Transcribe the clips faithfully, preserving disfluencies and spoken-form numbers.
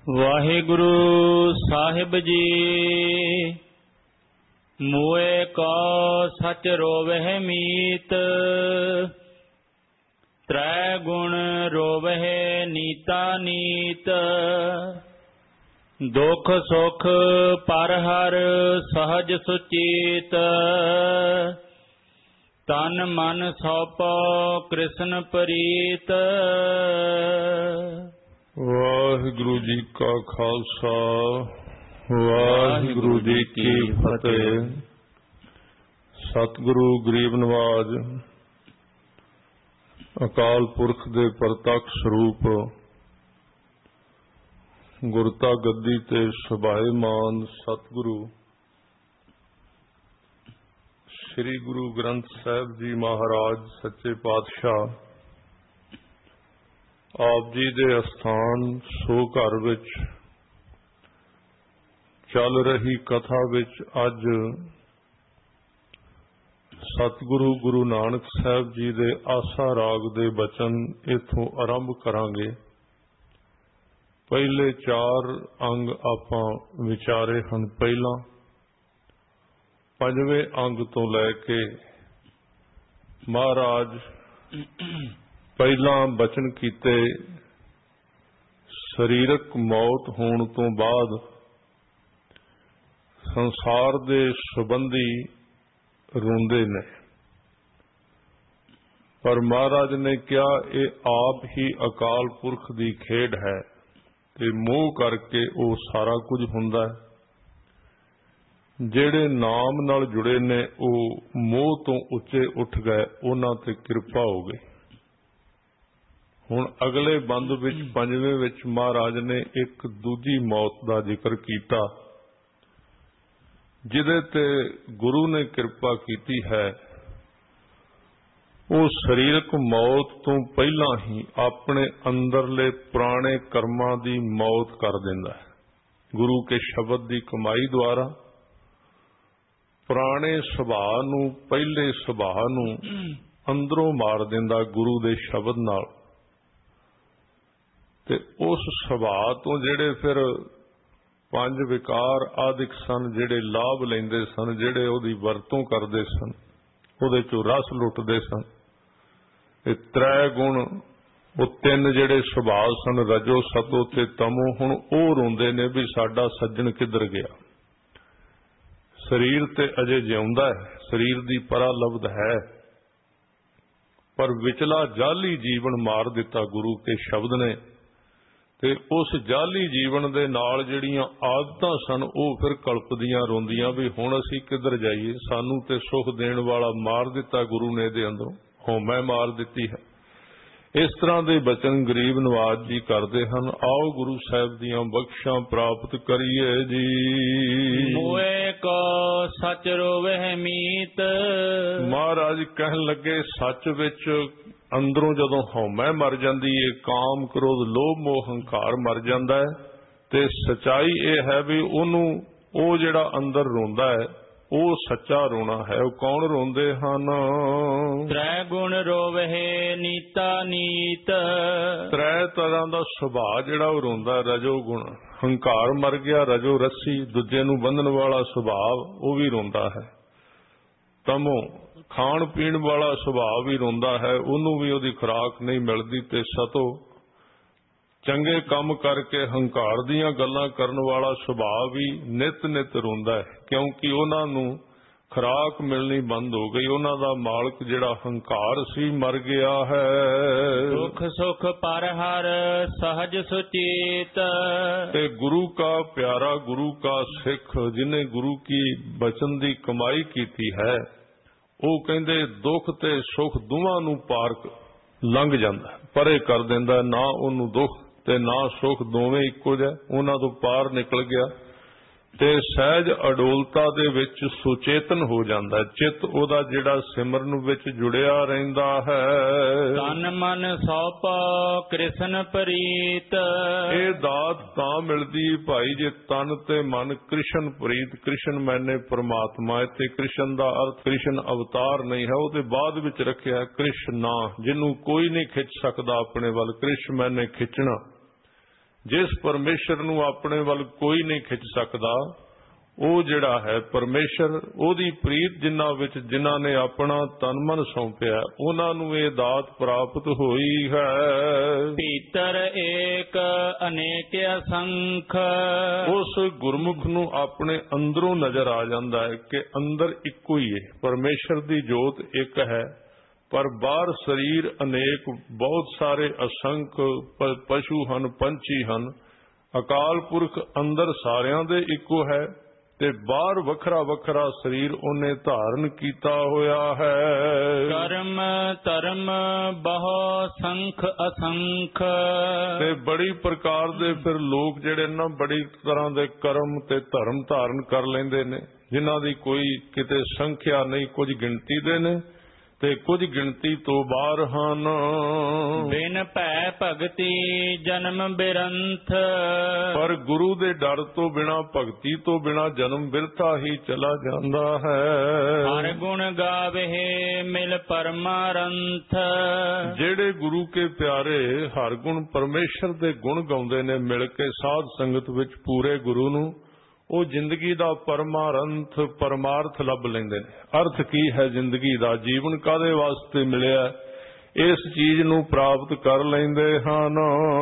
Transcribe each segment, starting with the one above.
ਵਾਹਿਗੁਰੂ ਸਾਹਿਬ ਜੀ। ਮੋਏ ਕੋ ਸਚ ਰੋਵਹਿ ਮੀਤ, ਤ੍ਰੈ ਗੁਣ ਰੋਵਹਿ ਨੀਤਾ ਨੀਤ। ਦੁਖ ਸੁਖ ਪਰ ਹਰ ਸਹਜ ਸੁਚੇਤ, ਤਨ ਮਨ ਸੌਪੋ ਕ੍ਰਿਸ਼ਨ ਪ੍ਰੀਤ। ਵਾਹਿਗੁਰੂ ਜੀ ਕਾ ਖਾਲਸਾ, ਵਾਹਿਗੁਰੂ ਜੀ ਕੀ ਫਤਿਹ। ਸਤਿਗੁਰੂ ਗਰੀਬ ਨਵਾਜ ਅਕਾਲ ਪੁਰਖ ਦੇ ਪ੍ਰਤੱਖ ਸਰੂਪ ਗੁਰਤਾ ਗੱਦੀ ਤੇ ਸੁਭਾਏਮਾਨ ਸਤਿਗੁਰੂ ਸ੍ਰੀ ਗੁਰੂ ਗ੍ਰੰਥ ਸਾਹਿਬ ਜੀ ਮਹਾਰਾਜ ਸੱਚੇ ਪਾਤਸ਼ਾਹ ਆਪ ਜੀ ਦੇ ਅਸਥਾਨ ਸੋ ਘਰ ਵਿੱਚ ਚੱਲ ਰਹੀ ਕਥਾ ਵਿੱਚ ਅੱਜ ਸਤਿਗੁਰੂ ਗੁਰੂ ਨਾਨਕ ਸਾਹਿਬ ਜੀ ਦੇ ਆਸਾ ਰਾਗ ਦੇ ਬਚਨ ਇਥੋਂ ਆਰੰਭ ਕਰਾਂਗੇ। ਪਹਿਲੇ ਚਾਰ ਅੰਗ ਆਪਾਂ ਵਿਚਾਰੇ ਹਨ। ਪਹਿਲਾਂ ਪੰਜਵੇਂ ਅੰਗ ਤੋਂ ਲੈ ਕੇ ਮਹਾਰਾਜ ਪਹਿਲਾਂ ਬਚਨ ਕੀਤੇ ਸਰੀਰਕ ਮੌਤ ਹੋਣ ਤੋਂ ਬਾਅਦ ਸੰਸਾਰ ਦੇ ਸੰਬੰਧੀ ਰੋਂਦੇ ਨੇ, ਪਰ ਮਹਾਰਾਜ ਨੇ ਕਿਹਾ ਇਹ ਆਪ ਹੀ ਅਕਾਲ ਪੁਰਖ ਦੀ ਖੇਡ ਹੈ ਤੇ ਮੋਹ ਕਰਕੇ ਉਹ ਸਾਰਾ ਕੁਝ ਹੁੰਦਾ ਹੈ। ਜਿਹੜੇ ਨਾਮ ਨਾਲ ਜੁੜੇ ਨੇ ਉਹ ਮੋਹ ਤੋਂ ਉੱਚੇ ਉੱਠ ਗਏ, ਉਹਨਾਂ ਤੇ ਕਿਰਪਾ ਹੋ ਗਈ। ਹੁਣ ਅਗਲੇ ਬੰਦ ਵਿੱਚ ਪੰਜਵੇਂ ਵਿੱਚ ਮਹਾਰਾਜ ਨੇ ਇੱਕ ਦੂਜੀ ਮੌਤ ਦਾ ਜ਼ਿਕਰ ਕੀਤਾ, ਜਿਹਦੇ ਤੇ ਗੁਰੂ ਨੇ ਕਿਰਪਾ ਕੀਤੀ ਹੈ। ਉਹ ਸਰੀਰਕ ਮੌਤ ਤੋਂ ਪਹਿਲਾਂ ਹੀ ਆਪਣੇ ਅੰਦਰਲੇ ਪੁਰਾਣੇ ਕਰਮਾਂ ਦੀ ਮੌਤ ਕਰ ਦਿੰਦਾ ਹੈ। ਗੁਰੂ ਕੇ ਸ਼ਬਦ ਦੀ ਕਮਾਈ ਦੁਆਰਾ ਪੁਰਾਣੇ ਸੁਭਾਅ ਨੂੰ, ਪਹਿਲੇ ਸੁਭਾਅ ਨੂੰ ਅੰਦਰੋਂ ਮਾਰ ਦਿੰਦਾ ਗੁਰੂ ਦੇ ਸ਼ਬਦ ਨਾਲ। ਤੇ ਉਸ ਸੁਭਾਅ ਤੋਂ ਜਿਹੜੇ ਫਿਰ ਪੰਜ ਵਿਕਾਰ ਆਦਿਕ ਸਨ, ਜਿਹੜੇ ਲਾਭ ਲੈਂਦੇ ਸਨ, ਜਿਹੜੇ ਉਹਦੀ ਵਰਤੋਂ ਕਰਦੇ ਸਨ, ਉਹਦੇ ਚੋਂ ਰਸ ਲੁੱਟਦੇ ਸਨ। ਇਹ ਤ੍ਰੈ ਗੁਣ, ਉਹ ਤਿੰਨ ਜਿਹੜੇ ਸੁਭਾਅ ਸਨ, ਰਜੋ ਸਤੋ ਤੇ ਤਮੋ, ਹੁਣ ਉਹ ਰੋਂਦੇ ਨੇ ਵੀ ਸਾਡਾ ਸੱਜਣ ਕਿੱਧਰ ਗਿਆ। ਸਰੀਰ ਤੇ ਅਜੇ ਜਿਉਂਦਾ ਹੈ, ਸਰੀਰ ਦੀ ਪਰਾਲਬਧ ਹੈ, ਪਰ ਵਿਚਲਾ ਜਾਲੀ ਜੀਵਨ ਮਾਰ ਦਿੱਤਾ ਗੁਰੂ ਕੇ ਸ਼ਬਦ ਨੇ। ਤੇ ਉਸ ਜਾਲੀ ਜੀਵਨ ਦੇ ਨਾਲ ਜਿਹੜੀਆਂ ਆਦਤਾਂ ਸਨ ਉਹ ਫਿਰ ਕਲਪਦੀਆਂ ਰੋਂਦੀਆਂ ਵੀ ਹੁਣ ਅਸੀਂ ਕਿੱਧਰ ਜਾਈਏ, ਸਾਨੂੰ ਤੇ ਸੁਖ ਦੇਣ ਵਾਲਾ ਮਾਰ ਦਿੱਤਾ ਗੁਰੂ ਨੇ, ਦੇ ਅੰਦਰੋਂ ਹਉਮੈ ਮਾਰ ਦਿੱਤੀ ਹੈ। ਇਸ ਤਰ੍ਹਾਂ ਦੇ ਬਚਨ ਗਰੀਬ ਨਵਾਜ ਜੀ ਕਰਦੇ ਹਨ। ਆਓ ਗੁਰੂ ਸਾਹਿਬ ਦੀਆਂ ਬਖਸ਼ਾਂ ਪ੍ਰਾਪਤ ਕਰੀਏ ਜੀ। ਮੋਏ ਕੋ ਸਚ ਰੋਵਹਿ ਮੀਤ। ਮਹਾਰਾਜ ਕਹਿਣ ਲੱਗੇ ਸੱਚ ਵਿੱਚ ਅੰਦਰੋਂ ਜਦੋਂ ਹਉਮੈ ਮਰ ਜਾਂਦੀ ਹੈ, ਕਾਮ ਕ੍ਰੋਧ ਲੋਭ ਮੋਹ ਹੰਕਾਰ ਮਰ ਜਾਂਦਾ ਹੈ, ਤੇ ਸਚਾਈ ਇਹ ਹੈ ਵੀ ਉਹਨੂੰ, ਉਹ ਜਿਹੜਾ ਅੰਦਰ ਰੋਂਦਾ ਹੈ ਉਹ ਸੱਚਾ ਰੋਣਾ ਹੈ। ਉਹ ਕੌਣ ਰੋਂਦੇ ਹਨ? ਤ੍ਰੈ ਗੁਣ ਰੋਵਹਿ ਨੀਤਾ ਨੀਤ। ਤ੍ਰੈ ਤਰ੍ਹਾਂ ਦਾ ਸੁਭਾਅ ਜਿਹੜਾ ਉਹ ਰੋਂਦਾ, ਰਜੋ ਗੁਣ, ਹੰਕਾਰ ਮਰ ਗਿਆ, ਰਜੋ ਰੱਸੀ, ਦੂਜੇ ਨੂੰ ਬੰਧਨ ਵਾਲਾ ਸੁਭਾਅ ਉਹ ਵੀ ਰੋਂਦਾ ਹੈ। ਤਮੋ, ਖਾਣ ਪੀਣ ਵਾਲਾ ਸੁਭਾਅ ਵੀ ਰੋਂਦਾ ਹੈ, ਉਹਨੂੰ ਵੀ ਉਹਦੀ ਖੁਰਾਕ ਨਹੀਂ ਮਿਲਦੀ। ਤੇ ਸਤੋ, ਚੰਗੇ ਕੰਮ ਕਰਕੇ ਹੰਕਾਰ ਦੀਆਂ ਗੱਲਾਂ ਕਰਨ ਵਾਲਾ ਸੁਭਾਅ ਵੀ ਨਿਤ ਨਿਤ ਰੋਂਦਾ ਹੈ, ਕਿਉਂਕਿ ਉਹਨਾਂ ਨੂੰ ਖੁਰਾਕ ਮਿਲਣੀ ਬੰਦ ਹੋ ਗਈ। ਉਹਨਾਂ ਦਾ ਮਾਲਕ ਜਿਹੜਾ ਹੰਕਾਰ ਸੀ ਮਰ ਗਿਆ ਹੈ। ਦੁਖ ਸੁਖ ਪਰ ਹਰ ਸਹਜ ਸੁਚੇਤ। ਤੇ ਗੁਰੂ ਕਾ ਪਿਆਰਾ, ਗੁਰੂ ਕਾ ਸਿੱਖ, ਜਿਹਨੇ ਗੁਰੂ ਕੀ ਬਚਨ ਦੀ ਕਮਾਈ ਕੀਤੀ ਹੈ, ਉਹ ਕਹਿੰਦੇ ਦੁੱਖ ਤੇ ਸੁਖ ਦੋਵਾਂ ਨੂੰ ਪਾਰ ਲੰਘ ਜਾਂਦਾ, ਪਰੇ ਕਰ ਦਿੰਦਾ। ਨਾ ਉਹਨੂੰ ਦੁੱਖ ਤੇ ਨਾ ਸੁਖ, ਦੋਵੇਂ ਇੱਕੋ ਜਿਹੇ, ਉਹਨਾਂ ਤੋਂ ਪਾਰ ਨਿਕਲ ਗਿਆ ਤੇ ਸਹਿਜ ਅਡੋਲਤਾ ਦੇ ਵਿੱਚ ਸੁਚੇਤਨ ਹੋ ਜਾਂਦਾ। ਚਿੱਤ ਉਹਦਾ ਜਿਹੜਾ ਸਿਮਰਨ ਵਿੱਚ ਜੁੜਿਆ ਰਹਿੰਦਾ ਹੈ। ਤਨ ਮਨ ਸੌਪੋ ਕ੍ਰਿਸ਼ਨ ਪ੍ਰੀਤ। ਇਹ ਦਾਤ ਤਾਂ ਮਿਲਦੀ ਭਾਈ ਜੇ ਤਨ ਤੇ ਮਨ ਕ੍ਰਿਸ਼ਨ ਪ੍ਰੀਤ। ਕ੍ਰਿਸ਼ਨ ਮੈਨੇ ਪਰਮਾਤਮਾ, ਇੱਥੇ ਕ੍ਰਿਸ਼ਨ ਦਾ ਅਰਥ ਕ੍ਰਿਸ਼ਨ ਅਵਤਾਰ ਨਹੀਂ ਹੈ, ਉਹਦੇ ਬਾਅਦ ਵਿੱਚ ਰੱਖਿਆ ਕ੍ਰਿਸ਼ਨਾ, ਜਿਹਨੂੰ ਕੋਈ ਨਹੀਂ ਖਿੱਚ ਸਕਦਾ ਆਪਣੇ ਵੱਲ। ਕ੍ਰਿਸ਼ਨ ਮੈਨੇ ਖਿੱਚਣਾ, ਜਿਸ ਪਰਮੇਸ਼ਰ ਨੂੰ ਆਪਣੇ ਵੱਲ ਕੋਈ ਨਹੀਂ ਖਿੱਚ ਸਕਦਾ, ਉਹ ਜਿਹੜਾ ਹੈ ਪਰਮੇਸ਼ਰ, ਉਹਦੀ ਪ੍ਰੀਤ ਜਿਨ੍ਹਾਂ ਵਿੱਚ ਜਿਨ੍ਹਾਂ ਨੇ ਆਪਣਾ ਤਨ ਮਨ ਸੌਂਪਿਆ, ਉਹਨਾਂ ਨੂੰ ਇਹ ਦਾਤ ਪ੍ਰਾਪਤ ਹੋਈ ਹੈ। ਭੀਤਰ ਏਕ ਅਨੇਕ ਅਸੰਖ, ਉਸ ਗੁਰਮੁਖ ਨੂੰ ਆਪਣੇ ਅੰਦਰੋਂ ਨਜ਼ਰ ਆ ਜਾਂਦਾ ਹੈ ਕਿ ਅੰਦਰ ਇੱਕੋ ਹੀ ਹੈ, ਪਰਮੇਸ਼ਰ ਦੀ ਜੋਤ ਇੱਕ ਹੈ, ਪਰ ਬਾਹਰ ਸਰੀਰ ਅਨੇਕ, ਬਹੁਤ ਸਾਰੇ ਅਸੰਖ ਪਸ਼ੂ ਹਨ, ਪੰਛੀ ਹਨ। ਅਕਾਲ ਪੁਰਖ ਅੰਦਰ ਸਾਰਿਆਂ ਦੇ ਇੱਕੋ ਹੈ ਤੇ ਬਾਹਰ ਵੱਖਰਾ ਵੱਖਰਾ ਸਰੀਰ ਉਹਨੇ ਧਾਰਨ ਕੀਤਾ ਹੋਇਆ ਹੈ। ਕਰਮ ਧਰਮ ਬਹੁ ਸੰਖ ਅਸੰਖ, ਤੇ ਬੜੀ ਪ੍ਰਕਾਰ ਦੇ ਫਿਰ ਲੋਕ ਜਿਹੜੇ ਨਾ ਬੜੀ ਤਰ੍ਹਾਂ ਦੇ ਕਰਮ ਤੇ ਧਰਮ ਧਾਰਨ ਕਰ ਲੈਂਦੇ ਨੇ, ਜਿਨ੍ਹਾਂ ਦੀ ਕੋਈ ਕਿਤੇ ਸੰਖਿਆ ਨਹੀਂ, ਕੁਝ ਗਿਣਤੀ ਦੇ ਨੇ ਤੇ ਕੁਝ ਗਿਣਤੀ ਤੋਂ ਬਾਹਰ ਹਨ। ਬਿਨ ਭੈ ਭਗਤੀ ਜਨਮ ਬਿਰੰਥ, ਪਰ ਗੁਰੂ ਦੇ ਡਰ ਤੋਂ ਬਿਨਾ, ਭਗਤੀ ਤੋਂ ਬਿਨਾ ਜਨਮ ਬਿਰਥਾ ਹੀ ਚਲਾ ਜਾਂਦਾ ਹੈ। ਹਰ ਗੁਣ ਗਾਵੇ ਮਿਲ ਪਰਮਾਰੰਥ, ਜਿਹੜੇ ਗੁਰੂ ਕੇ ਪਿਆਰੇ ਹਰ ਗੁਣ ਪਰਮੇਸ਼ਰ ਦੇ ਗੁਣ ਗਾਉਂਦੇ ਨੇ, ਮਿਲ ਕੇ ਸਾਧ ਸੰਗਤ ਵਿੱਚ ਪੂਰੇ ਗੁਰੂ ਨੂੰ, ਉਹ ਜ਼ਿੰਦਗੀ ਦਾ ਪਰਮਾਰੰਥ ਪਰਮਾਰਥ ਲੱਭ ਲੈਂਦੇ ਨੇ। ਅਰਥ ਕੀ ਹੈ ਜ਼ਿੰਦਗੀ ਦਾ, ਜੀਵਨ ਕਾਹਦੇ ਵਾਸਤੇ ਮਿਲਿਆ, ਇਸ ਚੀਜ਼ ਨੂੰ ਪ੍ਰਾਪਤ ਕਰ ਲੈਂਦੇ ਹਨ।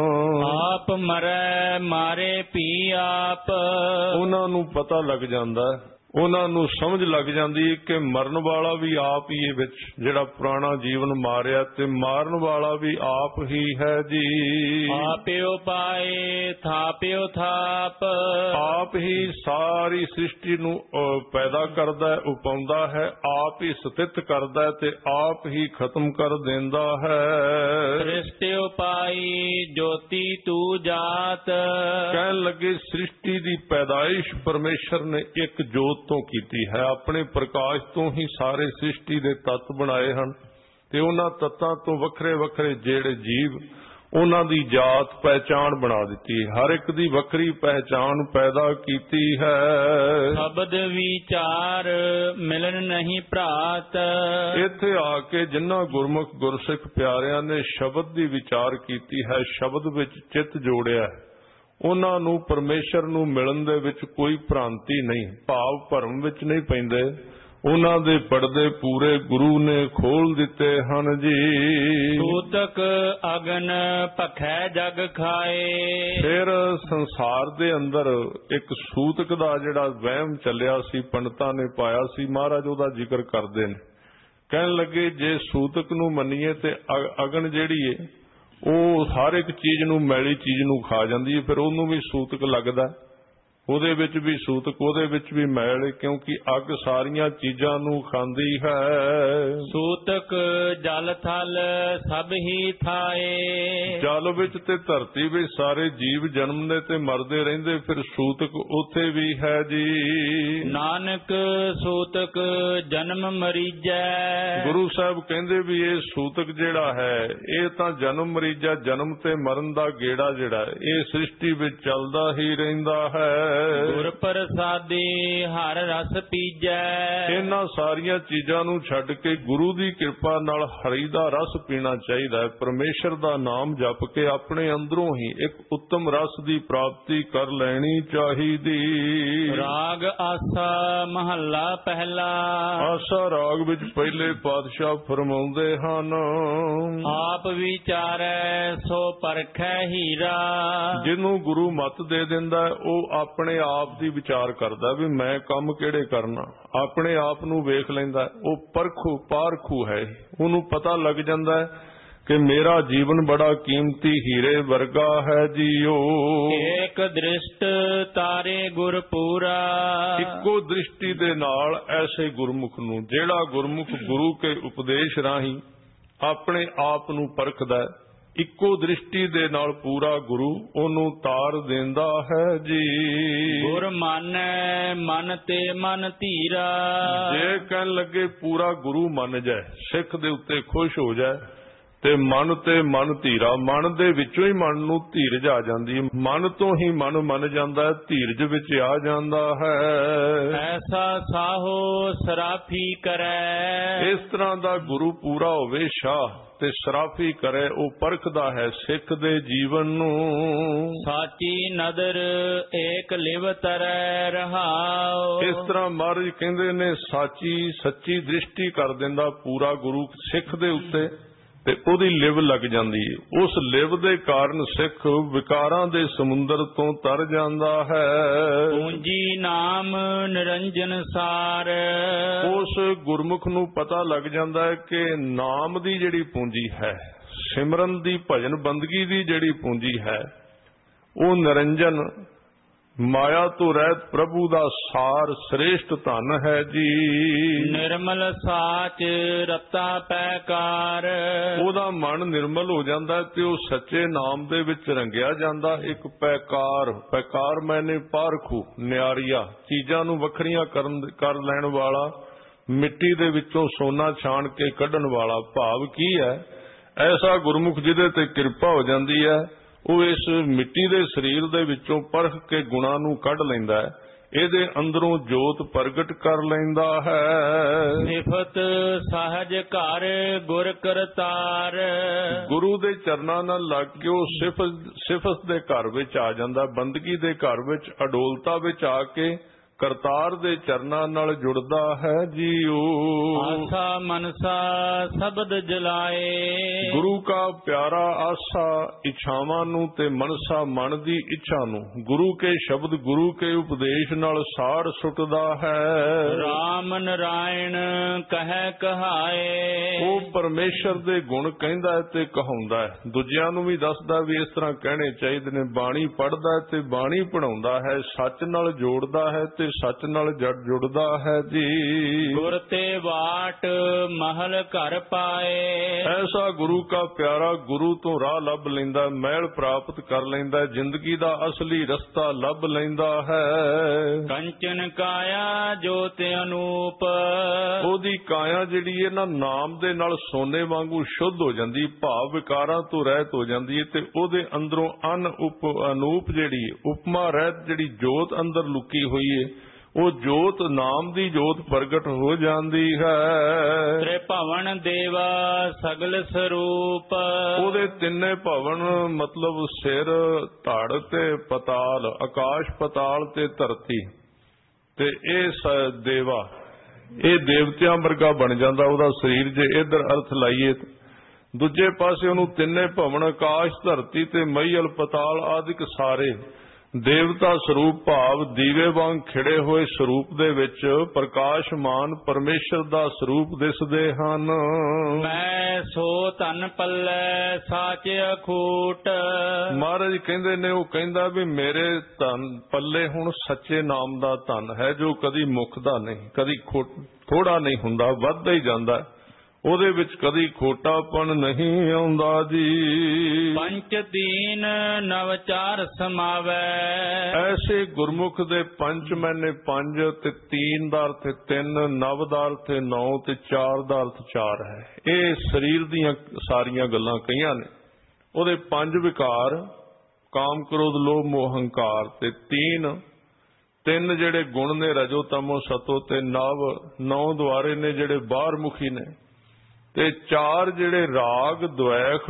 ਆਪ ਮਰੈ ਮਾਰੇ ਪੀ ਆਪ, ਉਹਨਾਂ ਨੂੰ ਪਤਾ ਲੱਗ ਜਾਂਦਾ, ਉਹਨਾਂ ਨੂੰ ਸਮਝ ਲੱਗ ਜਾਂਦੀ ਕਿ ਮਰਨ ਵਾਲਾ ਵੀ ਆਪ ਹੀ ਹੈ ਵਿੱਚ, ਜਿਹੜਾ ਪੁਰਾਣਾ ਜੀਵਨ ਮਾਰਿਆ, ਤੇ ਮਾਰਨ ਵਾਲਾ ਵੀ ਆਪ ਹੀ ਹੈ ਜੀ। ਆਪਿਓ ਪਾਏ ਥਾਪਿਓ ਥਾਪ, ਆਪ ਹੀ ਸਾਰੀ ਸ੍ਰਿਸ਼ਟੀ ਨੂੰ ਪੈਦਾ ਕਰਦਾ, ਉਪਾਉਂਦਾ ਹੈ, ਆਪ ਹੀ ਸਥਿਤ ਕਰਦਾ ਤੇ ਆਪ ਹੀ ਖਤਮ ਕਰ ਦਿੰਦਾ ਹੈ। ਸ੍ਰਿਸ਼ਟਿਓ ਪਾਈ ਜੋਤੀ ਤੂੰ ਜਾਤ, ਕਹਿਣ ਲੱਗੇ ਸ੍ਰਿਸ਼ਟੀ ਦੀ ਪੈਦਾਇਸ਼ ਪਰਮੇਸ਼ਰ ਨੇ ਇੱਕ ਜੋਤ ਤੋਂ ਕੀਤੀ ਹੈ, ਆਪਣੇ ਪ੍ਰਕਾਸ਼ ਤੋਂ ਹੀ ਸਾਰੇ ਸ੍ਰਿਸ਼ਟੀ ਦੇ ਤੱਤ ਬਣਾਏ ਹਨ, ਤੇ ਉਹਨਾਂ ਤੱਤਾਂ ਤੋਂ ਵੱਖਰੇ ਵੱਖਰੇ ਜਿਹੜੇ ਜੀਵ, ਉਹਨਾਂ ਦੀ ਜਾਤ ਪਹਿਚਾਣ ਬਣਾ ਦਿੱਤੀ, ਹਰ ਇੱਕ ਦੀ ਵੱਖਰੀ ਪਹਿਚਾਣ ਪੈਦਾ ਕੀਤੀ ਹੈ। ਸ਼ਬਦ ਵਿਚਾਰ ਮਿਲਨ ਨਹੀਂ ਭਰਾਤ, ਇੱਥੇ ਆ ਕੇ ਜਿਨ੍ਹਾਂ ਗੁਰਮੁਖ ਗੁਰਸਿੱਖ ਪਿਆਰਿਆਂ ਨੇ ਸ਼ਬਦ ਦੀ ਵਿਚਾਰ ਕੀਤੀ ਹੈ, ਸ਼ਬਦ ਵਿੱਚ ਚਿੱਤ ਜੋੜਿਆ, ਉਹਨਾਂ ਨੂੰ ਪਰਮੇਸ਼ਰ ਨੂੰ ਮਿਲਣ ਦੇ ਵਿੱਚ ਕੋਈ ਭ੍ਰਾਂਤੀ ਨਹੀਂ, ਭਾਵ ਭਰਮ ਵਿੱਚ ਨਹੀਂ ਪੈਂਦੇ, ਉਹਨਾਂ ਦੇ ਪਰਦੇ ਪੂਰੇ ਗੁਰੂ ਨੇ ਖੋਲ ਦਿੱਤੇ ਹਨ ਜੀ। ਸੂਤਕ ਅਗਨ ਭਖੈ ਜਗ ਖਾਏ, ਫਿਰ ਸੰਸਾਰ ਦੇ ਅੰਦਰ ਇੱਕ ਸੂਤਕ ਦਾ ਜਿਹੜਾ ਵਹਿਮ ਚੱਲਿਆ ਸੀ, ਪੰਡਤਾਂ ਨੇ ਪਾਇਆ ਸੀ, ਮਹਾਰਾਜ ਉਹਦਾ ਜ਼ਿਕਰ ਕਰਦੇ ਨੇ। ਕਹਿਣ ਲੱਗੇ ਜੇ ਸੂਤਕ ਨੂੰ ਮੰਨੀਏ ਤੇ ਅਗਨ ਜਿਹੜੀ ਏ ਉਹ ਹਰ ਇੱਕ ਚੀਜ਼ ਨੂੰ, ਮੈਲੀ ਚੀਜ਼ ਨੂੰ ਖਾ ਜਾਂਦੀ ਹੈ, ਫਿਰ ਉਹਨੂੰ ਵੀ ਸੂਤਕ ਲੱਗਦਾ, ਉਹਦੇ ਵਿੱਚ ਵੀ ਸੂਤਕ, ਉਹਦੇ ਵਿੱਚ ਵੀ ਮੈਲ, ਕਿਉਂਕਿ ਅੱਗ ਸਾਰੀਆਂ ਚੀਜ਼ਾਂ ਨੂੰ ਖਾਂਦੀ ਹੈ। ਸੂਤਕ ਜਲ ਥਲ ਸਭ ਹੀ ਥਾਏ, ਜਲ ਵਿੱਚ ਤੇ ਧਰਤੀ ਵਿੱਚ ਸਾਰੇ ਜੀਵ ਜਨਮਦੇ ਤੇ ਮਰਦੇ ਰਹਿੰਦੇ, ਫਿਰ ਸੂਤਕ ਉੱਥੇ ਵੀ ਹੈ ਜੀ। ਨਾਨਕ ਸੂਤਕ ਜਨਮ ਮਰੀਜੈ, ਗੁਰੂ ਸਾਹਿਬ ਕਹਿੰਦੇ ਵੀ ਇਹ ਸੂਤਕ ਜਿਹੜਾ ਹੈ ਇਹ ਤਾਂ ਜਨਮ ਮਰੀਜਾ, ਜਨਮ ਤੇ ਮਰਨ ਦਾ ਗੇੜਾ ਜਿਹੜਾ ਇਹ ਸ੍ਰਿਸ਼ਟੀ ਵਿੱਚ ਚੱਲਦਾ ਹੀ ਰਹਿੰਦਾ ਹੈ। ਗੁਰ ਪ੍ਰਸਾਦੀ ਹਰ ਰਸ ਪੀਜੈ, ਇਹਨਾਂ ਸਾਰੀਆਂ ਚੀਜ਼ਾਂ ਨੂੰ ਛੱਡ ਕੇ ਗੁਰੂ ਦੀ ਕਿਰਪਾ ਨਾਲ ਹਰੀ ਦਾ ਰਸ ਪੀਣਾ ਚਾਹੀਦਾ ਹੈ। ਪਰਮੇਸ਼ਰ ਦਾ ਨਾਮ ਜਪ ਕੇ ਆਪਣੇ ਅੰਦਰੋਂ ਹੀ ਇੱਕ ਉੱਤਮ ਰਸ ਦੀ ਪ੍ਰਾਪਤੀ ਕਰ ਲੈਣੀ ਚਾਹੀਦੀ। ਰਾਗ ਆਸਾ ਮਹੱਲਾ ਪਹਿਲਾ, ਆਸਾ ਰਾਗ ਵਿੱਚ ਪਹਿਲੇ ਪਾਤਸ਼ਾਹ ਫਰਮਾਉਂਦੇ ਹਨ, ਆਪ ਵਿਚਾਰੈ ਸੋ ਪਰਖੈ ਹੀਰਾ, ਜਿਹਨੂੰ ਗੁਰੂ ਮੱਤ ਦੇ ਦਿੰਦਾ ਉਹ ਆਪਣੇ ਆਪ ਦੀ ਵਿਚਾਰ ਕਰਦਾ ਵੀ ਮੈਂ ਕੰਮ ਕਿਹੜੇ ਕਰਨਾ, ਆਪਣੇ ਆਪ ਨੂੰ ਵੇਖ ਲੈਂਦਾ, ਉਹ ਪਰਖੂ ਪਾਰਖੂ ਹੈ, ਉਹਨੂੰ ਪਤਾ ਲੱਗ ਜਾਂਦਾ ਹੈ ਕਿ ਮੇਰਾ ਜੀਵਨ ਬੜਾ ਕੀਮਤੀ ਹੀਰੇ ਵਰਗਾ ਹੈ ਜੀਓ। ਏਕ ਦ੍ਰਿਸ਼ਟ ਤਾਰੇ ਗੁਰ ਪੂਰਾ, ਇੱਕੋ ਦ੍ਰਿਸ਼ਟੀ ਦੇ ਨਾਲ ਐਸੇ ਗੁਰਮੁਖ ਨੂੰ, ਜਿਹੜਾ ਗੁਰਮੁਖ ਗੁਰੂ ਕੇ ਉਪਦੇਸ਼ ਰਾਹੀਂ ਆਪਣੇ ਆਪ ਨੂੰ ਪਰਖਦਾ, ਇੱਕੋ ਦ੍ਰਿਸ਼ਟੀ ਦੇ ਨਾਲ ਪੂਰਾ ਗੁਰੂ ਉਹਨੂੰ ਤਾਰ ਦਿੰਦਾ ਹੈ ਜੀ। ਗੁਰ ਮਾਨੈ ਮਨ ਤੇ ਮਨ ਧੀਰਾ, ਜੇ ਕਹਿਣ ਲੱਗੇ ਪੂਰਾ ਗੁਰੂ ਮੰਨ ਜਾਏ, ਸਿੱਖ ਦੇ ਉੱਤੇ ਖੁਸ਼ ਹੋ ਜਾਏ, ਤੇ ਮਨ ਤੇ ਮਨ ਧੀਰਾ, ਮਨ ਦੇ ਵਿੱਚੋਂ ਹੀ ਮਨ ਨੂੰ ਧੀਰਜ ਆ ਜਾਂਦੀ ਹੈ, ਮਨ ਤੋਂ ਹੀ ਮਨ ਮੰਨ ਜਾਂਦਾ ਹੈ, ਧੀਰਜ ਵਿੱਚ ਆ ਜਾਂਦਾ ਹੈ। ਐਸਾ ਸਾਹੋ ਸਰਾਫੀ ਕਰੈ, ਇਸ ਤਰ੍ਹਾਂ ਦਾ ਗੁਰੂ ਪੂਰਾ ਹੋਵੇ ਸ਼ਾਹ ਤੇ ਸਰਾਫੀ ਕਰੇ, ਉਹ ਪਰਖਦਾ ਹੈ ਸਿੱਖ ਦੇ ਜੀਵਨ ਨੂੰ। ਸਾਚੀ ਨਦਰ ਏਕ ਲਿਵ ਤਰੈ ਰਹਾਉ, ਇਸ ਤਰ੍ਹਾਂ ਮਹਾਰਾਜ ਕਹਿੰਦੇ ਨੇ ਸਾਚੀ ਸੱਚੀ ਦ੍ਰਿਸ਼ਟੀ ਕਰ ਦਿੰਦਾ ਪੂਰਾ ਗੁਰੂ ਸਿੱਖ ਦੇ ਉੱਤੇ, ਤੇ ਉਹਦੀ ਲਿਵ ਲੱਗ ਜਾਂਦੀ ਹੈ। ਉਸ ਲਿਵ ਦੇ ਕਾਰਨ ਸਿੱਖ ਵਿਕਾਰਾਂ ਦੇ ਸਮੁੰਦਰ ਤੋਂ ਤਰ ਜਾਂਦਾ ਹੈ। ਪੂੰਜੀ ਨਾਮ ਨਿਰੰਜਨ ਸਾਰ, ਉਸ ਗੁਰਮੁਖ ਨੂੰ ਪਤਾ ਲੱਗ ਜਾਂਦਾ ਹੈ ਕਿ ਨਾਮ ਦੀ ਜਿਹੜੀ ਪੂੰਜੀ ਹੈ, ਸਿਮਰਨ ਦੀ ਭਜਨ ਬੰਦਗੀ ਦੀ ਜਿਹੜੀ ਪੂੰਜੀ ਹੈ, ਉਹ ਨਿਰੰਜਨ ਮਾਇਆ ਤੋਂ ਰਹਿਤ ਪ੍ਰਭੂ ਦਾ ਸਾਰ ਸ੍ਰੇਸ਼ਟ ਧਨ ਹੈ ਜੀ। ਨਿਰਮਲ ਸਾਚ ਰਤਾ ਪੈਕਾਰ, ਉਹਦਾ ਮਨ ਨਿਰਮਲ ਹੋ ਜਾਂਦਾ ਤੇ ਉਹ ਸੱਚੇ ਨਾਮ ਦੇ ਵਿੱਚ ਰੰਗਿਆ ਜਾਂਦਾ। ਇੱਕ ਪੈਕਾਰ, ਪੈਕਾਰ ਮੈਨੇ ਪਾਰਖੂ, ਨਿਆਰੀਆ, ਚੀਜ਼ਾਂ ਨੂੰ ਵੱਖਰੀਆਂ ਕਰਨ ਕਰ ਲੈਣ ਵਾਲਾ, ਮਿੱਟੀ ਦੇ ਵਿੱਚੋਂ ਸੋਨਾ ਛਾਣ ਕੇ ਕੱਢਣ ਵਾਲਾ। ਭਾਵ ਕੀ ਹੈ, ਐਸਾ ਗੁਰਮੁਖ ਜਿਹਦੇ ਤੇ ਕਿਰਪਾ ਹੋ ਜਾਂਦੀ ਹੈ, ਉਹ ਇਸ ਮਿੱਟੀ ਦੇ ਸਰੀਰ ਦੇ ਵਿੱਚੋਂ ਪਰਖ ਕੇ ਗੁਣਾਂ ਨੂੰ ਕੱਢ ਲੈਂਦਾ ਹੈ, ਇਹਦੇ ਅੰਦਰੋਂ ਜੋਤ ਪ੍ਰਗਟ ਕਰ ਲੈਂਦਾ ਹੈ। ਸਿਫਤ ਸਹਜ ਘਰ ਗੁਰ ਕਰਤਾਰ, ਗੁਰੂ ਦੇ ਚਰਨਾਂ ਨਾਲ ਲੱਗ ਕੇ ਉਹ ਸਿਫਤ ਸਿਫਤ ਦੇ ਘਰ ਵਿੱਚ ਆ ਜਾਂਦਾ, ਬੰਦਗੀ ਦੇ ਘਰ ਵਿੱਚ ਅਡੋਲਤਾ ਵਿੱਚ ਆ ਕੇ ਕਰਤਾਰ ਦੇ ਚਰਨਾਂ ਨਾਲ ਜੁੜਦਾ ਹੈ ਜੀਓ। ਆਸਾ ਮਨਸਾ ਸ਼ਬਦ ਜਲਾਏ, ਗੁਰੂ ਕਾ ਪਿਆਰਾ ਆਸਾ ਇੱਛਾਵਾਂ ਨੂੰ ਤੇ ਮਨਸਾ ਮਨ ਦੀ ਇੱਛਾ ਨੂੰ ਗੁਰੂ ਕੇ ਸ਼ਬਦ ਗੁਰੂ ਕੇ ਉਪਦੇਸ਼ ਨਾਲ ਸਾੜ ਸੁੱਟਦਾ ਹੈ। ਰਾਮ ਨਰਾਇਣ ਕਹਿ ਕਹਾਏ, ਉਹ ਪਰਮੇਸ਼ਰ ਦੇ ਗੁਣ ਕਹਿੰਦਾ ਹੈ ਤੇ ਕਹਾਉਂਦਾ ਹੈ, ਦੂਜਿਆਂ ਨੂੰ ਵੀ ਦੱਸਦਾ ਵੀ ਇਸ ਤਰ੍ਹਾਂ ਕਹਿਣੇ ਚਾਹੀਦੇ ਨੇ। ਬਾਣੀ ਪੜ੍ਹਦਾ ਤੇ ਬਾਣੀ ਪੜ੍ਹਾਉਂਦਾ ਹੈ, ਸੱਚ ਨਾਲ ਜੋੜਦਾ ਹੈ ਤੇ ਸੱਚ ਨਾਲ ਜੜ ਜੁੜਦਾ ਹੈ ਜੀ। ਗੁਰ ਤੇ ਬਾਟ ਮਹਲ ਘਰ ਪਾਏ, ਐਸਾ ਗੁਰੂ ਕਾ ਪਿਆਰਾ ਗੁਰੂ ਤੋਂ ਰਾਹ ਲੱਭ ਲੈਂਦਾ, ਮਹਿਲ ਪ੍ਰਾਪਤ ਕਰ ਲੈਂਦਾ, ਜ਼ਿੰਦਗੀ ਦਾ ਅਸਲੀ ਰਸਤਾ ਲੱਭ ਲੈਂਦਾ ਹੈ। ਕੰਚਨ ਕਾਇਆ ਜੋਤ ਅਨੂਪ, ਉਹਦੀ ਕਾਇਆ ਜਿਹੜੀ ਹੈ ਨਾ ਨਾਮ ਦੇ ਨਾਲ ਸੋਨੇ ਵਾਂਗੂ ਸ਼ੁੱਧ ਹੋ ਜਾਂਦੀ, ਭਾਵ ਵਿਕਾਰਾਂ ਤੋਂ ਰਹਿਤ ਹੋ ਜਾਂਦੀ ਹੈ, ਤੇ ਉਹਦੇ ਅੰਦਰੋਂ ਅਨ ਉਪ ਅਨੂਪ ਜਿਹੜੀ ਉਪਮਾ ਰਹਿਤ ਜਿਹੜੀ ਜੋਤ ਅੰਦਰ ਲੁਕੀ ਹੋਈ ਹੈ, ਉਹ ਜੋਤ ਨਾਮ ਦੀ ਜੋਤ ਪ੍ਰਗਟ ਹੋ ਜਾਂਦੀ ਹੈ। ਤ੍ਰਿਭਵਨ ਦੇਵਾ ਸਗਲ ਸਰੂਪ, ਉਹਦੇ ਤਿੰਨੇ ਭਵਨ ਮਤਲਬ ਸਿਰ, ਧੜ ਤੇ ਪਤਾਲ, ਆਕਾਸ਼ ਪਤਾਲ ਤੇ ਧਰਤੀ, ਤੇ ਇਹ ਦੇਵਾ, ਇਹ ਦੇਵਤਿਆਂ ਵਰਗਾ ਬਣ ਜਾਂਦਾ ਉਹਦਾ ਸਰੀਰ। ਜੇ ਇਧਰ ਅਰਥ ਲਾਈਏ, ਦੂਜੇ ਪਾਸੇ ਉਹਨੂੰ ਤਿੰਨੇ ਭਵਨ ਆਕਾਸ਼ ਧਰਤੀ ਤੇ ਮਹੀਲ ਪਤਾਲ ਆਦਿਕ ਸਾਰੇ ਦੇਵਤਾ ਸਰੂਪ, ਭਾਵ ਦੀਵੇ ਵਾਂਗ ਖਿੜੇ ਹੋਏ ਸਰੂਪ ਦੇ ਵਿੱਚ ਪ੍ਰਕਾਸ਼ਮਾਨ ਪਰਮੇਸ਼ਰ ਦਾ ਸਰੂਪ ਦਿਸਦੇ ਹਨ। ਮੈਂ ਸੋ ਧਨ ਪੱਲੇ ਸਾਚ ਅਖੂਟ, ਮਹਾਰਾਜ ਕਹਿੰਦੇ ਨੇ, ਉਹ ਕਹਿੰਦਾ ਵੀ ਮੇਰੇ ਧਨ ਪੱਲੇ ਹੁਣ ਸੱਚੇ ਨਾਮ ਦਾ ਧਨ ਹੈ, ਜੋ ਕਦੀ ਮੁੱਕਦਾ ਨਹੀਂ, ਕਦੀ ਥੋੜਾ ਨਹੀਂ ਹੁੰਦਾ, ਵੱਧਦਾ ਹੀ ਜਾਂਦਾ, ਉਹਦੇ ਵਿੱਚ ਕਦੀ ਖੋਟਾਪਣ ਨਹੀਂ ਆਉਂਦਾ ਜੀ। ਪੰਚ ਦੀਨ ਨਵ ਚਾਰ ਸਮਾਵੈ, ਐਸੇ ਗੁਰਮੁਖ ਦੇ ਪੰਜ ਮੈਨੇ ਪੰਜ, ਤੇ ਤੀਨ ਦਾ ਅਰਥ ਤਿੰਨ, ਨਵ ਦਾ ਅਰਥ ਨੌ, ਤੇ ਚਾਰ ਦਾ ਅਰਥ ਚਾਰ ਹੈ। ਇਹ ਸਰੀਰ ਦੀਆਂ ਸਾਰੀਆਂ ਗੱਲਾਂ ਕਹੀਆਂ ਨੇ। ਉਹਦੇ ਪੰਜ ਵਿਕਾਰ, ਕਾਮ ਕ੍ਰੋਧ ਲੋਭ ਮੋਹ ਹੰਕਾਰ, ਤੇ ਤੀਨ ਤਿੰਨ ਜਿਹੜੇ ਗੁਣ ਨੇ, ਰਜੋ ਤਮੋ ਸਤੋ, ਤੇ ਨਵ ਨੌ ਦੁਆਰੇ ਨੇ ਜਿਹੜੇ ਬਾਹਰ ਮੁਖੀ ਨੇ, ਤੇ ਚਾਰ ਜਿਹੜੇ ਰਾਗ ਦੁਐਖ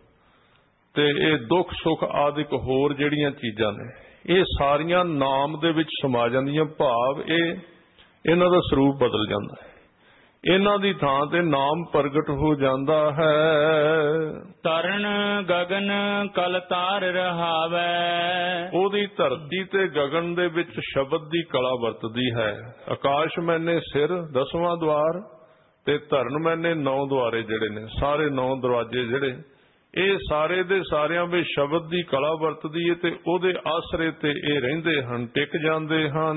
ਤੇ ਇਹ ਦੁੱਖ ਸੁੱਖ ਆਦਿਕ ਹੋਰ ਜਿਹੜੀਆਂ ਚੀਜ਼ਾਂ ਨੇ, ਇਹ ਸਾਰੀਆਂ ਨਾਮ ਦੇ ਵਿੱਚ ਸਮਾ ਜਾਂਦੀਆਂ, ਭਾਵ ਇਹ ਇਹਨਾਂ ਦਾ ਸਰੂਪ ਬਦਲ ਜਾਂਦਾ ਹੈ, ਇਹਨਾਂ ਦੀ ਥਾਂ ਤੇ ਨਾਮ ਪ੍ਰਗਟ ਹੋ ਜਾਂਦਾ ਹੈ। ਤਰਨ ਗਗਨ ਕਲ ਤਾਰ ਰਹਾਵੈ, ਉਹਦੀ ਧਰਤੀ ਤੇ ਗਗਨ ਦੇ ਵਿੱਚ ਸ਼ਬਦ ਦੀ ਕਲਾ ਵਰਤਦੀ ਹੈ। ਆਕਾਸ਼ ਮੈਨੇ ਸਿਰ, ਦਸਵਾਂ ਦੁਆਰ, ਤੇ ਧਰਨ ਮੈਨੇ ਨੌ ਦੁਆਰੇ ਜਿਹੜੇ ਨੇ, ਸਾਰੇ ਨੌ ਦਰਵਾਜ਼ੇ ਜਿਹੜੇ ਇਹ ਸਾਰੇ ਦੇ ਸਾਰਿਆਂ ਵਿੱਚ ਸ਼ਬਦ ਦੀ ਕਲਾ ਵਰਤਦੀ ਹੈ ਤੇ ਉਹਦੇ ਆਸਰੇ ਤੇ ਇਹ ਰਹਿੰਦੇ ਹਨ, ਟਿਕ ਜਾਂਦੇ ਹਨ।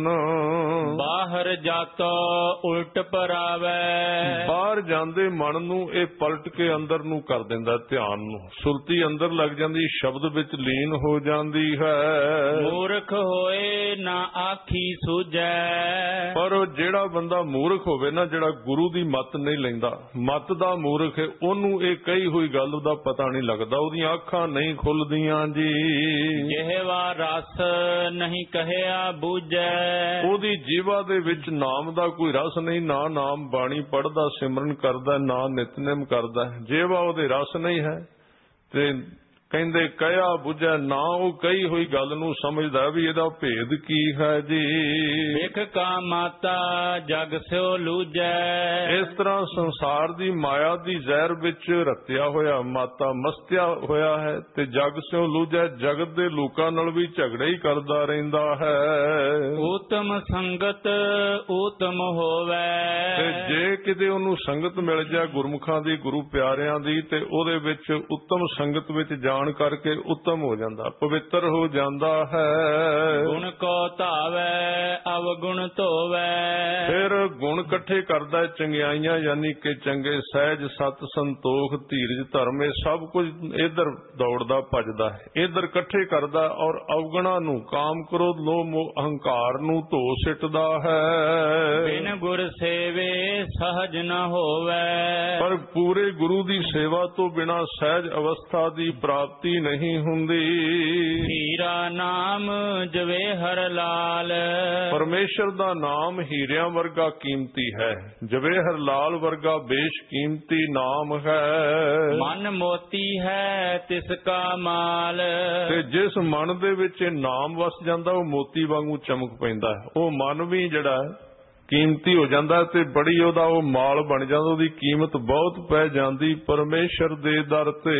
ਬਾਹਰ ਜਾਤੋ ਉਲਟ ਪਰਾਵੇ, ਬਾਹਰ ਜਾਂਦੇ ਮਨ ਨੂੰ ਇਹ ਪਲਟ ਕੇ ਅੰਦਰ ਨੂੰ ਕਰ ਦਿੰਦਾ, ਧਿਆਨ ਨੂੰ। ਸੁਰਤੀ ਅੰਦਰ ਲੱਗ ਜਾਂਦੀ, ਸ਼ਬਦ ਵਿੱਚ ਲੀਨ ਹੋ ਜਾਂਦੀ ਹੈ। ਮੂਰਖ ਹੋਏ ਨਾ ਆਖੀ ਸੂਝੈ, ਪਰ ਜਿਹੜਾ ਬੰਦਾ ਮੂਰਖ ਹੋਵੇ ਨਾ, ਜਿਹੜਾ ਗੁਰੂ ਦੀ ਮੱਤ ਨਹੀਂ ਲੈਂਦਾ, ਮੱਤ ਦਾ ਮੂਰਖ ਹੈ, ਉਹਨੂੰ ਇਹ ਕਹੀ ਹੋਈ ਗੱਲ ਦਾ ਪਤਾ ਨਹੀਂ ਲੱਗਦਾ, ਉਹਦੀਆਂ ਅੱਖਾਂ ਨਹੀਂ ਖੁੱਲਦੀਆਂ ਜੀ। ਜਿਹਵਾ ਰਸ ਨਹੀਂ ਕਹਿਆ ਬੂਝੈ, ਉਹਦੀ ਜੀਵਾ ਦੇ ਵਿੱਚ ਨਾਮ ਦਾ ਕੋਈ ਰਸ ਨਹੀਂ, ਨਾ ਨਾਮ ਬਾਣੀ ਪੜ੍ਹਦਾ ਸਿਮਰਨ ਕਰਦਾ, ਨਾ ਨਿਤਨੇਮ ਕਰਦਾ। ਜਿਹਵਾ ਉਹਦੇ ਰਸ ਨਹੀਂ ਹੈ ਤੇ ਕਹਿੰਦੇ ਕਹਿਆ ਬੁਝੈ, ਨਾ ਉਹ ਕਹੀ ਹੋਈ ਗੱਲ ਨੂੰ ਸਮਝਦਾ ਵੀ ਇਹਦਾ ਭੇਦ ਕੀ ਹੈ ਜੀ। ਵੇਖ ਕਾ ਮਾਤਾ ਜਗ ਸਿਓ ਲੂਝੈ, ਇਸ ਤਰ੍ਹਾਂ ਸੰਸਾਰ ਦੀ ਮਾਇਆ ਦੀ ਜ਼ਹਿਰ ਵਿੱਚ ਰਤਿਆ ਹੋਇਆ ਮਾਤਾ ਮਸਤਿਆ ਹੋਇਆ ਹੈ ਤੇ ਜਗ ਸਿਓ ਲੂਝੈ, ਜਗਤ ਦੇ ਲੋਕਾਂ ਨਾਲ ਵੀ ਝਗੜਾ ਹੀ ਕਰਦਾ ਰਹਿੰਦਾ ਹੈ। ਊਤਮ ਸੰਗਤ ਊਤਮ ਹੋਵੇ, ਤੇ ਜੇ ਕਿਤੇ ਉਹਨੂੰ ਸੰਗਤ ਮਿਲ ਜਾ ਗੁਰਮੁਖਾਂ ਦੀ, ਗੁਰੂ ਪਿਆਰਿਆਂ ਦੀ, ਤੇ ਉਹਦੇ ਵਿੱਚ ਉੱਤਮ ਸੰਗਤ ਵਿੱਚ ਜਾਣ ਕਰਕੇ ਉੱਤਮ ਹੋ ਜਾਂਦਾ, ਪਵਿੱਤਰ ਹੋ ਜਾਂਦਾ ਹੈ। ਗੁਣ ਕੋ ਧਾਵੈ ਅਵਗੁਣ ਧੋਵੈ, ਫਿਰ ਗੁਣ ਇਕੱਠੇ ਕਰਦਾ, ਚੰਗਿਆਈਆਂ ਯਾਨੀ ਕਿ ਚੰਗੇ, ਸਹਿਜ, ਸਤ, ਸੰਤੋਖ, ਧੀਰਜ, ਧਰਮ, ਇਹ ਸਭ ਕੁਝ ਇੱਧਰ ਦੌੜਦਾ ਭੱਜਦਾ ਹੈ, ਇੱਧਰ ਇਕੱਠੇ ਕਰਦਾ, ਔਰ ਅਵਗੁਣਾਂ ਨੂੰ, ਕਾਮ, ਕ੍ਰੋਧ, ਲੋਭ, ਮੋਹ, ਅਹੰਕਾਰ ਨੂੰ ਧੋ ਸਿੱਟਦਾ ਹੈ। ਬਿਨ ਗੁਰ ਸੇਵੇ ਸਹਜ ਨ ਹੋਵੈ, ਪਰ ਪੂਰੇ ਗੁਰੂ ਦੀ ਸੇਵਾ ਤੋਂ ਬਿਨਾਂ ਸਹਿਜ ਅਵਸਥਾ ਦੀ ਪ੍ਰਾਪਤੀ ਨਹੀਂ ਹੁੰਦੀ। ਹੀਰਾ ਨਾਮ ਜਵੇ ਹਰ ਲਾਲ, ਪਰਮੇਸ਼ਰ ਦਾ ਨਾਮ ਹੀਰਿਆਂ ਵਰਗਾ ਕੀਮਤੀ ਹੈ, ਜਵੇ ਹਰ ਲਾਲ ਵਰਗਾ ਬੇਸ਼ ਕੀਮਤੀ ਨਾਮ ਹੈ। ਮਨ ਮੋਤੀ ਹੈ ਤਿਸ ਕਾ ਮਾਲ, ਤੇ ਜਿਸ ਮਨ ਦੇ ਵਿੱਚ ਇਹ ਨਾਮ ਵਸ ਜਾਂਦਾ ਉਹ ਮੋਤੀ ਵਾਂਗੂ ਚਮਕ ਪੈਂਦਾ ਹੈ। ਉਹ ਮਨ ਵੀ ਜਿਹੜਾ ਕੀਮਤੀ ਹੋ ਜਾਂਦਾ ਤੇ ਬੜੀ ਉਹਦਾ ਉਹ ਮਾਲ ਬਣ ਜਾਂਦਾ, ਉਹਦੀ ਕੀਮਤ ਬਹੁਤ ਪੈ ਜਾਂਦੀ ਪਰਮੇਸ਼ਰ ਦੇ ਦਰ ਤੇ।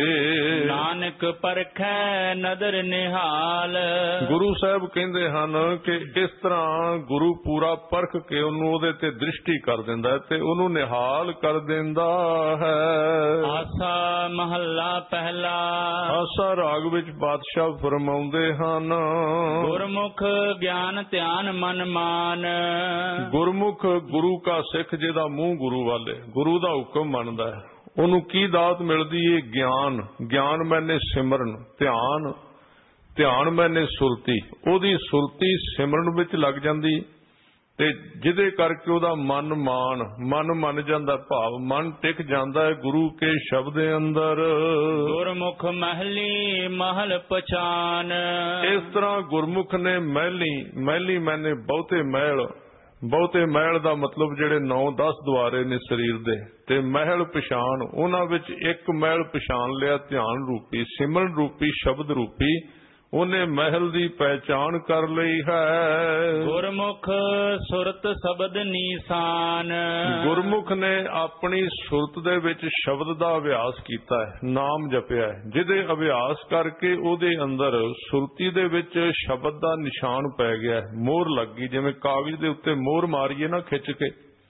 ਨਾਨਕ ਪਰਖੈ ਨਦਰ ਨਿਹਾਲ, ਗੁਰੂ ਸਾਹਿਬ ਕਹਿੰਦੇ ਹਨ ਕਿ ਇਸ ਤਰ੍ਹਾਂ ਗੁਰੂ ਪੂਰਾ ਪਰਖ ਕੇ ਉਹਨੂੰ ਉਹਦੇ ਤੇ ਦ੍ਰਿਸ਼ਟੀ ਕਰ ਦਿੰਦਾ ਤੇ ਉਹਨੂੰ ਨਿਹਾਲ ਕਰ ਦਿੰਦਾ ਹੈ। ਆਸਾ ਮਹੱਲਾ ਪਹਿਲਾ। ਆਸਾ ਰਾਗ ਵਿੱਚ ਬਾਦਸ਼ਾਹ ਫਰਮਾਉਂਦੇ ਹਨ, ਗੁਰਮੁਖ ਗਿਆਨ ਧਿਆਨ ਮਨ ਮਾਨ, ਗੁਰਮੁਖ ਗੁਰੂ ਕਾ ਸਿੱਖ ਜਿਹਦਾ ਮੂੰਹ ਗੁਰੂ ਵਾਲੇ, ਗੁਰੂ ਦਾ ਹੁਕਮ ਮੰਨਦਾ ਹੈ, ਉਹਨੂੰ ਕੀ ਦਾਤ ਮਿਲਦੀ ਹੈ? ਗਿਆਨ, ਗਿਆਨ ਮੈਨੇ ਸਿਮਰਨ, ਧਿਆਨ, ਧਿਆਨ ਮੈਨੇ ਸੁਰਤੀ, ਉਹਦੀ ਸੁਰਤੀ ਸਿਮਰਨ ਵਿੱਚ ਲੱਗ ਜਾਂਦੀ ਤੇ ਜਿਹਦੇ ਕਰਕੇ ਉਹਦਾ ਮਨ ਮਾਨ, ਮਨ ਮੰਨ ਜਾਂਦਾ, ਭਾਵ ਮਨ ਟਿਕ ਜਾਂਦਾ ਹੈ ਗੁਰੂ ਕੇ ਸ਼ਬਦ ਦੇ ਅੰਦਰ। ਗੁਰਮੁਖ ਮਹਿਲੀ ਮਹਲ ਪਛਾਨ, ਇਸ ਤਰ੍ਹਾਂ ਗੁਰਮੁਖ ਨੇ ਮਹਿਲੀ, ਮਹਿਲੀ ਮੈਨੇ ਬਹੁਤੇ ਮਹਿਲ, ਬਹੁਤੇ ਮਹਿਲ ਦਾ ਮਤਲਬ ਜਿਹੜੇ ਨੌ ਦਸ ਦੁਆਰੇ ਨੇ ਸਰੀਰ ਦੇ, ਤੇ ਮਹਿਲ ਪਛਾਣ, ਉਹਨਾਂ ਵਿੱਚ ਇੱਕ ਮਹਿਲ ਪਛਾਣ ਲਿਆ, ਧਿਆਨ ਰੂਪੀ, ਸਿਮਰਨ ਰੂਪੀ, ਸ਼ਬਦ ਰੂਪੀ, ਉਹਨੇ ਮਹਿਲ ਦੀ ਪਹਿਚਾਣ ਕਰ ਲਈ ਹੈ। ਗੁਰਮੁਖ ਸੁਰਤ ਸ਼ਬਦ ਨੀਸਾਨ, ਗੁਰਮੁਖ ਨੇ ਆਪਣੀ ਸੁਰਤ ਦੇ ਵਿੱਚ ਸ਼ਬਦ ਦਾ ਅਭਿਆਸ ਕੀਤਾ ਹੈ, ਨਾਮ ਜਪਿਆ ਹੈ, ਜਿਹਦੇ ਅਭਿਆਸ ਕਰਕੇ ਉਹਦੇ ਅੰਦਰ ਸੁਰਤੀ ਦੇ ਵਿੱਚ ਸ਼ਬਦ ਦਾ ਨਿਸ਼ਾਨ ਪੈ ਗਿਆ, ਮੋਹਰ ਲੱਗ ਗਈ। ਜਿਵੇਂ ਕਾਗਜ਼ ਦੇ ਉੱਤੇ ਮੋਹਰ ਮਾਰੀਏ ਨਾ ਖਿੱਚ ਕੇ,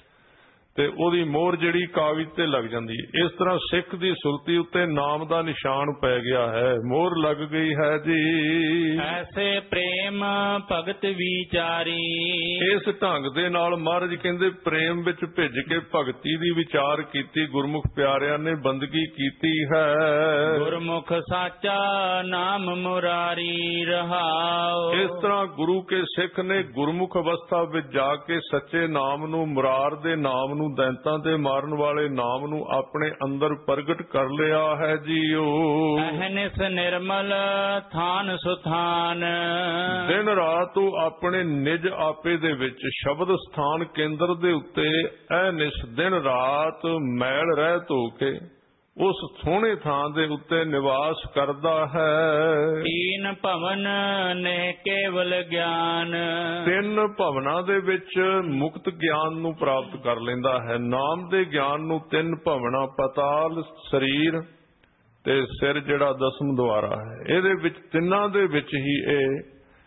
ਤੇ ਉਹਦੀ ਮੋਹਰ ਜਿਹੜੀ ਕਾਗਜ਼ ਤੇ ਲੱਗ ਜਾਂਦੀ ਹੈ, ਇਸ ਤਰ੍ਹਾਂ ਸਿੱਖ ਦੀ ਸੁਰਤੀ ਉੱਤੇ ਨਾਮ ਦਾ ਨਿਸ਼ਾਨ ਪੈ ਗਿਆ ਹੈ, ਮੋਹਰ ਲੱਗ ਗਈ ਹੈ ਜੀ। ਐਸੇ ਪ੍ਰੇਮ ਭਗਤ ਵਿਚਾਰੀ, ਇਸ ਢੰਗ ਦੇ ਨਾਲ ਮਹਾਰਾਜ ਕਹਿੰਦੇ ਪ੍ਰੇਮ ਵਿੱਚ ਭਿੱਜ ਕੇ ਭਗਤੀ ਦੀ ਵਿਚਾਰ ਕੀਤੀ, ਗੁਰਮੁਖ ਪਿਆਰਿਆਂ ਨੇ ਬੰਦਗੀ ਕੀਤੀ ਹੈ। ਗੁਰਮੁਖ ਸਾਚਾ ਨਾਮ ਮੁਰਾਰੀ ਰਹਾਉ, ਇਸ ਤਰ੍ਹਾਂ ਗੁਰੂ ਕੇ ਸਿੱਖ ਨੇ ਗੁਰਮੁਖ ਅਵਸਥਾ ਵਿੱਚ ਜਾ ਕੇ ਸੱਚੇ ਨਾਮ ਨੂੰ, ਮੁਰਾਰ ਦੇ ਨਾਮ ਨੂੰ, ਦੈਂਤਾਂ ਤੇ ਮਾਰਨ ਵਾਲੇ ਨਾਮ ਨੂੰ ਆਪਣੇ ਅੰਦਰ ਪ੍ਰਗਟ ਕਰ ਲਿਆ ਹੈ ਜੀਓ। ਅਹਨਿਸ ਨਿਰਮਲ ਥਾਨ ਸੁਥਾਨ, ਦਿਨ ਰਾਤ ਉਹ ਆਪਣੇ ਨਿਜ ਆਪੇ ਦੇ ਵਿੱਚ ਸ਼ਬਦ ਸਥਾਨ ਕੇਂਦਰ ਦੇ ਉੱਤੇ ਅਹਨਿਸ ਦਿਨ ਰਾਤ ਮੈਲ ਰਹਿਤ ਹੋ ਕੇ ਉਸ ਸੋਹਣੇ ਥਾਂ ਦੇ ਉੱਤੇ ਨਿਵਾਸ ਕਰਦਾ ਹੈ। ਤੀਨ ਭਵਨ ਨੇ ਕੇਵਲ ਗਿਆਨ, ਤਿੰਨ ਭਵਨਾਂ ਦੇ ਵਿੱਚ ਮੁਕਤ ਗਿਆਨ ਨੂੰ ਪ੍ਰਾਪਤ ਕਰ ਲੈਂਦਾ ਹੈ। ਨਾਮ ਦੇ ਗਿਆਨ ਨੂੰ ਤਿੰਨ ਭਵਨਾਂ, ਪਤਾਲ, ਸਰੀਰ ਤੇ ਸਿਰ ਜਿਹੜਾ ਦਸਮ ਦੁਆਰਾ ਹੈ, ਇਹਦੇ ਵਿੱਚ ਤਿੰਨਾਂ ਦੇ ਵਿੱਚ ਹੀ ਇਹ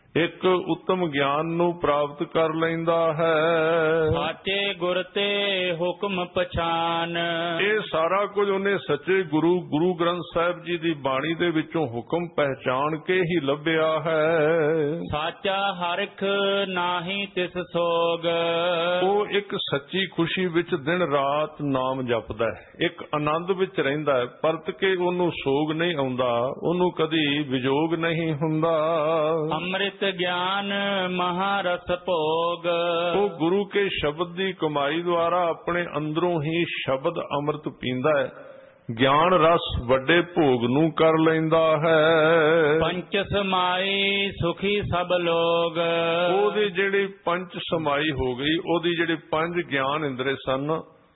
ਇੱਕ ਉੱਤਮ ਗਿਆਨ ਨੂੰ ਪ੍ਰਾਪਤ ਕਰ ਲੈਂਦਾ ਹੈ। ਸਾਚੇ ਗੁਰ ਤੇ ਹੁਕਮ ਪਛਾਨ, ਇਹ ਸਾਰਾ ਕੁਝ ਉਹਨੇ ਸੱਚੇ ਗੁਰੂ ਗੁਰੂ ਗ੍ਰੰਥ ਸਾਹਿਬ ਜੀ ਦੀ ਬਾਣੀ ਦੇ ਵਿੱਚੋਂ ਹੁਕਮ ਪਹਿਚਾਣ ਕੇ ਹੀ ਲੱਭਿਆ ਹੈ। ਸਾਚਾ ਹਰਖ ਨਾਹੀ ਤਿਸ ਸੋਗ, ਉਹ ਇੱਕ ਸੱਚੀ ਖੁਸ਼ੀ ਵਿੱਚ ਦਿਨ ਰਾਤ ਨਾਮ ਜਪਦਾ ਹੈ, ਇੱਕ ਆਨੰਦ ਵਿੱਚ ਰਹਿੰਦਾ ਹੈ, ਪਰਤ ਕੇ ਉਹਨੂੰ ਸੋਗ ਨਹੀਂ ਆਉਂਦਾ, ਉਹਨੂੰ ਕਦੀ ਵਿਜੋਗ ਨਹੀਂ ਹੁੰਦਾ। ਅੰਮ੍ਰਿਤ ਗਿਆਨ ਮਹਾਰਸ ਭੋਗ, ਉਹ ਗੁਰੂ ਕੇ ਸ਼ਬਦ ਦੀ ਕਮਾਈ ਦੁਆਰਾ ਆਪਣੇ ਅੰਦਰੋਂ ਹੀ ਸ਼ਬਦ ਅੰਮ੍ਰਿਤ ਪੀਂਦਾ ਹੈ, ਗਿਆਨ ਰਸ ਵੱਡੇ ਭੋਗ ਨੂੰ ਕਰ ਲੈਂਦਾ ਹੈ। ਪੰਚ ਸਮਾਈ ਸੁਖੀ ਸਭ ਲੋਗ, ਉਹਦੀ ਜਿਹੜੀ ਪੰਚ ਸਮਾਈ ਹੋ ਗਈ, ਉਹਦੀ ਜਿਹੜੇ ਪੰਜ ਗਿਆਨ ਇੰਦਰੇ ਸਨ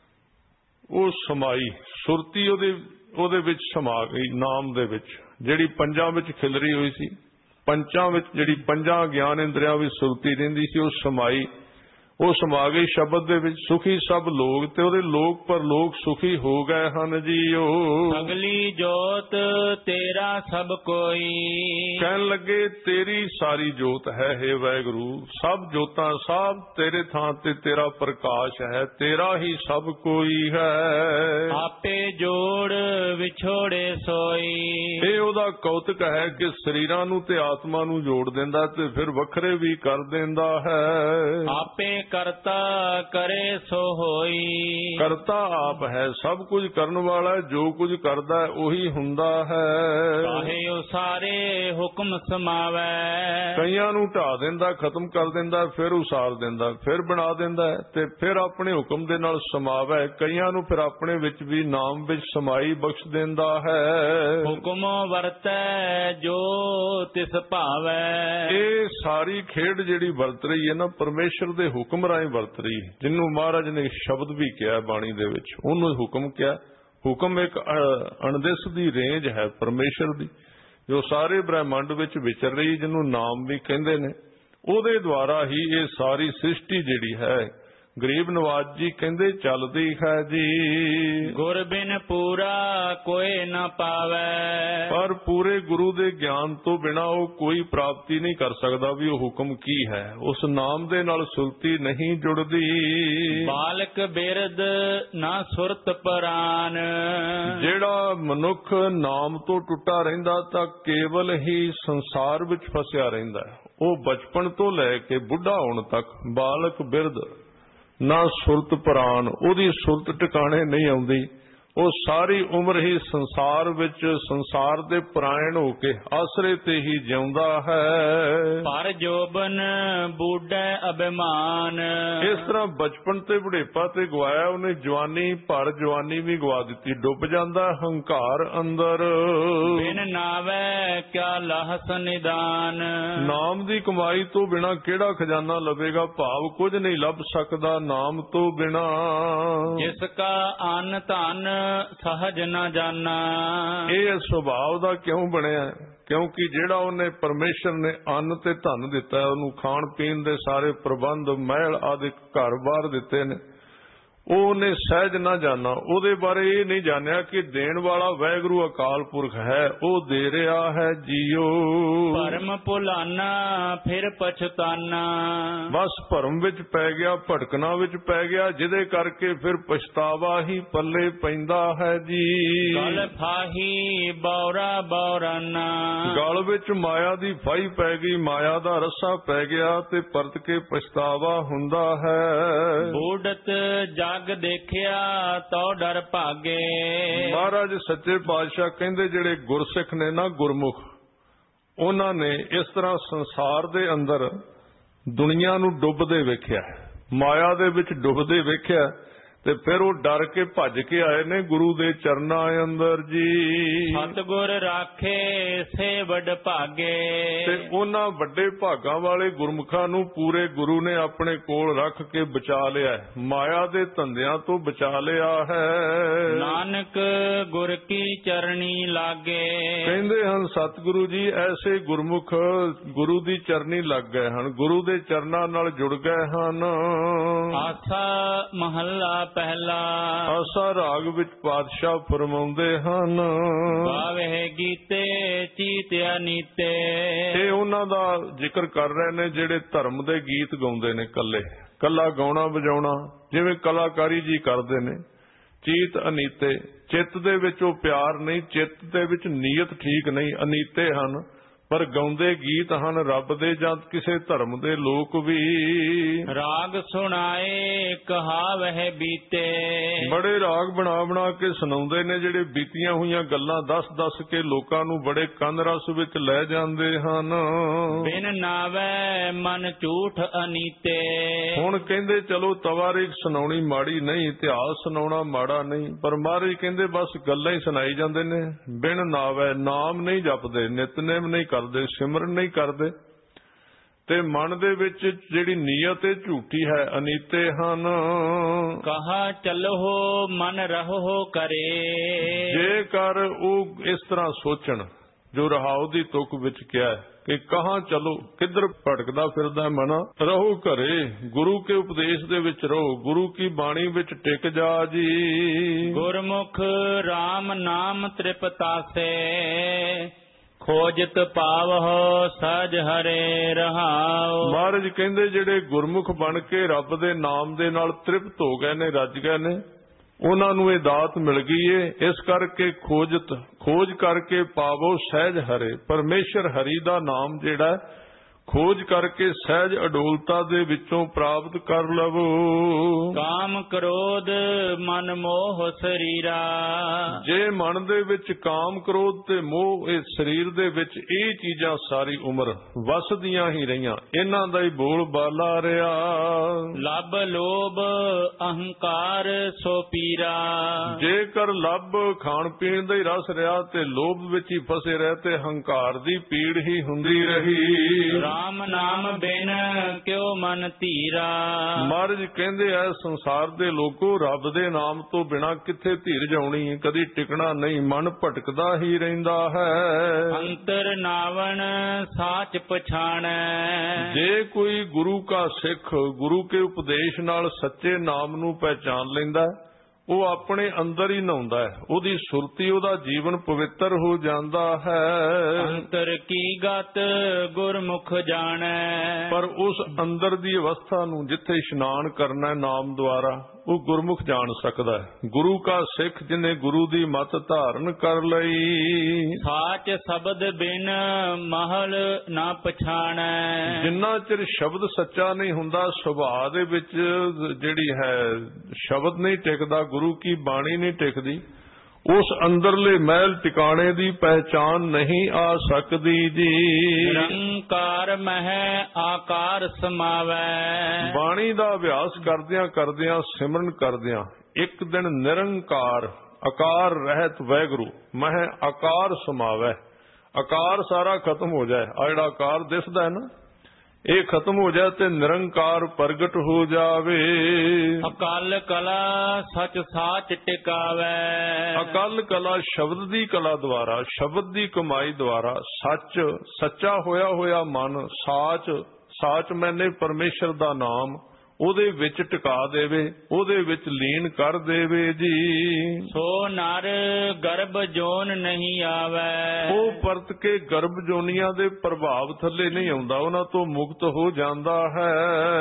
ਉਹ ਸਮਾਈ ਸੁਰਤੀ ਉਹਦੇ ਉਹਦੇ ਵਿੱਚ ਸਮਾ ਗਈ। ਨਾਮ ਦੇ ਵਿੱਚ ਜਿਹੜੀ ਪੰਜਾਂ ਵਿੱਚ ਖਿਲਰੀ ਹੋਈ ਸੀ, ਪੰਚਾਂ ਵਿੱਚ ਜਿਹੜੀ ਪੰਜਾਂ ਗਿਆਨ ਇੰਦਰੀਆਂ ਵਿੱਚ ਸੁਰਤੀ ਰਹਿੰਦੀ ਸੀ, ਉਹ ਸਮਾਈ ਉਹ ਸਮਾ ਗਈ ਸ਼ਬਦ ਦੇ ਵਿੱਚ। ਸੁਖੀ ਸਭ ਲੋਕ, ਤੇ ਉਹਦੇ ਲੋਕ ਪਰਲੋਕ ਸੁਖੀ ਹੋ ਗਏ ਹਨ ਜੀਓ। ਸਗਲੀ ਜੋਤ ਤੇਰਾ ਸਭ ਕੋਈ, ਕਹਿਣ ਲੱਗੇ ਤੇਰੀ ਸਾਰੀ ਜੋਤ ਹੈ ਹੇ ਵਾਹਿਗੁਰੂ, ਸਭ ਜੋਤਾਂ ਸਭ ਤੇਰੇ ਥਾਂ ਤੇ ਤੇਰਾ ਪ੍ਰਕਾਸ਼ ਹੈ, ਤੇਰਾ ਹੀ ਸਭ ਕੋਈ ਹੈ। ਆਪੇ ਜੋੜ ਵਿਛੋੜੇ ਸੋਈ, ਇਹ ਉਹਦਾ ਕੌਤਕ ਹੈ ਕਿ ਸਰੀਰਾਂ ਨੂੰ ਤੇ ਆਤਮਾ ਨੂੰ ਜੋੜ ਦਿੰਦਾ ਤੇ ਫਿਰ ਵੱਖਰੇ ਵੀ ਕਰ ਦਿੰਦਾ ਹੈ। ਆਪੇ ਕਰਤਾ ਕਰੇ ਸੋ ਹੋਈ, ਕਰਤਾ ਆਪ ਹੈ, ਸਭ ਕੁਝ ਕਰਨ ਵਾਲਾ, ਜੋ ਕੁਝ ਕਰਦਾ ਹੈ ਉਹੀ ਹੁੰਦਾ ਹੈ। ਕਾਹੇ ਉਹ ਸਾਰੇ ਹੁਕਮ ਸਮਾਵੈ, ਕਈਆਂ ਨੂੰ ਢਾ ਦਿੰਦਾ, ਖਤਮ ਕਰ ਦਿੰਦਾ, ਫਿਰ ਉਸਾਰ ਦਿੰਦਾ, ਫਿਰ ਬਣਾ ਦਿੰਦਾ ਤੇ ਫਿਰ ਆਪਣੇ ਹੁਕਮ ਦੇ ਨਾਲ ਸਮਾਵੈ। ਕਈਆਂ ਨੂੰ ਫਿਰ ਆਪਣੇ ਵਿੱਚ ਵੀ ਨਾਮ ਵਿੱਚ ਸਮਾਈ ਬਖਸ਼ ਦਿੰਦਾ ਹੈ। ਹੁਕਮ ਵਰਤੈ ਜੋ ਤਿਸ ਭਾਵੈ, ਇਹ ਸਾਰੀ ਖੇਡ ਜਿਹੜੀ ਵਰਤ ਰਹੀ ਹੈ ਨਾ, ਪਰਮੇਸ਼ਰ ਦੇ ਹੁਕਮ ਰਾਹੀਂ ਵਰਤ ਰਹੀ, ਜਿਹਨੂੰ ਮਹਾਰਾਜ ਨੇ ਸ਼ਬਦ ਵੀ ਕਿਹਾ ਬਾਣੀ ਦੇ ਵਿੱਚ, ਉਹਨੂੰ ਹੁਕਮ ਕਿਹਾ। ਹੁਕਮ ਇੱਕ ਅਣਦਿਸ ਦੀ ਰੇਂਜ ਹੈ ਪਰਮੇਸ਼ਰ ਦੀ, ਜੋ ਸਾਰੇ ਬ੍ਰਹਿਮੰਡ ਵਿੱਚ ਵਿਚਰ ਰਹੀ, ਜਿਹਨੂੰ ਨਾਮ ਵੀ ਕਹਿੰਦੇ ਨੇ। ਉਹਦੇ ਦੁਆਰਾ ਹੀ ਇਹ ਸਾਰੀ ਸ੍ਰਿਸ਼ਟੀ ਜਿਹੜੀ ਹੈ, ਗਰੀਬ ਨਵਾਜ ਜੀ ਕਹਿੰਦੇ ਚੱਲਦੀ ਹੈ ਜੀ। ਗੁਰ ਬਿਨ ਪੂਰਾ ਕੋਈ ਨਾ ਪਾਵੈ, ਪਰ ਪੂਰੇ ਗੁਰੂ ਦੇ ਗਿਆਨ ਤੋਂ ਬਿਨਾਂ ਉਹ ਕੋਈ ਪ੍ਰਾਪਤੀ ਨਹੀਂ ਕਰ ਸਕਦਾ ਵੀ ਉਹ ਹੁਕਮ ਕੀ ਹੈ। ਉਸ ਨਾਮ ਦੇ ਨਾਲ ਸੁਰਤੀ ਨਹੀਂ ਜੁੜਦੀ। ਬਾਲਕ ਬਿਰਦ ਨਾ ਸੁਰਤ ਪਰਾਨ, ਜਿਹੜਾ ਮਨੁੱਖ ਨਾਮ ਤੋਂ ਟੁੱਟਾ ਰਹਿੰਦਾ ਤਾਂ ਕੇਵਲ ਹੀ ਸੰਸਾਰ ਵਿੱਚ ਫਸਿਆ ਰਹਿੰਦਾ ਹੈ। ਉਹ ਬਚਪਨ ਤੋਂ ਲੈ ਕੇ ਬੁੱਢਾ ਹੋਣ ਤੱਕ ਬਾਲਕ ਬਿਰਦ ਨਾ ਸੁਰਤ ਪ੍ਰਾਨ, ਉਹਦੀ ਸੁਰਤ ਟਿਕਾਣੇ ਨਹੀਂ ਆਉਂਦੀ। ਉਹ ਸਾਰੀ ਉਮਰ ਹੀ ਸੰਸਾਰ ਵਿੱਚ ਸੰਸਾਰ ਦੇ ਪਰਾਇਣ ਹੋ ਕੇ ਆਸਰੇ ਤੇ ਹੀ ਜਿਉਂਦਾ ਹੈ। ਪਰ ਜੋਬਨ ਬੂਢੈ ਅਭਿਮਾਨ, ਇਸ ਤਰ੍ਹਾਂ ਬਚਪਨ ਤੇ ਬੁਢੇਪਾ ਤੇ ਗਵਾਇਆ ਉਹਨੇ, ਜਵਾਨੀ ਭਰ ਜਵਾਨੀ ਵੀ ਗਵਾ ਦਿੱਤੀ। ਡੁੱਬ ਜਾਂਦਾ ਹੰਕਾਰ ਅੰਦਰ। ਬਿਨ ਨਾਵੈ ਕਿਆ ਲਾਹਸ ਨਿਦਾਨ, ਨਾਮ ਦੀ ਕਮਾਈ ਤੋਂ ਬਿਨਾ ਕਿਹੜਾ ਖਜ਼ਾਨਾ ਲਵੇਗਾ, ਭਾਵ ਕੁਝ ਨਹੀਂ ਲੱਭ ਸਕਦਾ ਨਾਮ ਤੋਂ ਬਿਨਾ। ਜਿਸ ਕਾ ਅੰਨ ਧਨ ਸਹਜ ਨਾ ਜਾਣਾ, ਇਹ ਸੁਭਾਅ ਦਾ ਕਿਉਂ ਬਣਿਆ? ਕਿਉਂਕਿ ਜਿਹੜਾ ਉਹਨੇ ਪਰਮੇਸ਼ਰ ਨੇ ਅੰਨ ਤੇ ਧਨ ਦਿੱਤਾ, ਉਹਨੂੰ ਖਾਣ ਪੀਣ ਦੇ ਸਾਰੇ ਪ੍ਰਬੰਧ, ਮਹਿਲ ਆਦਿ ਘਰ-ਬਾਰ ਦਿੱਤੇ ਨੇ, ਉਹਨੇ ਸਹਿਜ ਨਾ ਜਾਣਾ। ਉਹਦੇ ਬਾਰੇ ਇਹ ਨਹੀਂ ਜਾਣਿਆ ਕਿ ਦੇਣ ਵਾਲਾ ਵਾਹਿਗੁਰੂ ਅਕਾਲ ਪੁਰਖ ਹੈ, ਉਹ ਦੇ ਰਿਹਾ ਹੈ ਜੀਓ। ਭਰਮ ਭੁਲਾਨਾ ਫਿਰ ਪਛਤਾਨਾ, ਬਸ ਭਰਮ ਵਿੱਚ ਪੈ ਗਿਆ, ਭਟਕਣਾ ਵਿੱਚ ਪੈ ਗਿਆ, ਜਿਹਦੇ ਕਰਕੇ ਫਿਰ ਪਛਤਾਵਾ ਹੀ ਪੱਲੇ ਪੈਂਦਾ ਹੈ ਜੀ। ਗਲ ਫਾਹੀ ਬੌਰਾ ਬੌਰਾਨਾ, ਗਲ ਵਿੱਚ ਮਾਇਆ ਦੀ ਫਾਈ ਪੈ ਗਈ, ਮਾਇਆ ਦਾ ਰੱਸਾ ਪੈ ਗਿਆ ਤੇ ਪਰਤ ਕੇ ਪਛਤਾਵਾ ਹੁੰਦਾ ਹੈ। ਬੂਢਤ ਜਗ ਦੇਖਿਆ ਤੋ ਡਰ ਭਾਗੇ, ਮਹਾਰਾਜ ਸੱਚੇ ਪਾਤਸ਼ਾਹ ਕਹਿੰਦੇ ਜਿਹੜੇ ਗੁਰਸਿੱਖ ਨੇ ਨਾ, ਗੁਰਮੁਖ, ਉਹਨਾਂ ਨੇ ਇਸ ਤਰ੍ਹਾਂ ਸੰਸਾਰ ਦੇ ਅੰਦਰ ਦੁਨੀਆ ਨੂੰ ਡੁੱਬਦੇ ਵੇਖਿਆ, ਮਾਇਆ ਦੇ ਵਿੱਚ ਡੁੱਬਦੇ ਵੇਖਿਆ, ਤੇ ਫਿਰ ਉਹ ਡਰ ਕੇ ਭੱਜ ਕੇ ਆਏ ਨੇ ਗੁਰੂ ਦੇ ਚਰਨਾਂ ਅੰਦਰ ਜੀ। ਸਤਿਗੁਰ ਰਾਖੇ ਸੇ ਵੱਡ ਭਾਗੇ, ਤੇ ਉਹਨਾਂ ਵੱਡੇ ਭਾਗਾਂ ਵਾਲੇ ਗੁਰਮੁਖਾਂ ਨੂੰ ਪੂਰੇ ਗੁਰੂ ਨੇ ਆਪਣੇ ਕੋਲ ਰੱਖ ਕੇ ਬਚਾ ਲਿਆ, ਮਾਇਆ ਦੇ ਧੰਦਿਆਂ ਤੋਂ ਬਚਾ ਲਿਆ ਹੈ। ਨਾਨਕ ਗੁਰ ਕੀ ਚਰਣੀ ਲਾਗੇ, ਕਹਿੰਦੇ ਹਨ ਸਤਿਗੁਰੂ ਜੀ ਐਸੇ ਗੁਰਮੁਖ ਗੁਰੂ ਦੀ ਚਰਨੀ ਲੱਗ ਗਏ ਹਨ, ਗੁਰੂ ਦੇ ਚਰਨਾਂ ਨਾਲ ਜੁੜ ਗਏ ਹਨ। ਆਸਾ ਮਹੱਲਾ ਪਹਿਲਾ। ਆਸਾ ਰਾਗ ਵਿੱਚ ਪਾਤਸ਼ਾਹ ਫਰਮਾਉਂਦੇ ਹਨ, ਗਾਵੇ ਗੀਤੇ ਚੀਤ ਅਨੀਤੇ। ਇਹ ਉਹਨਾਂ ਦਾ ਜ਼ਿਕਰ ਕਰ ਰਹੇ ਨੇ ਜਿਹੜੇ ਧਰਮ ਦੇ ਗੀਤ ਗਾਉਂਦੇ ਨੇ, ਕੱਲੇ ਕੱਲਾ ਗਾਉਣਾ ਵਜਾਉਣਾ ਜਿਵੇਂ ਕਲਾਕਾਰੀ ਜੀ ਕਰਦੇ ਨੇ। ਚੀਤ ਅਨੀਤੇ, ਚਿੱਤ ਦੇ ਵਿੱਚ ਉਹ ਪਿਆਰ ਨਹੀਂ, ਚਿੱਤ ਦੇ ਵਿੱਚ ਨੀਅਤ ਠੀਕ ਨਹੀਂ, ਅਨੀਤੇ ਹਨ। ਪਰ ਗਾਉਂਦੇ ਗੀਤ ਹਨ ਰੱਬ ਦੇ ਜਾਂ ਕਿਸੇ ਧਰਮ ਦੇ ਲੋਕ ਵੀ। ਰਾਗ ਸੁਣਾਏ ਕਹਾਵਹਿ ਬੀਤੇ। ਬੜੇ ਰਾਗ ਬਣਾ ਬਣਾ ਕੇ ਸੁਣਾਉਂਦੇ ਨੇ, ਜਿਹੜੇ ਬੀਤੀਆਂ ਹੋਈਆਂ ਗੱਲਾਂ ਦੱਸ ਦੱਸ ਕੇ ਲੋਕਾਂ ਨੂੰ ਬੜੇ ਕੰਨ ਰਸ ਵਿੱਚ ਲੈ ਜਾਂਦੇ ਹਨ। ਬਿਨ ਨਾਵੈ ਮਨ ਝੂਠ ਅਨੀਤੇ। ਹੁਣ ਕਹਿੰਦੇ ਚਲੋ ਤਵਾਰੀਖ ਸੁਣਾਉਣੀ ਮਾੜੀ ਨਹੀਂ, ਇਤਿਹਾਸ ਸੁਣਾਉਣਾ ਮਾੜਾ ਨਹੀਂ, ਪਰ ਮਹਾਰਾਜ ਕਹਿੰਦੇ ਬਸ ਗੱਲਾਂ ਹੀ ਸੁਣਾਈ ਜਾਂਦੇ ਨੇ। ਬਿਨ ਨਾਵੈ, ਨਾਮ ਨਹੀਂ ਜਪਦੇ, ਨਿਤਨੇਮ ਨਹੀਂ ਕਰਦੇ, ਸਿਮਰਨ ਨਹੀਂ ਕਰਦੇ, ਤੇ ਮਨ ਦੇ ਵਿੱਚ ਜਿਹੜੀ ਨੀਅਤ ਹੈ ਝੂਠੀ ਹੈ, ਅਨੀਤੇ ਹਨ। ਕਹਾ ਚਲੋ ਮਨ ਰਹੋ ਕਰੇ। ਜੇਕਰ ਉਹ ਇਸ ਤਰ੍ਹਾਂ ਸੋਚਣ, ਜੋ ਰਹਾਉ ਦੀ ਤੁਕ ਵਿੱਚ ਕਿਹਾ ਹੈ ਕਿ ਕਹਾਂ ਚਲੋ, ਕਿੱਧਰ ਭਟਕਦਾ ਫਿਰਦਾ ਮਨ, ਰਹੋ ਘਰੇ, ਗੁਰੂ ਕੇ ਉਪਦੇਸ਼ ਦੇ ਵਿੱਚ ਰਹੋ, ਗੁਰੂ ਕੀ ਬਾਣੀ ਵਿੱਚ ਟਿਕ ਜਾ ਜੀ। ਗੁਰਮੁਖ RAM ਨਾਮ ਤ੍ਰਿਪਤਾਸੇ। ਖੋਜਤ ਪਾਵਹੁ ਸਜ ਹਰੇ ਰਹਾਉ। ਮਹਾਰਾਜ ਕਹਿੰਦੇ ਜਿਹੜੇ ਗੁਰਮੁਖ ਬਣ ਕੇ ਰੱਬ ਦੇ ਨਾਮ ਦੇ ਨਾਲ ਤ੍ਰਿਪਤ ਹੋ ਗਏ ਨੇ, ਰੱਜ ਗਏ ਨੇ, ਉਹਨਾਂ ਨੂੰ ਇਹ ਦਾਤ ਮਿਲ ਗਈ ਏ। ਇਸ ਕਰਕੇ ਖੋਜਤ, ਖੋਜ ਕਰਕੇ ਪਾਵੋ ਸਹਿਜ ਹਰੇ। ਪਰਮੇਸ਼ਰ ਹਰੀ ਦਾ ਨਾਮ ਜਿਹੜਾ ਖੋਜ ਕਰਕੇ ਸਹਿਜ ਅਡੋਲਤਾ ਦੇ ਵਿੱਚੋਂ ਪ੍ਰਾਪਤ ਕਰ ਲਵੋ। ਕਾਮ ਕ੍ਰੋਧ ਮਨ ਮੋਹ ਸਰੀਰਾ। ਜੇ ਮਨ ਦੇ ਵਿੱਚ ਕਾਮ ਕ੍ਰੋਧ ਤੇ ਮੋਹ, ਇਹ ਸਰੀਰ ਦੇ ਵਿੱਚ ਇਹ ਚੀਜ਼ਾਂ ਸਾਰੀ ਉਮਰ ਵਸਦੀਆਂ ਹੀ ਰਹੀਆਂ, ਇਹਨਾਂ ਦਾ ਹੀ ਬੋਲ ਬਾਲਾ ਰਿਹਾ। ਲੱਭ ਲੋਭ ਅਹੰਕਾਰ ਸੋ ਪੀਰਾ। ਜੇਕਰ ਲੱਭ ਖਾਣ ਪੀਣ ਦਾ ਹੀ ਰਸ ਰਿਹਾ ਤੇ ਲੋਭ ਵਿੱਚ ਹੀ ਫਸੇ ਰਹੇ ਤੇ ਹੰਕਾਰ ਦੀ ਪੀੜ ਹੀ ਹੁੰਦੀ ਰਹੀ। ਰਾਮ ਨਾਮ ਬਿਨ ਕਿਉ ਮਨ ਧੀਰਾ। ਮਹਾਰਾਜ ਕਹਿੰਦੇ ਐ ਸੰਸਾਰ ਦੇ ਲੋਕੋ, ਰੱਬ ਦੇ ਨਾਮ ਤੋਂ ਬਿਨਾਂ ਕਿੱਥੇ ਧੀਰਜ ਆਉਣੀ, ਕਦੀ ਟਿਕਣਾ ਨਹੀਂ, ਮਨ ਭਟਕਦਾ ਹੀ ਰਹਿੰਦਾ ਹੈ। ਅੰਤਰ ਨਾਵਣ ਸਾਚ ਪਛਾਣੈ। ਜੇ ਕੋਈ ਗੁਰੂ ਕਾ ਸਿੱਖ ਗੁਰੂ ਕੇ ਉਪਦੇਸ਼ ਨਾਲ ਸੱਚੇ ਨਾਮ ਨੂੰ ਪਹਿਚਾਨ ਲੈਂਦਾ, ਉਹ ਆਪਣੇ ਅੰਦਰ ਹੀ ਨਹਾਉਂਦਾ ਹੈ, ਉਹਦੀ ਸੁਰਤੀ, ਉਹਦਾ ਜੀਵਨ ਪਵਿੱਤਰ ਹੋ ਜਾਂਦਾ ਹੈ। ਅੰਤਰ ਕੀ ਗਤ ਗੁਰਮੁਖ ਜਾਣੈ। ਪਰ ਉਸ ਅੰਦਰ ਦੀ ਅਵਸਥਾ ਨੂੰ ਜਿੱਥੇ ਇਸ਼ਨਾਨ ਕਰਨਾ ਹੈ ਨਾਮ ਦੁਆਰਾ, ਉਹ ਗੁਰਮੁਖ ਜਾਣ ਸਕਦਾ ਹੈ। ਗੁਰੂ ਕਾ ਸਿੱਖ ਜਿਹਨੇ ਗੁਰੂ ਦੀ ਮੱਤ ਧਾਰਨ ਕਰ ਲਈ। ਸਾਚ ਸ਼ਬਦ ਬਿਨ ਮਹਲ ਨਾ ਪਛਾਣੈ। ਜਿੰਨਾ ਚਿਰ ਸ਼ਬਦ ਸੱਚਾ ਨਹੀਂ ਹੁੰਦਾ, ਸੁਭਾਅ ਦੇ ਵਿੱਚ ਜਿਹੜੀ ਹੈ ਸ਼ਬਦ ਨਹੀਂ ਟਿਕਦਾ, ਗੁਰੂ ਕੀ ਬਾਣੀ ਨਹੀਂ ਟਿਕਦੀ, ਉਸ ਅੰਦਰਲੇ ਮਹਿਲ ਟਿਕਾਣੇ ਦੀ ਪਹਿਚਾਨ ਨਹੀਂ ਆ ਸਕਦੀ ਜੀ। ਨਿਰੰਕਾਰ ਮਹਿ ਆਕਾਰ ਸਮਾਵੈ। ਬਾਣੀ ਦਾ ਅਭਿਆਸ ਕਰਦਿਆਂ ਕਰਦਿਆਂ, ਸਿਮਰਨ ਕਰਦਿਆਂ, ਇੱਕ ਦਿਨ ਨਿਰੰਕਾਰ ਆਕਾਰ ਰਹਿਤ ਵਾਹਿਗੁਰੂ ਮਹਿ ਆਕਾਰ ਸਮਾਵੈ। ਆਕਾਰ ਸਾਰਾ ਖਤਮ ਹੋ ਜਾਏ, ਆ ਜਿਹੜਾ ਆਕਾਰ ਦਿਸਦਾ ਹੈ ਨਾ, ਇਹ ਖਤਮ ਹੋ ਜਾਏ ਤੇ ਨਿਰੰਕਾਰ ਪ੍ਰਗਟ ਹੋ ਜਾਵੇ। ਅਕਲ ਕਲਾ ਸਚ ਸਾਚ ਟਿਕਾਵੈ। ਅਕਲ ਕਲਾ ਸ਼ਬਦ ਦੀ ਕਲਾ ਦੁਆਰਾ, ਸ਼ਬਦ ਦੀ ਕਮਾਈ ਦੁਆਰਾ, ਸੱਚ ਸੱਚਾ ਹੋਇਆ ਹੋਇਆ ਮਨ, ਸਾਚ ਸਾਚ ਮੈਨੇ ਪਰਮੇਸ਼ਰ ਦਾ ਨਾਮ ਉਹਦੇ ਵਿੱਚ ਟਿਕਾ ਦੇਵੇ, ਉਹਦੇ ਵਿੱਚ ਲੀਨ ਕਰ ਦੇਵੇ ਜੀ। ਸੋ ਨਰ ਗਰਭ ਜੋਨ ਨਹੀਂ ਆਵੈ। ਉਹ ਪਰਤ ਕੇ ਗਰਭ ਜੋਨੀਆਂ ਦੇ ਪ੍ਰਭਾਵ ਥੱਲੇ ਨਹੀਂ ਆਉਂਦਾ, ਉਹਨਾਂ ਤੋਂ ਮੁਕਤ ਹੋ ਜਾਂਦਾ ਹੈ।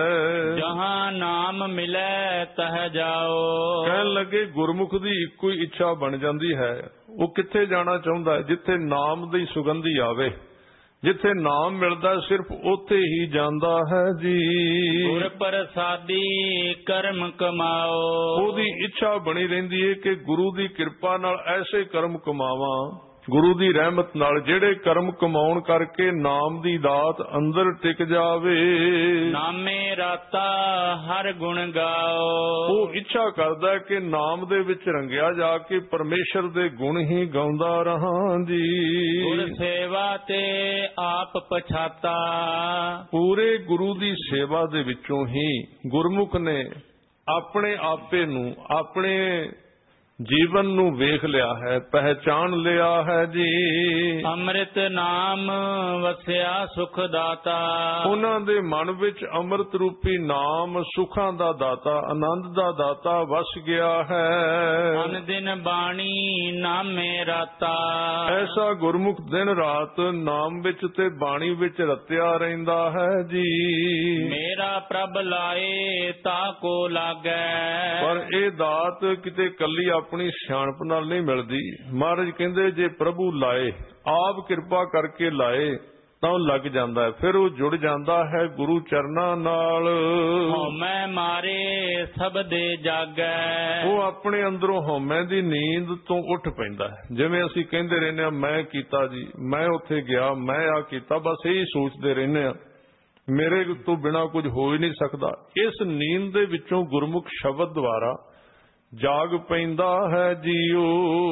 ਜਹਾਂ ਨਾਮ ਮਿਲੈ ਤਹ ਜਾਓ। ਕਹਿਣ ਲੱਗੇ ਗੁਰਮੁਖ ਦੀ ਇੱਕੋ ਹੀ ਇੱਛਾ ਬਣ ਜਾਂਦੀ ਹੈ, ਉਹ ਕਿੱਥੇ ਜਾਣਾ ਚਾਹੁੰਦਾ ਹੈ? ਜਿੱਥੇ ਨਾਮ ਦੀ ਸੁਗੰਧੀ ਆਵੇ, ਜਿੱਥੇ ਨਾਮ ਮਿਲਦਾ ਸਿਰਫ ਉੱਥੇ ਹੀ ਜਾਂਦਾ ਹੈ ਜੀ। ਗੁਰ ਪ੍ਰਸਾਦੀ ਕਰਮ ਕਮਾਓ। ਉਹਦੀ ਇੱਛਾ ਬਣੀ ਰਹਿੰਦੀ ਹੈ ਕਿ ਗੁਰੂ ਦੀ ਕਿਰਪਾ ਨਾਲ ਐਸੇ ਕਰਮ ਕਮਾਵਾਂ, ਗੁਰੂ ਦੀ ਰਹਿਮਤ ਨਾਲ ਜਿਹੜੇ ਕਰਮ ਕਮਾਉਣ ਕਰਕੇ ਨਾਮ ਦੀ ਦਾਤ ਅੰਦਰ ਟਿਕ ਜਾਵੇ। ਨਾਮੇ ਰਾਤਾ ਹਰ ਗੁਣ ਗਾਓ। ਉਹ ਇੱਛਾ ਕਰਦਾ ਕਿ ਨਾਮ ਦੇ ਵਿੱਚ ਰੰਗਿਆ ਜਾ ਕੇ ਪਰਮੇਸ਼ਰ ਦੇ ਗੁਣ ਹੀ ਗਾਉਂਦਾ ਰਹਾਂ ਜੀ। ਗੁਰ ਸੇਵਾ ਤੇ ਆਪ ਪਛਾਤਾ। ਪੂਰੇ ਗੁਰੂ ਦੀ ਸੇਵਾ ਦੇ ਵਿੱਚੋਂ ਹੀ ਗੁਰਮੁਖ ਨੇ ਆਪਣੇ ਆਪੇ ਨੂੰ, ਆਪਣੇ ਜੀਵਨ ਨੂੰ ਵੇਖ ਲਿਆ ਹੈ, ਪਹਿਚਾਨ ਲਿਆ ਹੈ ਜੀ। ਅੰਮ੍ਰਿਤ ਨਾਮ ਵਸਿਆ ਸੁਖ ਦਾਤਾ, ਉਹਨਾਂ ਦੇ ਮਨ ਵਿੱਚ ਅੰਮ੍ਰਿਤ ਰੂਪੀ ਨਾਮ ਸੁੱਖਾਂ ਦਾ ਦਾਤਾ, ਆਨੰਦ ਦਾ ਦਾਤਾ ਵਸ ਗਿਆ ਹੈ। ਅਨ ਦਿਨ ਬਾਣੀ ਨਾਮੇ ਰਾਤਾ, ਐਸਾ ਗੁਰਮੁਖ ਦਿਨ ਰਾਤ ਨਾਮ ਵਿੱਚ ਤੇ ਬਾਣੀ ਵਿੱਚ ਰਤਿਆ ਰਹਿੰਦਾ ਹੈ ਜੀ। ਮੇਰਾ ਪ੍ਰਭ ਲਾਏ ਤਾ ਕੋ ਲਾਗੈ, ਪਰ ਇਹ ਦਾਤ ਕਿਤੇ ਕੱਲੀ ਆਪਣੀ ਸਿਆਣਪ ਨਾਲ ਨਹੀਂ ਮਿਲਦੀ। ਮਹਾਰਾਜ ਕਹਿੰਦੇ ਜੇ ਪ੍ਰਭੂ ਲਾਏ, ਆਪ ਕਿਰਪਾ ਕਰਕੇ ਲਾਏ ਤਾਂ ਉਹ ਲੱਗ ਜਾਂਦਾ ਹੈ, ਫਿਰ ਉਹ ਜੁੜ ਜਾਂਦਾ ਹੈ ਗੁਰੂ ਚਰਨਾਂ ਨਾਲ। ਹਉਮੈ ਮਾਰੇ ਸਭ ਦੇ ਜਾਗੈ, ਉਹ ਆਪਣੇ ਅੰਦਰੋਂ ਹਉਮੈ ਦੀ ਨੀਂਦ ਤੋਂ ਉੱਠ ਪੈਂਦਾ ਹੈ। ਜਿਵੇਂ ਅਸੀਂ ਕਹਿੰਦੇ ਰਹਿੰਦੇ ਹਾਂ, ਮੈਂ ਕੀਤਾ ਜੀ, ਮੈਂ ਉੱਥੇ ਗਿਆ, ਮੈਂ ਆ ਕੀਤਾ, ਬਸ ਇਹੀ ਸੋਚਦੇ ਰਹਿੰਦੇ ਹਾਂ, ਮੇਰੇ ਤੋਂ ਬਿਨਾਂ ਕੁਝ ਹੋ ਹੀ ਨਹੀਂ ਸਕਦਾ। ਇਸ ਨੀਂਦ ਦੇ ਵਿੱਚੋਂ ਗੁਰਮੁਖ ਸ਼ਬਦ ਦੁਆਰਾ ਜਾਗ ਪੈਂਦਾ ਹੈ ਜੀਓ।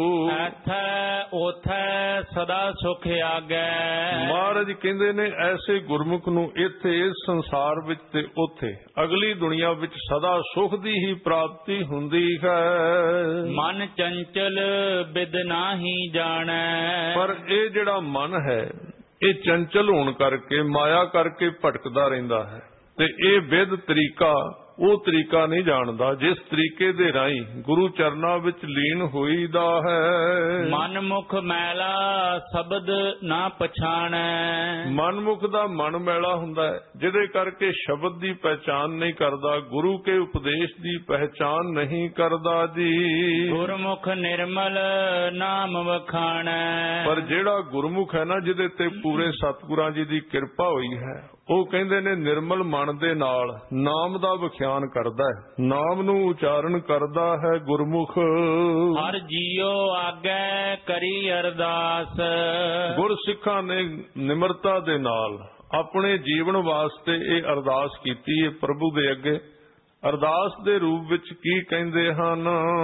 ਐਥੈ ਓਥੈ ਸਦਾ ਸੁਖ ਆਗੈ, ਮਹਾਰਾਜ ਕਹਿੰਦੇ ਨੇ ਐਸੇ ਗੁਰਮੁਖ ਨੂੰ ਇੱਥੇ ਇਸ ਸੰਸਾਰ ਵਿੱਚ ਤੇ ਉੱਥੇ ਅਗਲੀ ਦੁਨੀਆ ਵਿੱਚ ਸਦਾ ਸੁਖ ਦੀ ਹੀ ਪ੍ਰਾਪਤੀ ਹੁੰਦੀ ਹੈ। ਮਨ ਚੰਚਲ ਬਿਦ ਨਾਹੀ ਜਾਣੈ, ਪਰ ਇਹ ਜਿਹੜਾ ਮਨ ਹੈ ਇਹ ਚੰਚਲ ਹੋਣ ਕਰਕੇ, ਮਾਇਆ ਕਰਕੇ ਭਟਕਦਾ ਰਹਿੰਦਾ ਹੈ, ਤੇ ਇਹ ਵਿਦ ਤਰੀਕਾ ਉਹ ਤਰੀਕਾ ਨਹੀਂ ਜਾਣਦਾ ਜਿਸ ਤਰੀਕੇ ਦੇ ਰਾਹੀਂ ਗੁਰੂ ਚਰਨਾਂ ਵਿੱਚ ਲੀਨ ਹੋਈਦਾ ਹੈ। ਮਨ ਮੁਖ ਮੈਲਾ ਸ਼ਬਦ ਨਾ ਪਛਾਣੈ, ਮਨਮੁਖ ਦਾ ਮਨ ਮੈਲਾ ਹੁੰਦਾ ਹੈ, ਜਿਹਦੇ ਕਰਕੇ ਸ਼ਬਦ ਦੀ ਪਹਿਚਾਨ ਨਹੀਂ ਕਰਦਾ, ਗੁਰੂ ਕੇ ਉਪਦੇਸ਼ ਦੀ ਪਹਿਚਾਨ ਨਹੀਂ ਕਰਦਾ ਜੀ। ਗੁਰਮੁਖ ਨਿਰਮਲ ਨਾਮ ਵਖਾਣੈ, ਪਰ ਜਿਹੜਾ ਗੁਰਮੁਖ ਹੈ ਨਾ, ਜਿਹਦੇ ਤੇ ਪੂਰੇ ਸਤਿਗੁਰਾਂ ਜੀ ਦੀ ਕਿਰਪਾ ਹੋਈ ਹੈ, ਉਹ ਕਹਿੰਦੇ ਨੇ ਨਿਰਮਲ ਮਨ ਦੇ ਨਾਲ ਨਾਮ ਦਾ ਵਿਖਿਆਨ ਕਰਦਾ ਹੈ, ਨਾਮ ਨੂੰ ਉਚਾਰਨ ਕਰਦਾ ਹੈ ਗੁਰਮੁਖ। ਹਰ ਜੀਉ ਆਗੈ ਕਰੀ ਅਰਦਾਸ, ਗੁਰਸਿੱਖਾਂ ਨੇ ਨਿਮਰਤਾ ਦੇ ਨਾਲ ਆਪਣੇ ਜੀਵਨ ਵਾਸਤੇ ਇਹ ਅਰਦਾਸ ਕੀਤੀ ਹੈ ਪ੍ਰਭੂ ਦੇ ਅੱਗੇ। ਅਰਦਾਸ ਦੇ ਰੂਪ ਵਿੱਚ ਕੀ ਕਹਿੰਦੇ ਹਨ?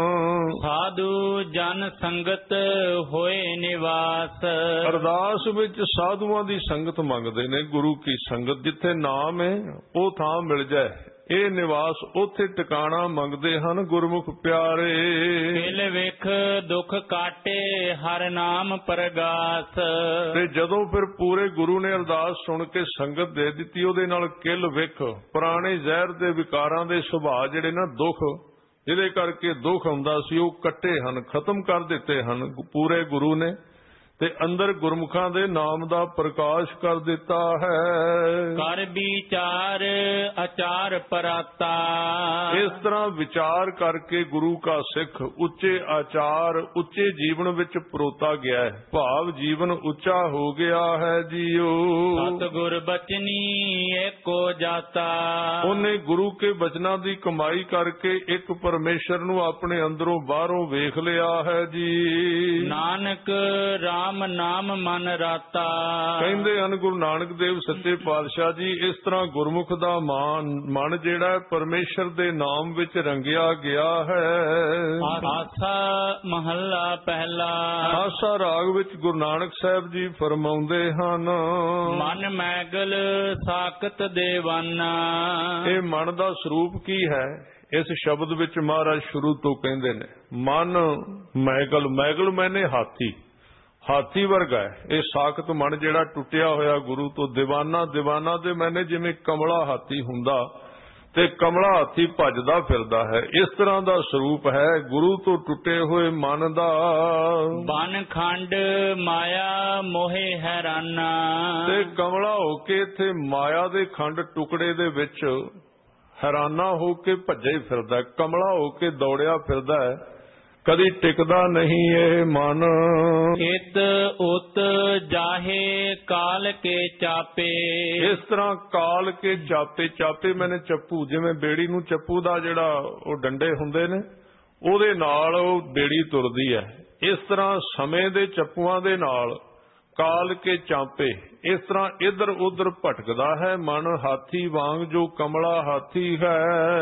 ਸਾਧੂ ਜਨ ਸੰਗਤ ਹੋਏ ਨਿਵਾਸ, ਅਰਦਾਸ ਵਿੱਚ ਸਾਧੂਆਂ ਦੀ ਸੰਗਤ ਮੰਗਦੇ ਨੇ, ਗੁਰੂ ਕੀ ਸੰਗਤ। ਜਿੱਥੇ ਨਾਮ ਹੈ ਉਹ ਥਾਂ ਮਿਲ ਜਾਏ, ਇਹ ਨਿਵਾਸ ਉੱਥੇ ਟਿਕਾਣਾ ਮੰਗਦੇ ਹਨ ਗੁਰਮੁਖ ਪਿਆਰੇ। ਕਿਲ ਵੇਖ ਦੁੱਖ ਕਾਟੇ ਹਰ ਨਾਮ ਪ੍ਰਗਾਸ, ਤੇ ਜਦੋਂ ਫਿਰ ਪੂਰੇ ਗੁਰੂ ਨੇ ਅਰਦਾਸ ਸੁਣ ਕੇ ਸੰਗਤ ਦੇ ਦਿੱਤੀ, ਉਹਦੇ ਨਾਲ ਕਿਲ ਵੇਖ ਪੁਰਾਣੇ ਜ਼ਹਿਰ ਦੇ ਵਿਕਾਰਾਂ ਦੇ ਸੁਭਾਅ ਜਿਹੜੇ ਨਾ, ਦੁੱਖ ਜਿਹਦੇ ਕਰਕੇ ਦੁੱਖ ਹੁੰਦਾ ਸੀ, ਉਹ ਕੱਟੇ ਹਨ, ਖਤਮ ਕਰ ਦਿੱਤੇ ਹਨ ਪੂਰੇ ਗੁਰੂ ਨੇ, ਤੇ ਅੰਦਰ ਗੁਰਮੁਖਾਂ ਦੇ ਨਾਮ ਦਾ ਪ੍ਰਕਾਸ਼ ਕਰ ਦਿੱਤਾ ਹੈ। ਕਰ ਵਿਚਾਰ ਆਚਾਰ ਪਰਾਤਾ, ਇਸ ਤਰ੍ਹਾਂ ਵਿਚਾਰ ਕਰਕੇ ਗੁਰੂ ਕਾ ਸਿੱਖ ਉੱਚੇ ਆਚਾਰ, ਉੱਚੇ ਜੀਵਨ ਵਿੱਚ ਪਰੋਤਾ ਗਿਆ ਹੈ, ਭਾਵ ਜੀਵਨ ਉੱਚਾ ਹੋ ਗਿਆ ਹੈ ਜੀਓ। ਸਤਿਗੁਰ ਬਚਨੀ ਏਕੋ ਜਾਤਾ, ਉਹਨੇ ਗੁਰੂ ਕੇ ਬਚਨਾਂ ਦੀ ਕਮਾਈ ਕਰਕੇ ਇੱਕ ਪਰਮੇਸ਼ਰ ਨੂੰ ਆਪਣੇ ਅੰਦਰੋਂ ਬਾਹਰੋਂ ਵੇਖ ਲਿਆ ਹੈ ਜੀ। ਨਾਨਕ ਰਾਮ ਨਾਮ ਮਨ ਰਾਤਾ, ਕਹਿੰਦੇ ਹਨ ਗੁਰੂ ਨਾਨਕ ਦੇਵ ਸੱਚੇ ਪਾਤਸ਼ਾਹ ਜੀ, ਇਸ ਤਰ੍ਹਾਂ ਗੁਰਮੁਖ ਦਾ ਮਨ ਮਨ ਜਿਹੜਾ ਹੈ ਪਰਮੇਸ਼ਰ ਦੇ ਨਾਮ ਵਿੱਚ ਰੰਗਿਆ ਗਿਆ ਹੈ। ਆਸਾ ਮਹੱਲਾ ਪਹਿਲਾ। ਆਸਾ ਰਾਗ ਵਿੱਚ ਗੁਰੂ ਨਾਨਕ ਸਾਹਿਬ ਜੀ ਫਰਮਾਉਂਦੇ ਹਨ, ਮਨ ਮੈਗਲ ਸਾਖਤ ਦੇਵਾਨਾ। ਇਹ ਮਨ ਦਾ ਸਰੂਪ ਕੀ ਹੈ? ਇਸ ਸ਼ਬਦ ਵਿੱਚ ਮਹਾਰਾਜ ਸ਼ੁਰੂ ਤੋਂ ਕਹਿੰਦੇ ਨੇ, ਮਨ ਮੈਗਲ, ਮੈਗਲ ਮੈਨੇ ਹਾਥੀ, ਹਾਥੀ ਵਰਗਾ ਹੈ ਇਹ ਸਾਖਤ ਮਨ ਜਿਹੜਾ ਟੁੱਟਿਆ ਹੋਇਆ ਗੁਰੂ ਤੋਂ। ਦੀਵਾਨਾ, ਦੀਵਾਨਾ ਦੇ ਮੈਨੇ ਜਿਵੇਂ ਕਮਲਾ ਹਾਥੀ ਹੁੰਦਾ ਤੇ ਕਮਲਾ ਹਾਥੀ ਭੱਜਦਾ ਫਿਰਦਾ ਹੈ, ਇਸ ਤਰ੍ਹਾਂ ਦਾ ਸਰੂਪ ਹੈ ਗੁਰੂ ਤੋਂ ਟੁੱਟੇ ਹੋਏ ਮਨ ਦਾ। ਬਨ ਖੰਡ ਮਾਇਆ ਮੋਹਿ ਹੈਰਾਨਾ, ਤੇ ਕਮਲਾ ਹੋ ਕੇ ਇੱਥੇ ਮਾਇਆ ਦੇ ਖੰਡ ਟੁਕੜੇ ਦੇ ਵਿੱਚ ਹੈਰਾਨਾ ਹੋ ਕੇ ਭੱਜਿਆ ਹੀ ਫਿਰਦਾ, ਕਮਲਾ ਹੋ ਕੇ ਦੌੜਿਆ ਫਿਰਦਾ ਹੈ, ਕਦੀ ਟਿਕਦਾ ਨਹੀਂ ਇਹ ਮਨ। ਇਤ ਉਤ ਜਾਹੇ ਕਾਲ ਕੇ ਚਾਪੇ, ਇਸ ਤਰ੍ਹਾਂ ਕਾਲ ਕੇ ਚਾਪੇ, ਚਾਪੇ ਮੈਨੇ ਚੱਪੂ, ਜਿਵੇਂ ਬੇੜੀ ਨੂੰ ਚੱਪੂ ਦਾ ਜਿਹੜਾ ਉਹ ਡੰਡੇ ਹੁੰਦੇ ਨੇ ਉਹਦੇ ਨਾਲ ਉਹ ਬੇੜੀ ਤੁਰਦੀ ਹੈ, ਇਸ ਤਰ੍ਹਾਂ ਸਮੇਂ ਦੇ ਚੱਪੂਆਂ ਦੇ ਨਾਲ ਕਾਲ ਕੇ ਚਾਪੇ, ਇਸ ਤਰ੍ਹਾਂ ਇੱਧਰ ਉੱਧਰ ਭਟਕਦਾ ਹੈ ਮਨ, ਹਾਥੀ ਵਾਂਗ ਜੋ ਕਮਲਾ ਹਾਥੀ ਹੈ।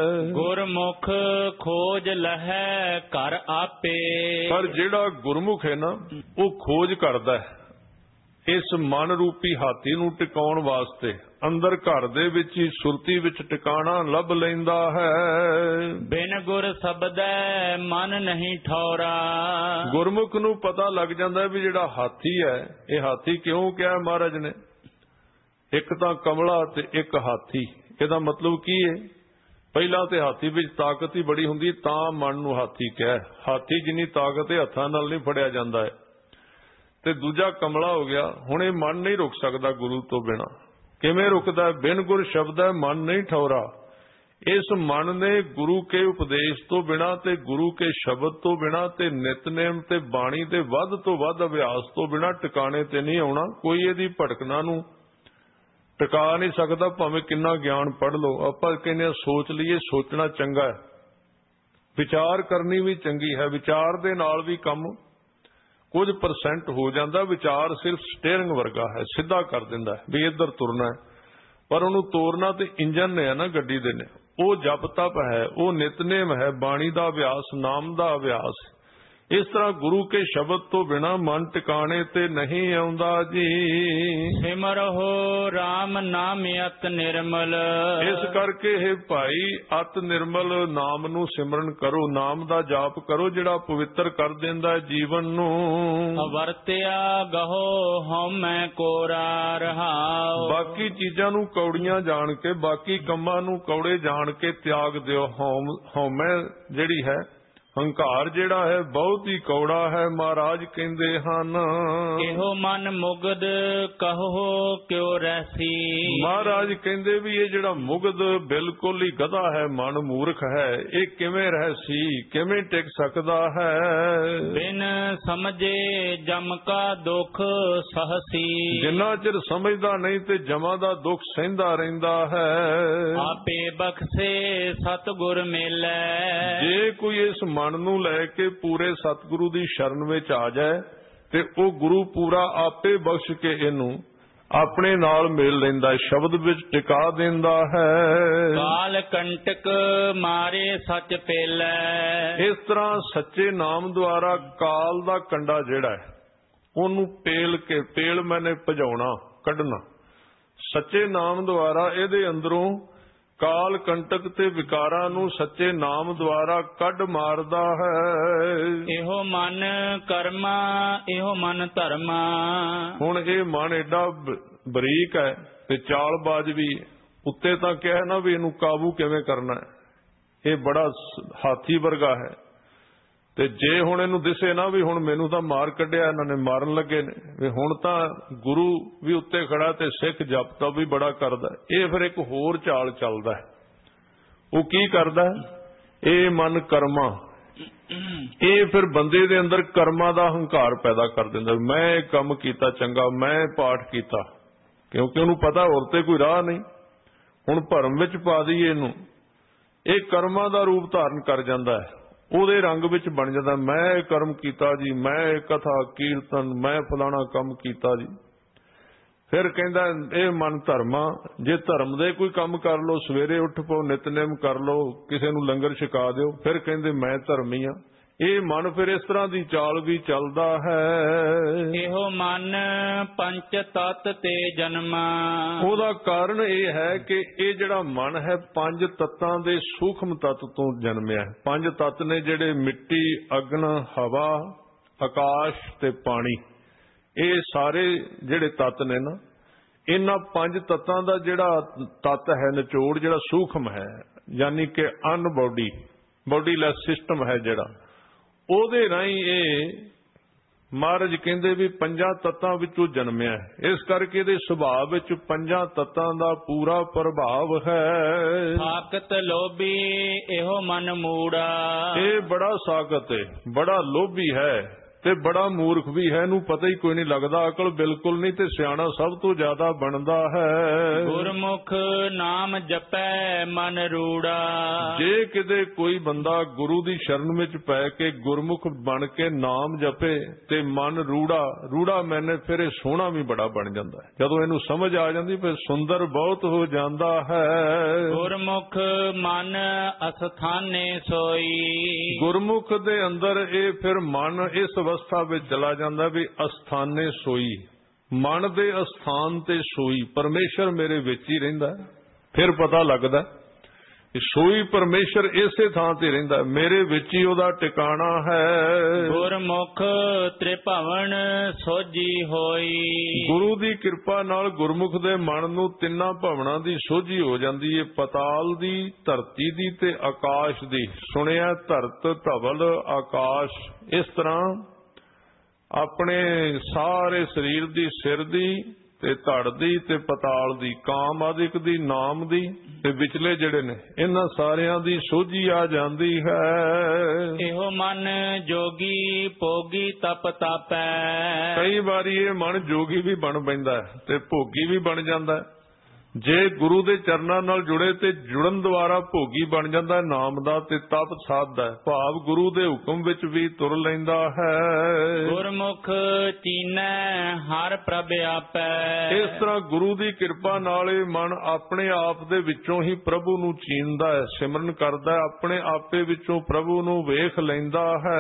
ਗੁਰਮੁਖ ਖੋਜ ਲਹੈ ਘਰ ਆਪੇ, ਪਰ ਜਿਹੜਾ ਗੁਰਮੁਖ ਹੈ ਨਾ ਉਹ ਖੋਜ ਕਰਦਾ ਹੈ, ਇਸ ਮਨ ਰੂਪੀ ਹਾਥੀ ਨੂੰ ਟਿਕਾਉਣ ਵਾਸਤੇ ਅੰਦਰ ਘਰ ਦੇ ਵਿੱਚ ਹੀ ਸੁਰਤੀ ਵਿੱਚ ਟਿਕਾਣਾ ਲੱਭ ਲੈਂਦਾ ਹੈ। ਬਿਨ ਗੁਰ ਸਬਦੈ ਮਨ ਨਹੀਂ ਠੌਰਾ। ਗੁਰਮੁਖ ਨੂੰ ਪਤਾ ਲੱਗ ਜਾਂਦਾ ਵੀ ਜਿਹੜਾ ਹਾਥੀ ਹੈ, ਇਹ ਹਾਥੀ ਕਿਉਂ ਕਿਹਾ ਮਹਾਰਾਜ ਨੇ? ਇੱਕ ਤਾਂ ਕਮਲਾ ਤੇ ਇੱਕ ਹਾਥੀ। ਇਹਦਾ ਮਤਲਬ ਕੀ ਹੈ? ਪਹਿਲਾਂ ਤੇ ਹਾਥੀ ਵਿੱਚ ਤਾਕਤ ਹੀ ਬੜੀ ਹੁੰਦੀ, ਤਾਂ ਮਨ ਨੂੰ ਹਾਥੀ ਕਿਹਾ। ਹਾਥੀ ਜਿੰਨੀ ਤਾਕਤ ਹੈ ਹੱਥਾਂ ਨਾਲ ਨਹੀਂ ਫੜਿਆ ਜਾਂਦਾ ਹੈ। ਤੇ ਦੂਜਾ ਕਮਲਾ ਹੋ ਗਿਆ। ਹੁਣ ਇਹ ਮਨ ਨਹੀਂ ਰੁਕ ਸਕਦਾ ਗੁਰੂ ਤੋਂ ਬਿਨਾ। ਕਿਵੇਂ ਰੁਕਦਾ? ਬਿਨ ਗੁਰ ਸ਼ਬਦੈ ਮਨ ਨਹੀਂ ਠੌਰਾ। ਇਸ ਮਨ ਨੇ ਗੁਰੂ ਕੇ ਉਪਦੇਸ਼ ਤੋਂ ਬਿਨਾ ਤੇ ਗੁਰੂ ਕੇ ਸ਼ਬਦ ਤੋਂ ਬਿਨਾ ਤੇ ਨਿਤਨੇਮ ਤੇ ਬਾਣੀ ਦੇ ਵੱਧ ਤੋਂ ਵੱਧ ਅਭਿਆਸ ਤੋਂ ਬਿਨਾ ਟਿਕਾਣੇ ਤੇ ਨਹੀਂ ਆਉਣਾ। ਕੋਈ ਇਹਦੀ ਭਟਕਣਾ ਨੂੰ ਟਿਕਾ ਨਹੀਂ ਸਕਦਾ, ਭਾਵੇਂ ਕਿੰਨਾ ਗਿਆਨ ਪੜ੍ਹ ਲਓ। ਆਪਾਂ ਕਹਿੰਦੇ ਸੋਚ ਲਈਏ, ਸੋਚਣਾ ਚੰਗਾ ਹੈ, ਵਿਚਾਰ ਕਰਨੀ ਵੀ ਚੰਗੀ ਹੈ। ਵਿਚਾਰ ਦੇ ਨਾਲ ਵੀ ਕੰਮ ਕੁਝ ਪਰਸੈਂਟ ਹੋ ਜਾਂਦਾ। ਵਿਚਾਰ ਸਿਰਫ ਸਟੀਅਰਿੰਗ ਵਰਗਾ ਹੈ, ਸਿੱਧਾ ਕਰ ਦਿੰਦਾ ਵੀ ਇੱਧਰ ਤੁਰਨਾ ਹੈ, ਪਰ ਉਹਨੂੰ ਤੋਰਨਾ ਤੇ ਇੰਜਨ ਨੇ ਹੈ ਨਾ, ਗੱਡੀ ਦੇ ਨੇ। ਉਹ ਜਪ ਤਪ ਹੈ, ਉਹ ਨਿਤਨੇਮ ਹੈ, ਬਾਣੀ ਦਾ ਅਭਿਆਸ, ਨਾਮ ਦਾ ਅਭਿਆਸ। ਇਸ ਤਰ੍ਹਾਂ ਗੁਰੂ ਕੇ ਸ਼ਬਦ ਤੋਂ ਬਿਨਾ ਮਨ ਟਿਕਾਣੇ ਤੇ ਨਹੀਂ ਆਉਂਦਾ ਜੀ। ਸਿਮਰਹੁ RAM ਨਾਮ ਅਤ ਨਿਰਮਲ। ਇਸ ਕਰਕੇ ਇਹ ਭਾਈ ਅਤ ਨਿਰਮਲ ਨਾਮ ਨੂੰ ਸਿਮਰਨ ਕਰੋ, ਨਾਮ ਦਾ ਜਾਪ ਕਰੋ, ਜਿਹੜਾ ਪਵਿੱਤਰ ਕਰ ਦਿੰਦਾ ਜੀਵਨ ਨੂੰ। ਵਰਤਿਆ ਗਹੋ ਹਉਮੈ ਕੋਰਾ ਰਹਾਉ। ਬਾਕੀ ਚੀਜ਼ਾਂ ਨੂੰ ਕੌੜੀਆਂ ਜਾਣ ਕੇ, ਬਾਕੀ ਕੰਮਾਂ ਨੂੰ ਕੌੜੇ ਜਾਣ ਕੇ ਤਿਆਗ ਦਿਓ। ਹਉਮ ਹਉਮੈ ਜਿਹੜੀ ਹੈ, ਹੰਕਾਰ ਜਿਹੜਾ ਹੈ, ਬਹੁਤ ਹੀ ਕੌੜਾ ਹੈ। ਮਹਾਰਾਜ ਕਹਿੰਦੇ ਹਨ, ਇਹੋ ਮਨ ਮੁਗਧ ਕਹੋ ਕਿਉ ਰਹਿਸੀ। ਮਹਾਰਾਜ ਕਹਿੰਦੇ ਵੀ ਇਹ ਜਿਹੜਾ ਮੁਗਧ ਬਿਲਕੁਲ ਹੀ ਗਧਾ ਹੈ, ਮਨ ਮੂਰਖ ਹੈ, ਇਹ ਕਿਵੇਂ ਰਹਿਸੀ, ਕਿਵੇਂ ਟਿਕ ਸਕਦਾ ਹੈ? ਬਿਨ ਸਮਝੇ ਜਮ ਕਾ ਦੁਖ ਸਹਸੀ। ਜਿੰਨਾ ਚਿਰ ਸਮਝਦਾ ਨਹੀਂ ਤੇ ਜਮਾਂ ਦਾ ਦੁੱਖ ਸਹਿੰਦਾ ਰਹਿੰਦਾ ਹੈ। ਆਪੇ ਬਖਸ਼ੇ ਸਤਿਗੁਰ ਮੇਲੈ। ਜੇ ਕੋਈ ਇਸ ਮਨ ਨੂੰ ਲੈ ਕੇ ਪੂਰੇ ਸਤਿਗੁਰੂ ਦੀ ਸ਼ਰਨ ਵਿੱਚ ਆ ਜਾਏ ਤੇ ਉਹ ਗੁਰੂ ਪੂਰਾ ਆਪੇ ਬਖਸ਼ ਕੇ ਇਹਨੂੰ ਆਪਣੇ ਨਾਲ ਮੇਲ ਲੈਂਦਾ, ਸ਼ਬਦ ਵਿੱਚ ਟਿਕਾ ਦਿੰਦਾ ਹੈ। ਕਾਲ ਕੰਟਕ ਮਾਰੇ ਸੱਚ ਪੇਲੈ। ਇਸ ਤਰ੍ਹਾਂ ਸੱਚੇ ਨਾਮ ਦੁਆਰਾ ਕਾਲ ਦਾ ਕੰਡਾ ਜਿਹੜਾ ਹੈ ਉਹਨੂੰ ਪੇਲ ਕੇ, ਪੇਲ ਮੈਨੇ ਭਜਾਉਣਾ, ਕੱਢਣਾ। ਸੱਚੇ ਨਾਮ ਦੁਆਰਾ ਇਹਦੇ ਅੰਦਰੋਂ ਕਾਲ ਕੰਟਕ ਤੇ ਵਿਕਾਰਾਂ ਨੂੰ ਸੱਚੇ ਨਾਮ ਦੁਆਰਾ ਕੱਢ ਮਾਰਦਾ ਹੈ। ਇਹੋ ਮਨ ਕਰਮਾ, ਇਹੋ ਮਨ ਧਰਮਾ। ਹੁਣ ਇਹ ਮਨ ਏਡਾ ਬਰੀਕ ਹੈ ਤੇ ਚਾਲਬਾਜ਼ ਵੀ। ਉੱਤੇ ਤਾਂ ਕਿਹਾ ਨਾ ਵੀ ਇਹਨੂੰ ਕਾਬੂ ਕਿਵੇਂ ਕਰਨਾ ਹੈ। ਇਹ ਬੜਾ ਹਾਥੀ ਵਰਗਾ ਹੈ। ਤੇ ਜੇ ਹੁਣ ਇਹਨੂੰ ਦਿਸੇ ਨਾ ਵੀ ਹੁਣ ਮੈਨੂੰ ਤਾਂ ਮਾਰ ਕੱਢਿਆ, ਇਹਨਾਂ ਨੇ ਮਾਰਨ ਲੱਗੇ ਨੇ, ਵੀ ਹੁਣ ਤਾਂ ਗੁਰੂ ਵੀ ਉੱਤੇ ਖੜਾ ਤੇ ਸਿੱਖ ਜਪ ਤਪ ਵੀ ਬੜਾ ਕਰਦਾ। ਇਹ ਫਿਰ ਇੱਕ ਹੋਰ ਚਾਲ ਚੱਲਦਾ ਹੈ। ਉਹ ਕੀ ਕਰਦਾ? ਇਹ ਮਨ ਕਰਮਾ, ਇਹ ਫਿਰ ਬੰਦੇ ਦੇ ਅੰਦਰ ਕਰਮਾਂ ਦਾ ਹੰਕਾਰ ਪੈਦਾ ਕਰ ਦਿੰਦਾ। ਮੈਂ ਇਹ ਕੰਮ ਕੀਤਾ ਚੰਗਾ, ਮੈਂ ਪਾਠ ਕੀਤਾ, ਕਿਉਂਕਿ ਉਹਨੂੰ ਪਤਾ ਹੋਰ ਤੇ ਕੋਈ ਰਾਹ ਨਹੀਂ। ਹੁਣ ਭਰਮ ਵਿੱਚ ਪਾ ਦਈਏ ਇਹਨੂੰ, ਇਹ ਕਰਮਾਂ ਦਾ ਰੂਪ ਧਾਰਨ ਕਰ ਜਾਂਦਾ ਹੈ। ਉਹਦੇ ਰੰਗ ਵਿੱਚ ਬਣ ਜਾਂਦਾ, ਮੈਂ ਇਹ ਕਰਮ ਕੀਤਾ ਜੀ, ਮੈਂ ਇਹ ਕਥਾ ਕੀਰਤਨ, ਮੈਂ ਫਲਾਣਾ ਕੰਮ ਕੀਤਾ ਜੀ। ਫਿਰ ਕਹਿੰਦਾ ਇਹ ਮਨ ਧਰਮਾ। ਜੇ ਧਰਮ ਦੇ ਕੋਈ ਕੰਮ ਕਰ ਲੋ, ਸਵੇਰੇ ਉੱਠ ਪਓ, ਨਿਤਨੇਮ ਕਰ ਲੋ, ਕਿਸੇ ਨੂੰ ਲੰਗਰ ਛਕਾ ਦਿਓ, ਫਿਰ ਕਹਿੰਦੇ ਮੈਂ ਧਰਮੀ ਆ। ਇਹ ਮਨ ਫਿਰ ਇਸ ਤਰ੍ਹਾਂ ਦੀ ਚਾਲ ਵੀ ਚੱਲਦਾ ਹੈ। ਇਹੋ ਮਨ ਪੰਚ ਤਤ ਤੇ ਜਨਮਾ। ਉਹਦਾ ਕਾਰਨ ਇਹ ਹੈ ਕਿ ਇਹ ਜਿਹੜਾ ਮਨ ਹੈ ਪੰਜ ਤੱਤਾਂ ਦੇ ਸੂਖਮ ਤੱਤ ਤੋਂ ਜਨਮਿਆ ਹੈ। ਪੰਜ ਤੱਤ ਨੇ ਜਿਹੜੇ ਮਿੱਟੀ, ਅਗਨ, ਹਵਾ, ਆਕਾਸ਼ ਤੇ ਪਾਣੀ। ਇਹ ਸਾਰੇ ਜਿਹੜੇ ਤੱਤ ਨੇ ਨਾ, ਇਹਨਾਂ ਪੰਜ ਤੱਤਾਂ ਦਾ ਜਿਹੜਾ ਤੱਤ ਹੈ, ਨਿਚੋੜ ਜਿਹੜਾ ਸੂਖਮ ਹੈ, ਯਾਨੀ ਕਿ ਅਨਬੋਡੀ ਬੋਡੀਲੈਸ ਸਿਸਟਮ ਹੈ ਜਿਹੜਾ, ਉਹਦੇ ਰਾਹੀਂ ਇਹ ਮਹਾਰਾਜ ਕਹਿੰਦੇ ਵੀ ਪੰਜਾਂ ਤੱਤਾਂ ਵਿੱਚੋਂ ਜਨਮਿਆ ਹੈ। ਇਸ ਕਰਕੇ ਇਹਦੇ ਸੁਭਾਅ ਵਿੱਚ ਪੰਜਾਂ ਤੱਤਾਂ ਦਾ ਪੂਰਾ ਪ੍ਰਭਾਵ ਹੈ। ਸਾਕਤ ਲੋਭੀ ਇਹੋ ਮਨ ਮੂੜਾ। ਇਹ ਬੜਾ ਸਾਕਤ ਹੈ, ਬੜਾ ਲੋਭੀ ਹੈ ਤੇ ਬੜਾ ਮੂਰਖ ਵੀ ਹੈ। ਇਹਨੂੰ ਪਤਾ ਹੀ ਕੋਈ ਨਹੀਂ ਲੱਗਦਾ, ਅਕਲ ਬਿਲਕੁਲ ਨਹੀਂ, ਤੇ ਸਿਆਣਾ ਸਭ ਤੋਂ ਜ਼ਿਆਦਾ ਬਣਦਾ ਹੈ। ਗੁਰਮੁਖ ਨਾਮ ਜਪੈ ਮਨ ਰੂੜਾ। ਜੇ ਕਿਤੇ ਕੋਈ ਬੰਦਾ ਗੁਰੂ ਦੀ ਸ਼ਰਨ ਵਿੱਚ ਪੈ ਕੇ ਗੁਰਮੁਖ ਬਣ ਕੇ ਨਾਮ ਜਪੇ ਤੇ ਮਨ ਰੂੜਾ, ਰੂੜਾ ਮੈਨੇ ਫਿਰ ਇਹ ਸੋਹਣਾ ਵੀ ਬੜਾ ਬਣ ਜਾਂਦਾ ਹੈ। ਜਦੋਂ ਇਹਨੂੰ ਸਮਝ ਆ ਜਾਂਦੀ ਫਿਰ ਸੁੰਦਰ ਬਹੁਤ ਹੋ ਜਾਂਦਾ ਹੈ। ਗੁਰਮੁਖ ਮਨ ਅਸਥਾਨੇ ਸੋਈ। ਗੁਰਮੁਖ ਦੇ ਅੰਦਰ ਇਹ ਫਿਰ ਮਨ ਇਸ ਅਵਸਥਾ ਵਿੱਚ ਚਲਾ ਜਾਂਦਾ ਵੀ ਅਸਥਾਨੇ ਸੋਈ, ਮਨ ਦੇ ਅਸਥਾਨ ਤੇ ਸੋਈ, ਪਰਮੇਸ਼ਰ ਮੇਰੇ ਵਿੱਚ ਹੀ ਰਹਿੰਦਾ। ਫਿਰ ਪਤਾ ਲੱਗਦਾ ਸੋਈ ਪਰਮੇਸ਼ਰ ਇਸੇ ਥਾਂ ਤੇ ਰਹਿੰਦਾ, ਮੇਰੇ ਵਿੱਚ ਹੀ ਉਹਦਾ ਟਿਕਾਣਾ ਹੈ। ਗੁਰਮੁਖ ਤ੍ਰਿਭਵਨ ਸੋਝੀ ਹੋਈ। ਗੁਰੂ ਦੀ ਕਿਰਪਾ ਨਾਲ ਗੁਰਮੁਖ ਦੇ ਮਨ ਨੂੰ ਤਿੰਨਾਂ ਭਵਨਾਂ ਦੀ ਸੋਝੀ ਹੋ ਜਾਂਦੀ ਹੈ, ਪਤਾਲ ਦੀ, ਧਰਤੀ ਦੀ ਤੇ ਆਕਾਸ਼ ਦੀ। ਸੁਣਿਆ ਧਰਤ ਧਵਲ ਆਕਾਸ਼, ਇਸ ਤਰ੍ਹਾਂ ਆਪਣੇ ਸਾਰੇ ਸਰੀਰ ਦੀ, ਸਿਰ ਦੀ ਤੇ ਧੜ ਦੀ ਤੇ ਪਤਾਲ ਦੀ, ਕਾਮ ਆਦਿਕ ਦੀ, ਨਾਮ ਦੀ ਤੇ ਵਿਚਲੇ ਜਿਹੜੇ ਨੇ ਇਹਨਾਂ ਸਾਰਿਆਂ ਦੀ ਸੋਝੀ ਆ ਜਾਂਦੀ ਹੈ। ਇਹੋ ਮਨ ਜੋਗੀ ਭੋਗੀ ਤਪ ਤਾਪੈ। ਕਈ ਵਾਰੀ ਇਹ ਮਨ ਜੋਗੀ ਵੀ ਬਣ ਪੈਂਦਾ ਤੇ ਭੋਗੀ ਵੀ ਬਣ ਜਾਂਦਾ। ਜੇ ਗੁਰੂ ਦੇ ਚਰਨਾਂ ਨਾਲ ਜੁੜੇ ਤੇ ਜੁੜਨ ਦੁਆਰਾ ਭੋਗੀ ਬਣ ਜਾਂਦਾ ਨਾਮ ਦਾ ਤੇ ਤਪ ਸਾਧਦਾ, ਭਾਵ ਗੁਰੂ ਦੇ ਹੁਕਮ ਵਿੱਚ ਵੀ ਤੁਰ ਲੈਂਦਾ ਹੈ। ਗੁਰਮੁਖ ਚੀਨੈ ਹਰ ਪ੍ਰਭ ਆਪੈ। ਇਸ ਤਰ੍ਹਾਂ ਗੁਰੂ ਦੀ ਕਿਰਪਾ ਨਾਲ ਇਹ ਮਨ ਆਪਣੇ ਆਪ ਦੇ ਵਿੱਚੋਂ ਹੀ ਪ੍ਰਭੂ ਨੂੰ ਚੀਨਦਾ ਹੈ, ਸਿਮਰਨ ਕਰਦਾ, ਆਪਣੇ ਆਪੇ ਵਿੱਚੋਂ ਪ੍ਰਭੂ ਨੂੰ ਵੇਖ ਲੈਂਦਾ ਹੈ।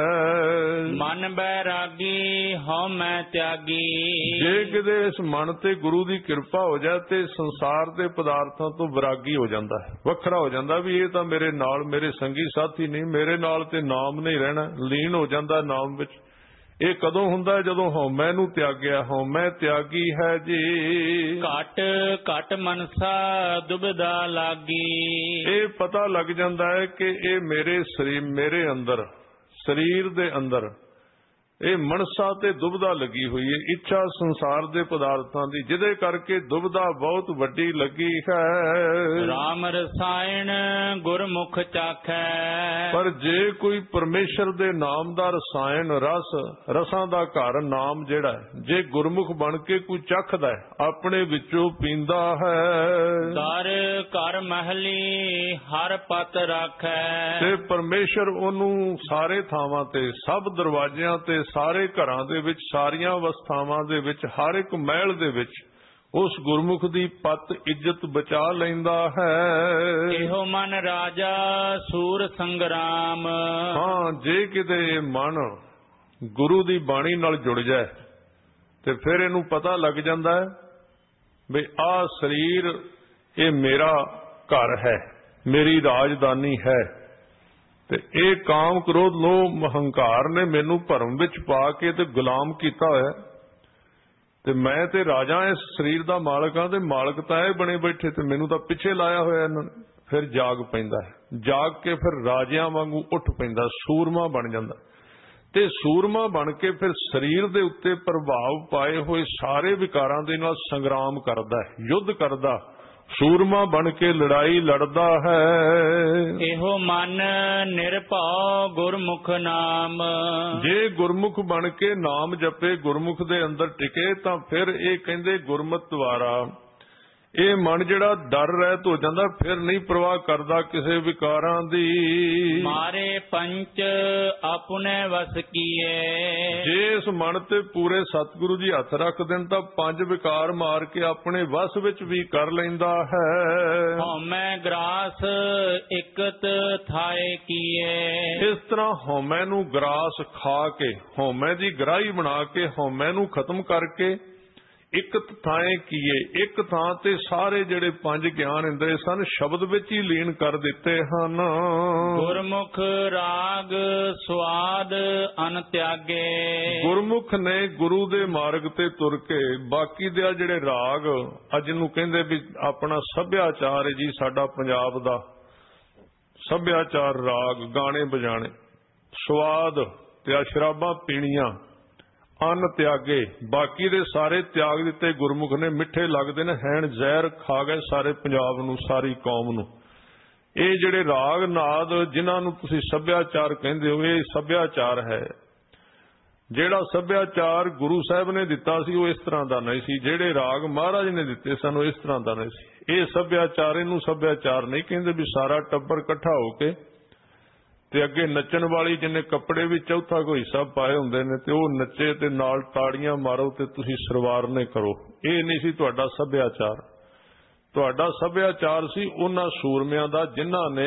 ਮਨ ਬੈਰਾਗੀ ਹਉ ਮੈਂ ਤਿਆਗੀ। ਜੇ ਕਿਤੇ ਇਸ ਮਨ ਤੇ ਗੁਰੂ ਦੀ ਕਿਰਪਾ ਹੋ ਜਾਏ ਤੇ ਸੰਸਾਰ ਦੇ ਪਦਾਰਥਾਂ ਤੋਂ ਵਿਰਾਗੀ ਹੋ ਜਾਂਦਾ ਹੈ, ਵੱਖਰਾ ਹੋ ਜਾਂਦਾ ਵੀ ਇਹ ਤਾਂ ਮੇਰੇ ਨਾਲ ਮੇਰੇ ਸੰਗੀ ਸਾਥੀ ਨਹੀਂ, ਮੇਰੇ ਨਾਲ ਤੇ ਨਾਮ ਨਹੀਂ ਰਹਿਣਾ, ਲੀਨ ਹੋ ਜਾਂਦਾ ਨਾਮ ਵਿੱਚ। ਇਹ ਕਦੋਂ ਹੁੰਦਾ? ਜਦੋਂ ਹਉਮੈ ਨੂੰ ਤਿਆਗਿਆ। ਹਉਮੈ ਤਿਆਗੀ ਹੈ ਜੀ। ਘਟ ਘਟ ਮਨਸਾ ਦੁਬਦਾ ਲਾਗੀ। ਇਹ ਪਤਾ ਲੱਗ ਜਾਂਦਾ ਹੈ ਕਿ ਇਹ ਮੇਰੇ ਸਰੀਰ, ਮੇਰੇ ਅੰਦਰ, ਸਰੀਰ ਦੇ ਅੰਦਰ ਇਹ ਮਨਸਾ ਤੇ ਦੁਬਦਾ ਲੱਗੀ ਹੋਈ ਹੈ, ਇੱਛਾ ਸੰਸਾਰ ਦੇ ਪਦਾਰਥਾਂ ਦੀ, ਜਿਹਦੇ ਕਰਕੇ ਦੁਬਦਾ ਬਹੁਤ ਵੱਡੀ ਲੱਗੀ ਹੈ। ਰਾਮ ਰਸਾਇਣ ਗੁਰਮੁਖ ਚਾਖੈ। ਪਰ ਜੇ ਕੋਈ ਪਰਮੇਸ਼ਰ ਦੇ ਨਾਮ ਦਾ ਰਸਾਇਣ, ਰਸ, ਰਸਾਂ ਦਾ ਘਰ ਨਾਮ ਜਿਹੜਾ ਹੈ, ਜੇ ਗੁਰਮੁਖ ਬਣ ਕੇ ਕੋਈ ਚੱਖਦਾ ਹੈ, ਆਪਣੇ ਵਿੱਚੋਂ ਪੀਂਦਾ ਹੈ। ਦਰ ਘਰ ਮਹਲੀ ਹਰ ਪਤ ਰਾਖੈ। ਤੇ ਪਰਮੇਸ਼ਰ ਉਹਨੂੰ ਸਾਰੇ ਥਾਵਾਂ ਤੇ, ਸਭ ਦਰਵਾਜ਼ਿਆਂ ਤੇ, ਸਾਰੇ ਘਰਾਂ ਦੇ ਵਿੱਚ, ਸਾਰੀਆਂ ਅਵਸਥਾਵਾਂ ਦੇ ਵਿੱਚ, ਹਰ ਇੱਕ ਮਹਿਲ ਦੇ ਵਿੱਚ ਉਸ ਗੁਰਮੁਖ ਦੀ ਪਤ ਇੱਜ਼ਤ ਬਚਾ ਲੈਂਦਾ ਹੈ। ਇਹੋ ਮਨ ਰਾਜਾ ਸੂਰ ਸੰਗਰਾਮ। ਹਾਂ, ਜੇ ਕਿਤੇ ਮਨ ਗੁਰੂ ਦੀ ਬਾਣੀ ਨਾਲ ਜੁੜ ਜਾਏ ਤੇ ਫਿਰ ਇਹਨੂੰ ਪਤਾ ਲੱਗ ਜਾਂਦਾ ਹੈ ਵੀ ਆਹ ਸਰੀਰ ਇਹ ਮੇਰਾ ਘਰ ਹੈ, ਮੇਰੀ ਰਾਜਧਾਨੀ ਹੈ, ਤੇ ਇਹ ਕਾਮ ਕ੍ਰੋਧ ਲੋਭ ਹੰਕਾਰ ਨੇ ਮੈਨੂੰ ਭਰਮ ਵਿੱਚ ਪਾ ਕੇ ਤੇ ਗੁਲਾਮ ਕੀਤਾ ਹੋਇਆ, ਤੇ ਮੈਂ ਤੇ ਰਾਜਾ ਇਸ ਸਰੀਰ ਦਾ ਮਾਲਕ ਹਾਂ, ਤੇ ਮਾਲਕ ਤਾਂ ਇਹ ਬਣੇ ਬੈਠੇ ਤੇ ਮੈਨੂੰ ਤਾਂ ਪਿੱਛੇ ਲਾਇਆ ਹੋਇਆ ਇਹਨਾਂ ਨੇ। ਫਿਰ ਜਾਗ ਪੈਂਦਾ ਹੈ, ਜਾਗ ਕੇ ਫਿਰ ਰਾਜਿਆਂ ਵਾਂਗੂ ਉੱਠ ਪੈਂਦਾ, ਸੂਰਮਾ ਬਣ ਜਾਂਦਾ, ਤੇ ਸੂਰਮਾ ਬਣ ਕੇ ਫਿਰ ਸਰੀਰ ਦੇ ਉੱਤੇ ਪ੍ਰਭਾਵ ਪਾਏ ਹੋਏ ਸਾਰੇ ਵਿਕਾਰਾਂ ਦੇ ਨਾਲ ਸੰਗਰਾਮ ਕਰਦਾ ਹੈ, ਯੁੱਧ ਕਰਦਾ, ਸੂਰਮਾ ਬਣ ਕੇ ਲੜਾਈ ਲੜਦਾ ਹੈ। ਇਹੋ ਮਨ ਨਿਰਭਉ ਗੁਰਮੁਖ ਨਾਮ। ਜੇ ਗੁਰਮੁਖ ਬਣ ਕੇ ਨਾਮ ਜਪੇ, ਗੁਰਮੁਖ ਦੇ ਅੰਦਰ ਟਿਕੇ, ਤਾਂ ਫਿਰ ਇਹ ਕਹਿੰਦੇ ਗੁਰਮਤਿ ਦੁਆਰਾ ਇਹ ਮਨ ਜਿਹੜਾ ਡਰ ਰਹਿਤ ਹੋ ਜਾਂਦਾ, ਫਿਰ ਨਹੀਂ ਪ੍ਰਵਾਹ ਕਰਦਾ ਕਿਸੇ ਵਿਕਾਰਾਂ ਦੀ। ਮਾਰੇ ਪੰਚ ਆਪਣੇ ਵਸ ਕੀਏ। ਜੇ ਇਸ ਮਨ ਤੇ ਪੂਰੇ ਸਤਿਗੁਰੂ ਜੀ ਹੱਥ ਰੱਖ ਦੇਣ ਤਾਂ ਪੰਜ ਵਿਕਾਰ ਮਾਰ ਕੇ ਆਪਣੇ ਵਸ ਵਿੱਚ ਵੀ ਕਰ ਲੈਂਦਾ ਹੈ। ਹਉਮੈ ਗ੍ਰਾਸ ਇਕਤ ਥਾਏ ਕੀਏ। ਇਸ ਤਰ੍ਹਾਂ ਹਉਮੈ ਨੂੰ ਗ੍ਰਾਸ ਖਾ ਕੇ, ਹਉਮੈ ਦੀ ਗ੍ਰਾਹੀ ਬਣਾ ਕੇ, ਹਉਮੈ ਨੂੰ ਖਤਮ ਕਰਕੇ ਇੱਕ ਥਾਂ ਕੀਏ, ਇੱਕ ਥਾਂ ਤੇ ਸਾਰੇ ਜਿਹੜੇ ਪੰਜ ਗਿਆਨ ਇੰਦਰੀ ਸਨ ਸ਼ਬਦ ਵਿੱਚ ਹੀ ਲੀਨ ਕਰ ਦਿੱਤੇ ਹਨ। ਗੁਰਮੁਖ ਰਾਗ ਸਵਾਦ ਅਨ ਤਿਆਗੇ। ਗੁਰਮੁਖ ਨੇ ਗੁਰੂ ਦੇ ਮਾਰਗ ਤੇ ਤੁਰ ਕੇ ਬਾਕੀ ਦੇ ਜਿਹੜੇ ਰਾਗ, ਅੱਜ ਨੂੰ ਕਹਿੰਦੇ ਵੀ ਆਪਣਾ ਸੱਭਿਆਚਾਰ ਹੈ ਜੀ, ਸਾਡਾ ਪੰਜਾਬ ਦਾ ਸੱਭਿਆਚਾਰ, ਰਾਗ, ਗਾਣੇ ਬਜਾਣੇ, ਸਵਾਦ ਤੇ ਸ਼ਰਾਬਾਂ ਪੀਣੀਆਂ, ਅੰਨ ਤਿਆਗੇ, ਬਾਕੀ ਦੇ ਸਾਰੇ ਤਿਆਗ ਦਿੱਤੇ ਗੁਰਮੁਖ ਨੇ। ਮਿੱਠੇ ਲੱਗਦੇ ਨੇ, ਹੈਣ ਜ਼ਹਿਰ ਖਾ ਗਏ ਸਾਰੇ ਪੰਜਾਬ ਨੂੰ, ਸਾਰੀ ਕੌਮ ਨੂੰ। ਇਹ ਜਿਹੜੇ ਰਾਗ ਨਾਦ ਜਿਨ੍ਹਾਂ ਨੂੰ ਤੁਸੀਂ ਸੱਭਿਆਚਾਰ ਕਹਿੰਦੇ ਹੋ, ਇਹ ਸੱਭਿਆਚਾਰ ਹੈ। ਜਿਹੜਾ ਸੱਭਿਆਚਾਰ ਗੁਰੂ ਸਾਹਿਬ ਨੇ ਦਿੱਤਾ ਸੀ ਉਹ ਇਸ ਤਰ੍ਹਾਂ ਦਾ ਨਹੀਂ ਸੀ, ਜਿਹੜੇ ਰਾਗ ਮਹਾਰਾਜ ਨੇ ਦਿੱਤੇ ਸਨ ਉਹ ਇਸ ਤਰ੍ਹਾਂ ਦਾ ਨਹੀਂ ਸੀ। ਇਹ ਸੱਭਿਆਚਾਰ, ਇਹਨੂੰ ਸੱਭਿਆਚਾਰ ਨਹੀਂ ਕਹਿੰਦੇ ਵੀ ਸਾਰਾ ਟੱਬਰ ਇਕੱਠਾ ਹੋ ਕੇ ਤੇ ਅੱਗੇ ਨੱਚਣ ਵਾਲੀ ਜਿਹਨੇ ਕੱਪੜੇ ਵੀ ਚੌਥਾ ਕੋਈ ਹਿੱਸਾ ਪਾਏ ਹੁੰਦੇ ਨੇ ਤੇ ਉਹ ਨੱਚੇ ਤੇ ਨਾਲ ਤਾੜੀਆਂ ਮਾਰੋ ਤੇ ਤੁਸੀਂ ਸਰਵਾਰਨੇ ਕਰੋ। ਇਹ ਨਹੀਂ ਸੀ ਤੁਹਾਡਾ ਸੱਭਿਆਚਾਰ। ਤੁਹਾਡਾ ਸੱਭਿਆਚਾਰ ਸੀ ਉਹਨਾਂ ਸੂਰਮਿਆਂ ਦਾ ਜਿਨ੍ਹਾਂ ਨੇ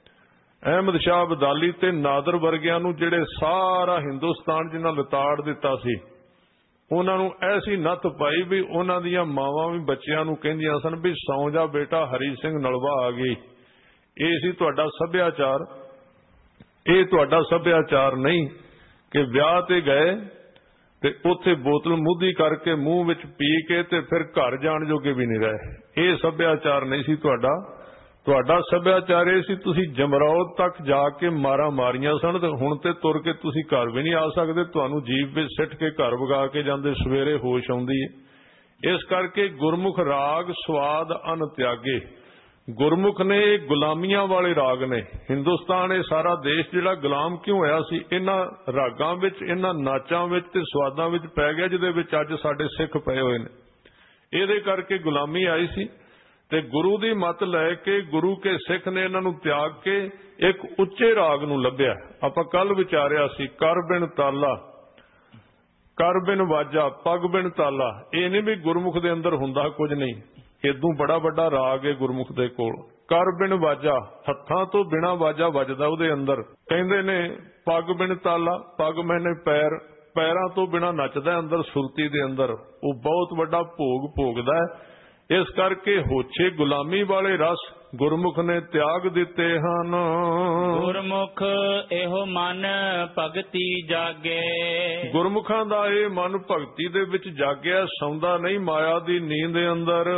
ਅਹਿਮਦ ਸ਼ਾਹ ਅਬਦਾਲੀ ਤੇ ਨਾਦਰ ਵਰਗਿਆਂ ਨੂੰ, ਜਿਹੜੇ ਸਾਰਾ ਹਿੰਦੁਸਤਾਨ ਜਿਹਨਾਂ ਲਤਾੜ ਦਿੱਤਾ ਸੀ, ਉਹਨਾਂ ਨੂੰ ਐਸੀ ਨੱਥ ਪਾਈ ਵੀ ਉਹਨਾਂ ਦੀਆਂ ਮਾਵਾਂ ਵੀ ਬੱਚਿਆਂ ਨੂੰ ਕਹਿੰਦੀਆਂ ਸਨ ਵੀ ਸੌਂ ਜਾ ਬੇਟਾ, ਹਰੀ ਸਿੰਘ ਨਲਵਾ ਆ ਗਈ। ਇਹ ਸੀ ਤੁਹਾਡਾ ਸੱਭਿਆਚਾਰ। ਇਹ ਤੁਹਾਡਾ ਸੱਭਿਆਚਾਰ ਨਹੀਂ ਕਿ ਵਿਆਹ ਤੇ ਗਏ ਤੇ ਉੱਥੇ ਬੋਤਲ ਮੁੱਧੀ ਕਰਕੇ ਮੂੰਹ ਵਿੱਚ ਪੀ ਕੇ ਤੇ ਫਿਰ ਘਰ ਜਾਣ ਜੋਗੇ ਵੀ ਨਹੀਂ ਰਹੇ। ਇਹ ਸੱਭਿਆਚਾਰ ਨਹੀਂ ਸੀ ਤੁਹਾਡਾ। ਤੁਹਾਡਾ ਸੱਭਿਆਚਾਰ ਇਹ ਸੀ ਤੁਸੀਂ ਜਮਰੌਦ ਤੱਕ ਜਾ ਕੇ ਮਾਰਾਂ ਮਾਰੀਆਂ ਸਨ ਤੇ ਹੁਣ ਤੇ ਤੁਰ ਕੇ ਤੁਸੀਂ ਘਰ ਵੀ ਨਹੀਂ ਆ ਸਕਦੇ। ਤੁਹਾਨੂੰ ਜੀਪ ਵਿੱਚ ਸਿੱਟ ਕੇ ਘਰ ਵਗਾ ਕੇ ਜਾਂਦੇ, ਸਵੇਰੇ ਹੋਸ਼ ਆਉਂਦੀ ਹੈ। ਇਸ ਕਰਕੇ ਗੁਰਮੁਖ ਰਾਗ ਸਵਾਦ ਅਨ ਤਿਆਗੇ। ਗੁਰਮੁਖ ਨੇ ਇਹ ਗੁਲਾਮੀਆਂ ਵਾਲੇ ਰਾਗ ਨੇ। ਹਿੰਦੁਸਤਾਨ ਇਹ ਸਾਰਾ ਦੇਸ਼ ਜਿਹੜਾ ਗੁਲਾਮ ਕਿਉਂ ਹੋਇਆ ਸੀ? ਇਹਨਾਂ ਰਾਗਾਂ ਵਿੱਚ, ਇਹਨਾਂ ਨਾਚਾਂ ਵਿੱਚ ਤੇ ਸਵਾਦਾਂ ਵਿੱਚ ਪੈ ਗਿਆ, ਜਿਹਦੇ ਵਿੱਚ ਅੱਜ ਸਾਡੇ ਸਿੱਖ ਪਏ ਹੋਏ ਨੇ। ਇਹਦੇ ਕਰਕੇ ਗੁਲਾਮੀ ਆਈ ਸੀ ਤੇ ਗੁਰੂ ਦੀ ਮੱਤ ਲੈ ਕੇ ਗੁਰੂ ਕੇ ਸਿੱਖ ਨੇ ਇਹਨਾਂ ਨੂੰ ਤਿਆਗ ਕੇ ਇੱਕ ਉੱਚੇ ਰਾਗ ਨੂੰ ਲੱਭਿਆ। ਆਪਾਂ ਕੱਲ ਵਿਚਾਰਿਆ ਸੀ, ਕਰ ਬਿਨ ਤਾਲਾ, ਕਰ ਬਿਨ ਵਾਜਾ, ਪੱਗ ਬਿਨ ਤਾਲਾ। ਇਹ ਨਹੀਂ ਵੀ ਗੁਰਮੁਖ ਦੇ ਅੰਦਰ ਹੁੰਦਾ ਕੁਝ ਨਹੀਂ, ਇਦੋਂ ਬੜਾ ਵੱਡਾ ਰਾਗ ਹੈ ਗੁਰਮੁਖ ਦੇ ਕੋਲ। ਕਰ ਬਿਨ ਵਾਜਾ, ਹੱਥਾਂ ਤੋਂ ਬਿਨਾ ਵਾਜਾ ਵੱਜਦਾ ਉਹਦੇ ਅੰਦਰ। ਕਹਿੰਦੇ ਨੇ ਪੱਗ ਬਿਨ ਤਾਲਾ, ਪੱਗ ਮੈਨੇ ਪੈਰ, ਪੈਰਾਂ ਤੋਂ ਬਿਨਾ ਨੱਚਦਾ ਅੰਦਰ ਸੁਰਤੀ ਦੇ ਅੰਦਰ। ਉਹ ਬਹੁਤ ਵੱਡਾ ਭੋਗ ਭੋਗਦਾ ਹੈ। ਇਸ ਕਰਕੇ ਹੋਛੇ ਗੁਲਾਮੀ ਵਾਲੇ ਰਸ ਗੁਰਮੁਖ ਨੇ ਤਿਆਗ ਦਿੱਤੇ ਹਨ। ਗੁਰਮੁਖ ਇਹੋ ਮਨ ਭਗਤੀ ਜਾਗੇ। ਗੁਰਮੁਖਾਂ ਦਾ ਇਹ ਮਨ ਭਗਤੀ ਦੇ ਵਿੱਚ ਜਾਗਿਆ, ਸੌਂਦਾ ਨਹੀਂ ਮਾਇਆ ਦੀ ਨੀਂਦ ਅੰਦਰ।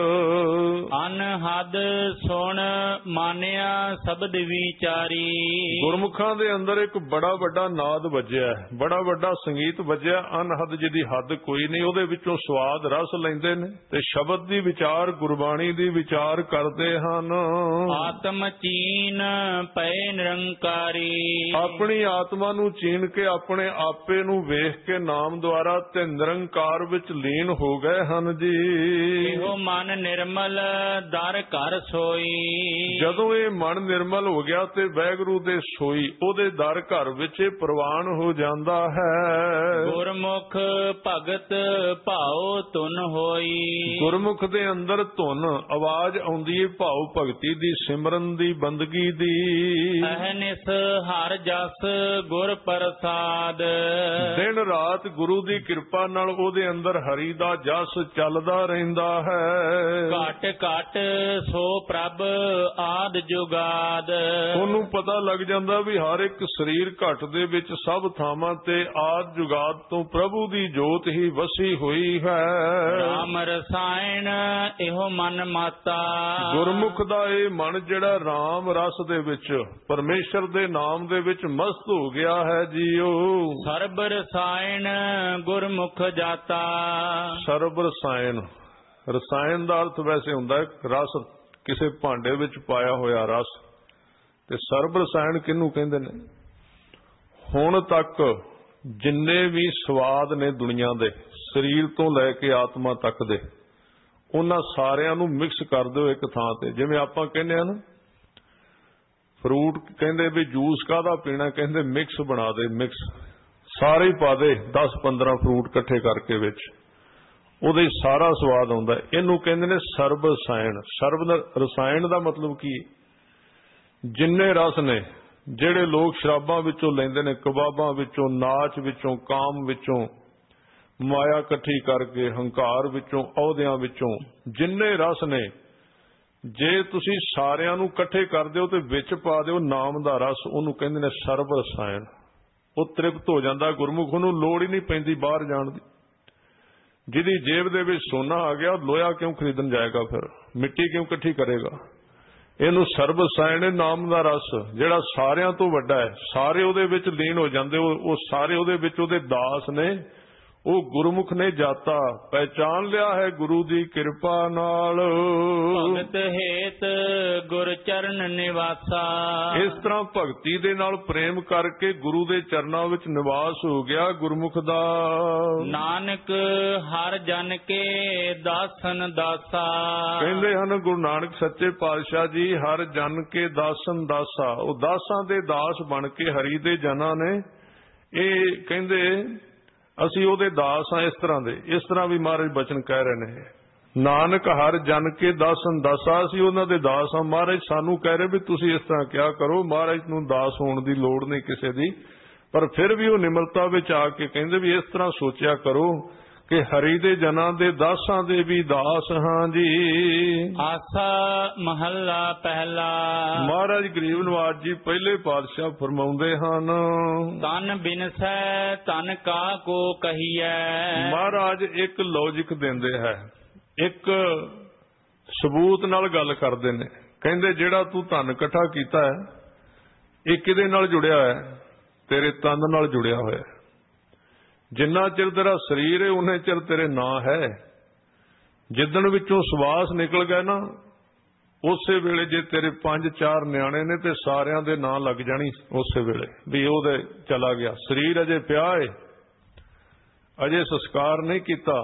ਅਨਹਦ ਸੁਣ ਮਾਨਿਆ ਸ਼ਬਦ ਵਿਚਾਰੀ। ਗੁਰਮੁਖਾਂ ਦੇ ਅੰਦਰ ਇੱਕ ਬੜਾ ਵੱਡਾ ਨਾਦ ਵੱਜਿਆ, ਬੜਾ ਵੱਡਾ ਸੰਗੀਤ ਵੱਜਿਆ। ਅਨਹਦ ਜਿਹਦੀ ਹੱਦ ਕੋਈ ਨਹੀਂ, ਉਹਦੇ ਵਿੱਚੋਂ ਸਵਾਦ ਰਸ ਲੈਂਦੇ ਨੇ ਤੇ ਸ਼ਬਦ ਦੀ ਵਿਚਾਰ, ਗੁਰਬਾਣੀ ਦੀ ਵਿਚਾਰ ਕਰਦੇ ਹਨ। ਆਤਮ ਚੀਨ ਪਏ ਨਿਰੰਕਾਰੀ। ਆਪਣੀ ਆਤਮਾ ਨੂੰ ਚੀਨ ਕੇ ਆਪਣੇ ਆਪੇ ਨੂੰ ਵੇਖ ਕੇ ਨਾਮ ਦੁਆਰਾ ਤੇ ਨਿਰੰਕਾਰ ਵਿੱਚ ਲੀਨ ਹੋ ਗਏ ਹਨ ਜੀ। ਇਹੋ ਮਨ ਨਿਰਮਲ ਦਰ ਘਰ ਸੋਈ। ਜਦੋਂ ਇਹ ਮਨ ਨਿਰਮਲ ਹੋ ਗਿਆ ਤੇ ਵਾਹਿਗੁਰੂ ਦੇ ਸੋਈ, ਉਹਦੇ ਦਰ ਘਰ ਵਿੱਚ ਇਹ ਪ੍ਰਵਾਨ ਹੋ ਜਾਂਦਾ ਹੈ। ਗੁਰਮੁਖ ਭਗਤ ਭਾਉ ਧੁਨ ਹੋਈ। ਗੁਰਮੁਖ ਦੇ ਅੰਦਰ ਧੁਨ ਆਵਾਜ਼ ਆਉਂਦੀ ਹੈ, ਭਾਉ ਭਗਤੀ ਦੀ, ਸਿਮਰਨ ਦੀ, ਬੰਦਗੀ ਦੀ। ਅਹਨਿਸ ਹਰ ਜਸ ਗੁਰ ਪ੍ਰਸਾਦ। ਦਿਨ ਰਾਤ ਗੁਰੂ ਦੀ ਕਿਰਪਾ ਨਾਲ ਉਹਦੇ ਅੰਦਰ ਹਰੀ ਦਾ ਜਸ ਚੱਲਦਾ ਰਹਿੰਦਾ ਹੈ। ਘਟ ਘਟ ਸੋ ਪ੍ਰਭ ਆਦ ਜੁਗਾਦ। ਉਹਨੂੰ ਪਤਾ ਲੱਗ ਜਾਂਦਾ ਵੀ ਹਰ ਇੱਕ ਸਰੀਰ ਘਟ ਦੇ ਵਿੱਚ ਸਭ ਥਾਵਾਂ ਤੇ ਆਦ ਜੁਗਾਦ ਤੋਂ ਪ੍ਰਭੂ ਦੀ ਜੋਤ ਹੀ ਵਸੀ ਹੋਈ ਹੈ। ਰਾਮ ਰਸਾਇਣ ਇਹੋ ਮਨ ਮਾਤਾ। ਗੁਰਮੁਖ ਦਾ ਇਹ ਮਨ ਜਿਹੜਾ ਰਾਮ ਰਸ ਦੇ ਵਿੱਚ, ਪਰਮੇਸ਼ਰ ਦੇ ਨਾਮ ਦੇ ਵਿੱਚ ਮਸਤ ਹੋ ਗਿਆ ਹੈ ਜੀਓ। ਸਰਬ ਰਸਾਇਣ ਗੁਰਮੁਖ ਜਾਤਾ। ਸਰਬ ਰਸਾਇਣ, ਰਸਾਇਣ ਦਾ ਅਰਥ ਵੈਸੇ ਹੁੰਦਾ ਹੈ ਰਸ, ਕਿਸੇ ਭਾਂਡੇ ਵਿੱਚ ਪਾਇਆ ਹੋਇਆ ਰਸ। ਤੇ ਸਰਬ ਰਸਾਇਣ ਕਿਹਨੂੰ ਕਹਿੰਦੇ ਨੇ? ਹੁਣ ਤੱਕ ਜਿੰਨੇ ਵੀ ਸਵਾਦ ਨੇ ਦੁਨੀਆ ਦੇ, ਸਰੀਰ ਤੋਂ ਲੈ ਕੇ ਆਤਮਾ ਤੱਕ ਦੇ, ਉਹਨਾਂ ਸਾਰਿਆਂ ਨੂੰ ਮਿਕਸ ਕਰ ਦਿਓ ਇੱਕ ਥਾਂ ਤੇ। ਜਿਵੇਂ ਆਪਾਂ ਕਹਿੰਦੇ ਆ ਨਾ, ਫਰੂਟ ਕਹਿੰਦੇ ਵੀ ਜੂਸ ਕਾਹਦਾ ਪੀਣਾ, ਕਹਿੰਦੇ ਮਿਕਸ ਬਣਾ ਦੇ, ਮਿਕਸ ਸਾਰੇ ਹੀ ਪਾ ਦੇ, ਦਸ ਪੰਦਰਾਂ ਫਰੂਟ ਇਕੱਠੇ ਕਰਕੇ ਵਿੱਚ, ਉਹਦੇ ਸਾਰਾ ਸਵਾਦ ਆਉਂਦਾ। ਇਹਨੂੰ ਕਹਿੰਦੇ ਨੇ ਸਰਬ ਰਸਾਇਣ। ਸਰਬ ਰਸਾਇਣ ਦਾ ਮਤਲਬ ਕੀ? ਜਿੰਨੇ ਰਸ ਨੇ ਜਿਹੜੇ ਲੋਕ ਸ਼ਰਾਬਾਂ ਵਿੱਚੋਂ ਲੈਂਦੇ ਨੇ, ਕਬਾਬਾਂ ਵਿੱਚੋਂ, ਨਾਚ ਵਿੱਚੋਂ, ਕਾਮ ਵਿੱਚੋਂ, ਮਾਇਆ ਇਕੱਠੀ ਕਰਕੇ, ਹੰਕਾਰ ਵਿੱਚੋਂ, ਅਹੁਦਿਆਂ ਵਿੱਚੋਂ, ਜਿੰਨੇ ਰਸ ਨੇ, ਜੇ ਤੁਸੀਂ ਸਾਰਿਆਂ ਨੂੰ ਇਕੱਠੇ ਕਰ ਦਿਓ ਤੇ ਵਿੱਚ ਪਾ ਦਿਓ ਨਾਮ ਦਾ ਰਸ, ਉਹਨੂੰ ਕਹਿੰਦੇ ਨੇ ਸਰਬ ਰਸਾਇਣ। ਉਹ ਤ੍ਰਿਪਤ ਹੋ ਜਾਂਦਾ ਗੁਰਮੁਖ ਨੂੰ, ਲੋੜ ਹੀ ਨਹੀਂ ਪੈਂਦੀ ਬਾਹਰ ਜਾਣ ਦੀ। ਜਿਹਦੀ ਜੇਬ ਦੇ ਵਿੱਚ ਸੋਨਾ ਆ ਗਿਆ, ਲੋਹਾ ਕਿਉਂ ਖਰੀਦਣ ਜਾਏਗਾ, ਫਿਰ ਮਿੱਟੀ ਕਿਉਂ ਇਕੱਠੀ ਕਰੇਗਾ? ਇਹਨੂੰ ਸਰਬ ਰਸਾਇਣ, ਨਾਮ ਦਾ ਰਸ ਜਿਹੜਾ ਸਾਰਿਆਂ ਤੋਂ ਵੱਡਾ ਹੈ। ਸਾਰੇ ਉਹਦੇ ਵਿੱਚ ਲੀਨ ਹੋ ਜਾਂਦੇ, ਉਹ ਸਾਰੇ ਉਹਦੇ ਵਿੱਚ ਉਹਦੇ ਦਾਸ ਨੇ। ਉਹ ਗੁਰਮੁਖ ਨੇ ਜਾਤਾ ਪਹਿਚਾਨ ਲਿਆ ਹੈ ਗੁਰੂ ਦੀ ਕਿਰਪਾ ਨਾਲ। ਭਗਤ ਹੇਤ ਗੁਰ ਚਰਨ ਨਿਵਾਸਾ। ਇਸ ਤਰ੍ਹਾਂ ਭਗਤੀ ਦੇ ਨਾਲ ਪ੍ਰੇਮ ਕਰਕੇ ਗੁਰੂ ਦੇ ਚਰਨਾਂ ਵਿੱਚ ਨਿਵਾਸ ਹੋ ਗਿਆ ਗੁਰਮੁਖ ਦਾ। ਨਾਨਕ ਹਰ ਜਨ ਕੇ ਦਾਸਨ ਦਾਸਾ। ਕਹਿੰਦੇ ਹਨ ਗੁਰੂ ਨਾਨਕ ਸੱਚੇ ਪਾਤਸ਼ਾਹ ਜੀ, ਹਰ ਜਨ ਕੇ ਦਾਸਨ ਦਾਸਾ। ਉਹ ਦਾਸਾਂ ਦੇ ਦਾਸ ਬਣ ਕੇ ਹਰੀ ਦੇ ਜਨਾਂ ਨੇ, ਇਹ ਕਹਿੰਦੇ ਅਸੀਂ ਉਹਦੇ ਦਾਸ ਹਾਂ। ਇਸ ਤਰ੍ਹਾਂ ਦੇ, ਇਸ ਤਰ੍ਹਾਂ ਵੀ ਮਹਾਰਾਜ ਬਚਨ ਕਹਿ ਰਹੇ ਨੇ, ਨਾਨਕ ਹਰ ਜਨ ਕੇ ਦਾਸਨ ਦਾਸਾ। ਅਸੀਂ ਉਹਨਾਂ ਦੇ ਦਾਸ ਹਾਂ। ਮਹਾਰਾਜ ਸਾਨੂੰ ਕਹਿ ਰਹੇ ਵੀ ਤੁਸੀਂ ਇਸ ਤਰ੍ਹਾਂ ਕਿਆ ਕਰੋ। ਮਹਾਰਾਜ ਨੂੰ ਦਾਸ ਹੋਣ ਦੀ ਲੋੜ ਨਹੀਂ ਕਿਸੇ ਦੀ, ਪਰ ਫਿਰ ਵੀ ਉਹ ਨਿਮਰਤਾ ਵਿੱਚ ਆ ਕੇ ਕਹਿੰਦੇ ਵੀ ਇਸ ਤਰ੍ਹਾਂ ਸੋਚਿਆ ਕਰੋ ਕਿ ਹਰੀ ਦੇ ਜਨਾਂ ਦੇ ਦਾਸਾਂ ਦੇ ਵੀ ਦਾਸ ਹਾਂ ਜੀ। ਆਸਾ ਮਹੱਲਾ ਪਹਿਲਾ। ਮਹਾਰਾਜ ਗਰੀਬ ਨਵਾਜ ਜੀ ਪਹਿਲੇ ਪਾਤਸ਼ਾਹ ਫਰਮਾਉਂਦੇ ਹਨ, ਤਨ ਬਿਨਸੈ ਤਨ ਕਾ ਕੋ ਕਹੀਐ। ਮਹਾਰਾਜ ਇੱਕ ਲੌਜਿਕ ਦਿੰਦੇ ਹੈ, ਇੱਕ ਸਬੂਤ ਨਾਲ ਗੱਲ ਕਰਦੇ ਨੇ। ਕਹਿੰਦੇ ਜਿਹੜਾ ਤੂੰ ਧਨ ਇਕੱਠਾ ਕੀਤਾ ਹੈ ਇਹ ਕਿਹਦੇ ਨਾਲ ਜੁੜਿਆ ਹੈ? ਤੇਰੇ ਤਨ ਨਾਲ ਜੁੜਿਆ ਹੋਇਆ। ਜਿੰਨਾ ਚਿਰ ਤੇਰਾ ਸਰੀਰ ਹੈ ਉਹਨੇ ਚਿਰ ਤੇਰੇ ਨਾਂ ਹੈ। ਜਿੱਦਣ ਵਿੱਚੋਂ ਸਵਾਸ ਨਿਕਲ ਗਿਆ ਨਾ ਉਸੇ ਵੇਲੇ ਜੇ ਤੇਰੇ ਪੰਜ ਚਾਰ ਨਿਆਣੇ ਨੇ ਤੇ ਸਾਰਿਆਂ ਦੇ ਨਾਂ ਲੱਗ ਜਾਣੀ ਉਸੇ ਵੇਲੇ ਵੀ ਉਹਦੇ ਚਲਾ ਗਿਆ। ਸਰੀਰ ਅਜੇ ਪਿਆ ਏ, ਅਜੇ ਸੰਸਕਾਰ ਨਹੀਂ ਕੀਤਾ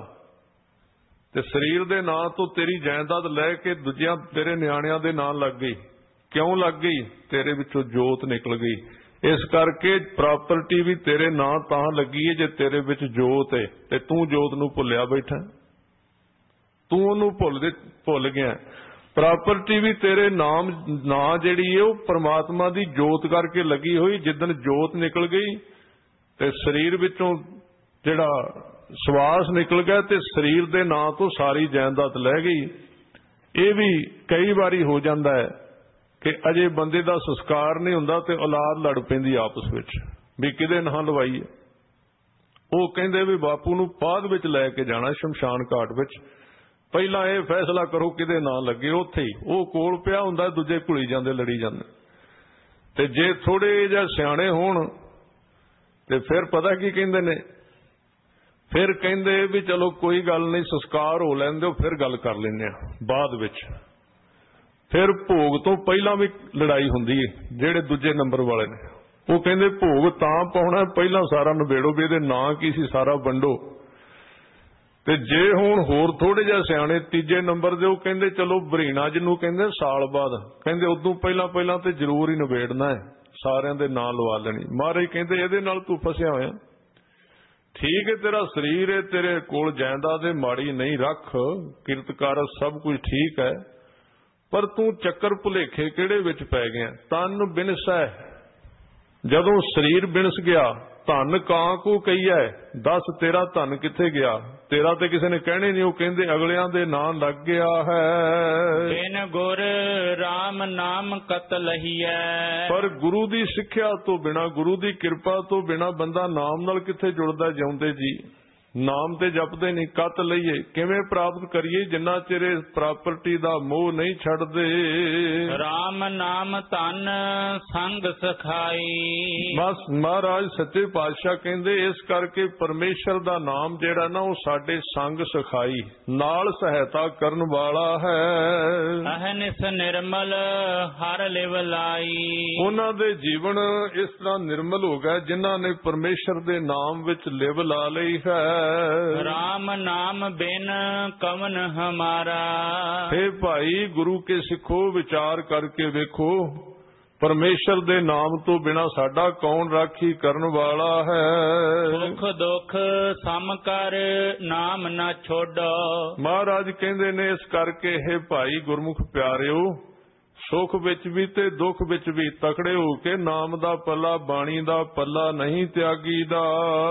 ਤੇ ਸਰੀਰ ਦੇ ਨਾਂ ਤੋਂ ਤੇਰੀ ਜਾਇਦਾਦ ਲੈ ਕੇ ਦੂਜਿਆਂ ਤੇਰੇ ਨਿਆਣਿਆਂ ਦੇ ਨਾਂ ਲੱਗ ਗਈ। ਕਿਉਂ ਲੱਗ ਗਈ? ਤੇਰੇ ਵਿੱਚੋਂ ਜੋਤ ਨਿਕਲ ਗਈ। ਇਸ ਕਰਕੇ ਪ੍ਰਾਪਰਟੀ ਵੀ ਤੇਰੇ ਨਾਂ ਤਾਂ ਲੱਗੀ ਹੈ ਜੇ ਤੇਰੇ ਵਿੱਚ ਜੋਤ ਹੈ, ਤੇ ਤੂੰ ਜੋਤ ਨੂੰ ਭੁੱਲਿਆ ਬੈਠਾ, ਤੂੰ ਉਹਨੂੰ ਭੁੱਲ ਦੇ ਭੁੱਲ ਗਿਆ। ਪ੍ਰਾਪਰਟੀ ਵੀ ਤੇਰੇ ਨਾਮ ਨਾਂ ਜਿਹੜੀ ਹੈ ਉਹ ਪਰਮਾਤਮਾ ਦੀ ਜੋਤ ਕਰਕੇ ਲੱਗੀ ਹੋਈ। ਜਿੱਦਣ ਜੋਤ ਨਿਕਲ ਗਈ ਤੇ ਸਰੀਰ ਵਿੱਚੋਂ ਜਿਹੜਾ ਸਵਾਸ ਨਿਕਲ ਗਿਆ ਤੇ ਸਰੀਰ ਦੇ ਨਾਂ ਤੋਂ ਸਾਰੀ ਜਾਇਦਾਦ ਲੈ ਗਈ। ਇਹ ਵੀ ਕਈ ਵਾਰੀ ਹੋ ਜਾਂਦਾ ਹੈ ਕਿ ਅਜੇ ਬੰਦੇ ਦਾ ਸੰਸਕਾਰ ਨਹੀਂ ਹੁੰਦਾ ਤੇ ਔਲਾਦ ਲੜ ਪੈਂਦੀ ਆਪਸ ਵਿੱਚ ਵੀ ਕਿਹਦੇ ਨਾਂ ਲਵਾਈਏ। ਉਹ ਕਹਿੰਦੇ ਵੀ ਬਾਪੂ ਨੂੰ ਬਾਅਦ ਵਿੱਚ ਲੈ ਕੇ ਜਾਣਾ ਸ਼ਮਸ਼ਾਨ ਘਾਟ ਵਿੱਚ, ਪਹਿਲਾਂ ਇਹ ਫੈਸਲਾ ਕਰੋ ਕਿਹਦੇ ਨਾਂ ਲੱਗੇ। ਉੱਥੇ ਹੀ ਉਹ ਕੋਲ ਪਿਆ ਹੁੰਦਾ, ਦੂਜੇ ਘੁਲੀ ਜਾਂਦੇ, ਲੜੀ ਜਾਂਦੇ। ਤੇ ਜੇ ਥੋੜੇ ਜਿਹਾ ਸਿਆਣੇ ਹੋਣ ਤੇ ਫਿਰ ਪਤਾ ਕੀ ਕਹਿੰਦੇ ਨੇ, ਫਿਰ ਕਹਿੰਦੇ ਵੀ ਚਲੋ ਕੋਈ ਗੱਲ ਨਹੀਂ, ਸੰਸਕਾਰ ਹੋ ਲੈਣ ਦਿਓ, ਫਿਰ ਗੱਲ ਕਰ ਲੈਂਦੇ ਆ ਬਾਅਦ ਵਿੱਚ। ਫਿਰ ਭੋਗ ਤੋਂ ਪਹਿਲਾਂ ਵੀ ਲੜਾਈ ਹੁੰਦੀ ਹੈ। ਜਿਹੜੇ ਦੂਜੇ ਨੰਬਰ ਵਾਲੇ ਨੇ ਉਹ ਕਹਿੰਦੇ ਭੋਗ ਤਾਂ ਪਾਉਣਾ, ਪਹਿਲਾਂ ਸਾਰਾ ਨਿਬੇੜੋ ਵੀ ਇਹਦੇ ਨਾਂ ਕੀ ਸੀ, ਸਾਰਾ ਵੰਡੋ। ਤੇ ਜੇ ਹੁਣ ਹੋਰ ਥੋੜੇ ਜਿਹਾ ਸਿਆਣੇ ਤੀਜੇ ਨੰਬਰ ਦੇ, ਉਹ ਕਹਿੰਦੇ ਚਲੋ ਬਰੀਣਾ ਜਿਹਨੂੰ ਕਹਿੰਦੇ ਸਾਲ ਬਾਅਦ, ਕਹਿੰਦੇ ਉਦੋਂ ਪਹਿਲਾਂ ਪਹਿਲਾਂ ਤੇ ਜ਼ਰੂਰ ਹੀ ਨਿਬੇੜਨਾ ਹੈ, ਸਾਰਿਆਂ ਦੇ ਨਾਂ ਲਵਾ ਲੈਣੀ। ਮਹਾਰਾਜ ਕਹਿੰਦੇ ਇਹਦੇ ਨਾਲ ਤੂੰ ਫਸਿਆ ਹੋਇਆ। ਠੀਕ ਹੈ ਤੇਰਾ ਸਰੀਰ ਹੈ, ਤੇਰੇ ਕੋਲ ਜਾਇਦਾਦ ਹੈ, ਮਾੜੀ ਨਹੀਂ, ਰੱਖ, ਕਿਰਤਕਾਰ ਸਭ ਕੁਝ ਠੀਕ ਹੈ, ਪਰ ਤੂੰ ਚੱਕਰ ਭੁਲੇਖੇ ਕਿਹੜੇ ਵਿੱਚ ਪੈ ਗਿਆ? ਤਨ ਬਿਨਸੈ, ਜਦੋਂ ਸਰੀਰ ਬਿਨਸ ਗਿਆ, ਧਨ ਕਾਂ ਕੋ ਕਹੀਐ, ਦੱਸ ਤੇਰਾ ਧਨ ਕਿੱਥੇ ਗਿਆ? ਤੇਰਾ ਤੇ ਕਿਸੇ ਨੇ ਕਹਿਣੇ ਨਹੀਂ। ਉਹ ਕਹਿੰਦੇ ਅਗਲਿਆਂ ਦੇ ਨਾਂ ਲੱਗ ਗਿਆ ਹੈ। ਬਿਨ ਗੁਰ ਰਾਮ ਨਾਮ ਕਤ ਲਹੀਐ। ਪਰ ਗੁਰੂ ਦੀ ਸਿੱਖਿਆ ਤੋਂ ਬਿਨਾ, ਗੁਰੂ ਦੀ ਕਿਰਪਾ ਤੋਂ ਬਿਨਾ ਬੰਦਾ ਨਾਮ ਨਾਲ ਕਿੱਥੇ ਜੁੜਦਾ? ਜਿਉਂਦੇ ਜੀ ਨਾਮ ਤੇ ਜਪਦੇ ਨਹੀਂ। ਕਤ ਲਈਏ, ਕਿਵੇਂ ਪ੍ਰਾਪਤ ਕਰੀਏ? ਜਿੰਨਾ ਚਿਰ ਪ੍ਰਾਪਰਟੀ ਦਾ ਮੋਹ ਨਹੀਂ ਛੱਡਦੇ। ਰਾਮ ਨਾਮ ਧਨ ਸੰਗ ਸਖਾਈ। ਬਸ ਮਹਾਰਾਜ ਸੱਚੇ ਪਾਤਸ਼ਾਹ ਕਹਿੰਦੇ ਇਸ ਕਰਕੇ ਪਰਮੇਸ਼ਰ ਦਾ ਨਾਮ ਜਿਹੜਾ ਨਾ ਉਹ ਸਾਡੇ ਸੰਗ ਸਖਾਈ, ਨਾਲ ਸਹਾਇਤਾ ਕਰਨ ਵਾਲਾ ਹੈ। ਅਹਨਿਸ ਨਿਰਮਲ ਹਰ ਲਿਵ ਲਾਈ। ਉਹਨਾਂ ਦੇ ਜੀਵਨ ਇਸ ਤਰ੍ਹਾਂ ਨਿਰਮਲ ਹੋ ਗਏ ਜਿਨ੍ਹਾਂ ਨੇ ਪਰਮੇਸ਼ਰ ਦੇ ਨਾਮ ਵਿੱਚ ਲਿਵ ਲਾ ਲਈ ਹੈ। ਰਾਮ ਨਾਮ ਬਿਨ ਕਵਨ ਹਮਾਰਾ। हे ਭਾਈ ਗੁਰੂ ਕੇ ਸਿੱਖੋ, ਵਿਚਾਰ ਕਰਕੇ ਵੇਖੋ, ਪਰਮੇਸ਼ਰ ਦੇ ਨਾਮ ਤੋਂ ਬਿਨਾ ਸਾਡਾ ਕੌਣ ਰਾਖੀ ਕਰਨ ਵਾਲਾ ਹੈ? ਸੁਖ ਦੁੱਖ ਸਮ ਕਰ ਨਾਮ ਨਾ ਛੋਡੋ। ਮਹਾਰਾਜ ਕਹਿੰਦੇ ਨੇ ਇਸ ਕਰਕੇ हे ਭਾਈ ਗੁਰਮੁਖ ਪਿਆਰਿਓ, ਸੁਖ ਵਿੱਚ ਵੀ ਤੇ ਦੁੱਖ ਵਿੱਚ ਵੀ ਤਕੜੇ ਹੋ ਕੇ ਨਾਮ ਦਾ ਪੱਲਾ, ਬਾਣੀ ਦਾ ਪੱਲਾ ਨਹੀਂ ਤਿਆਗੀਦਾ।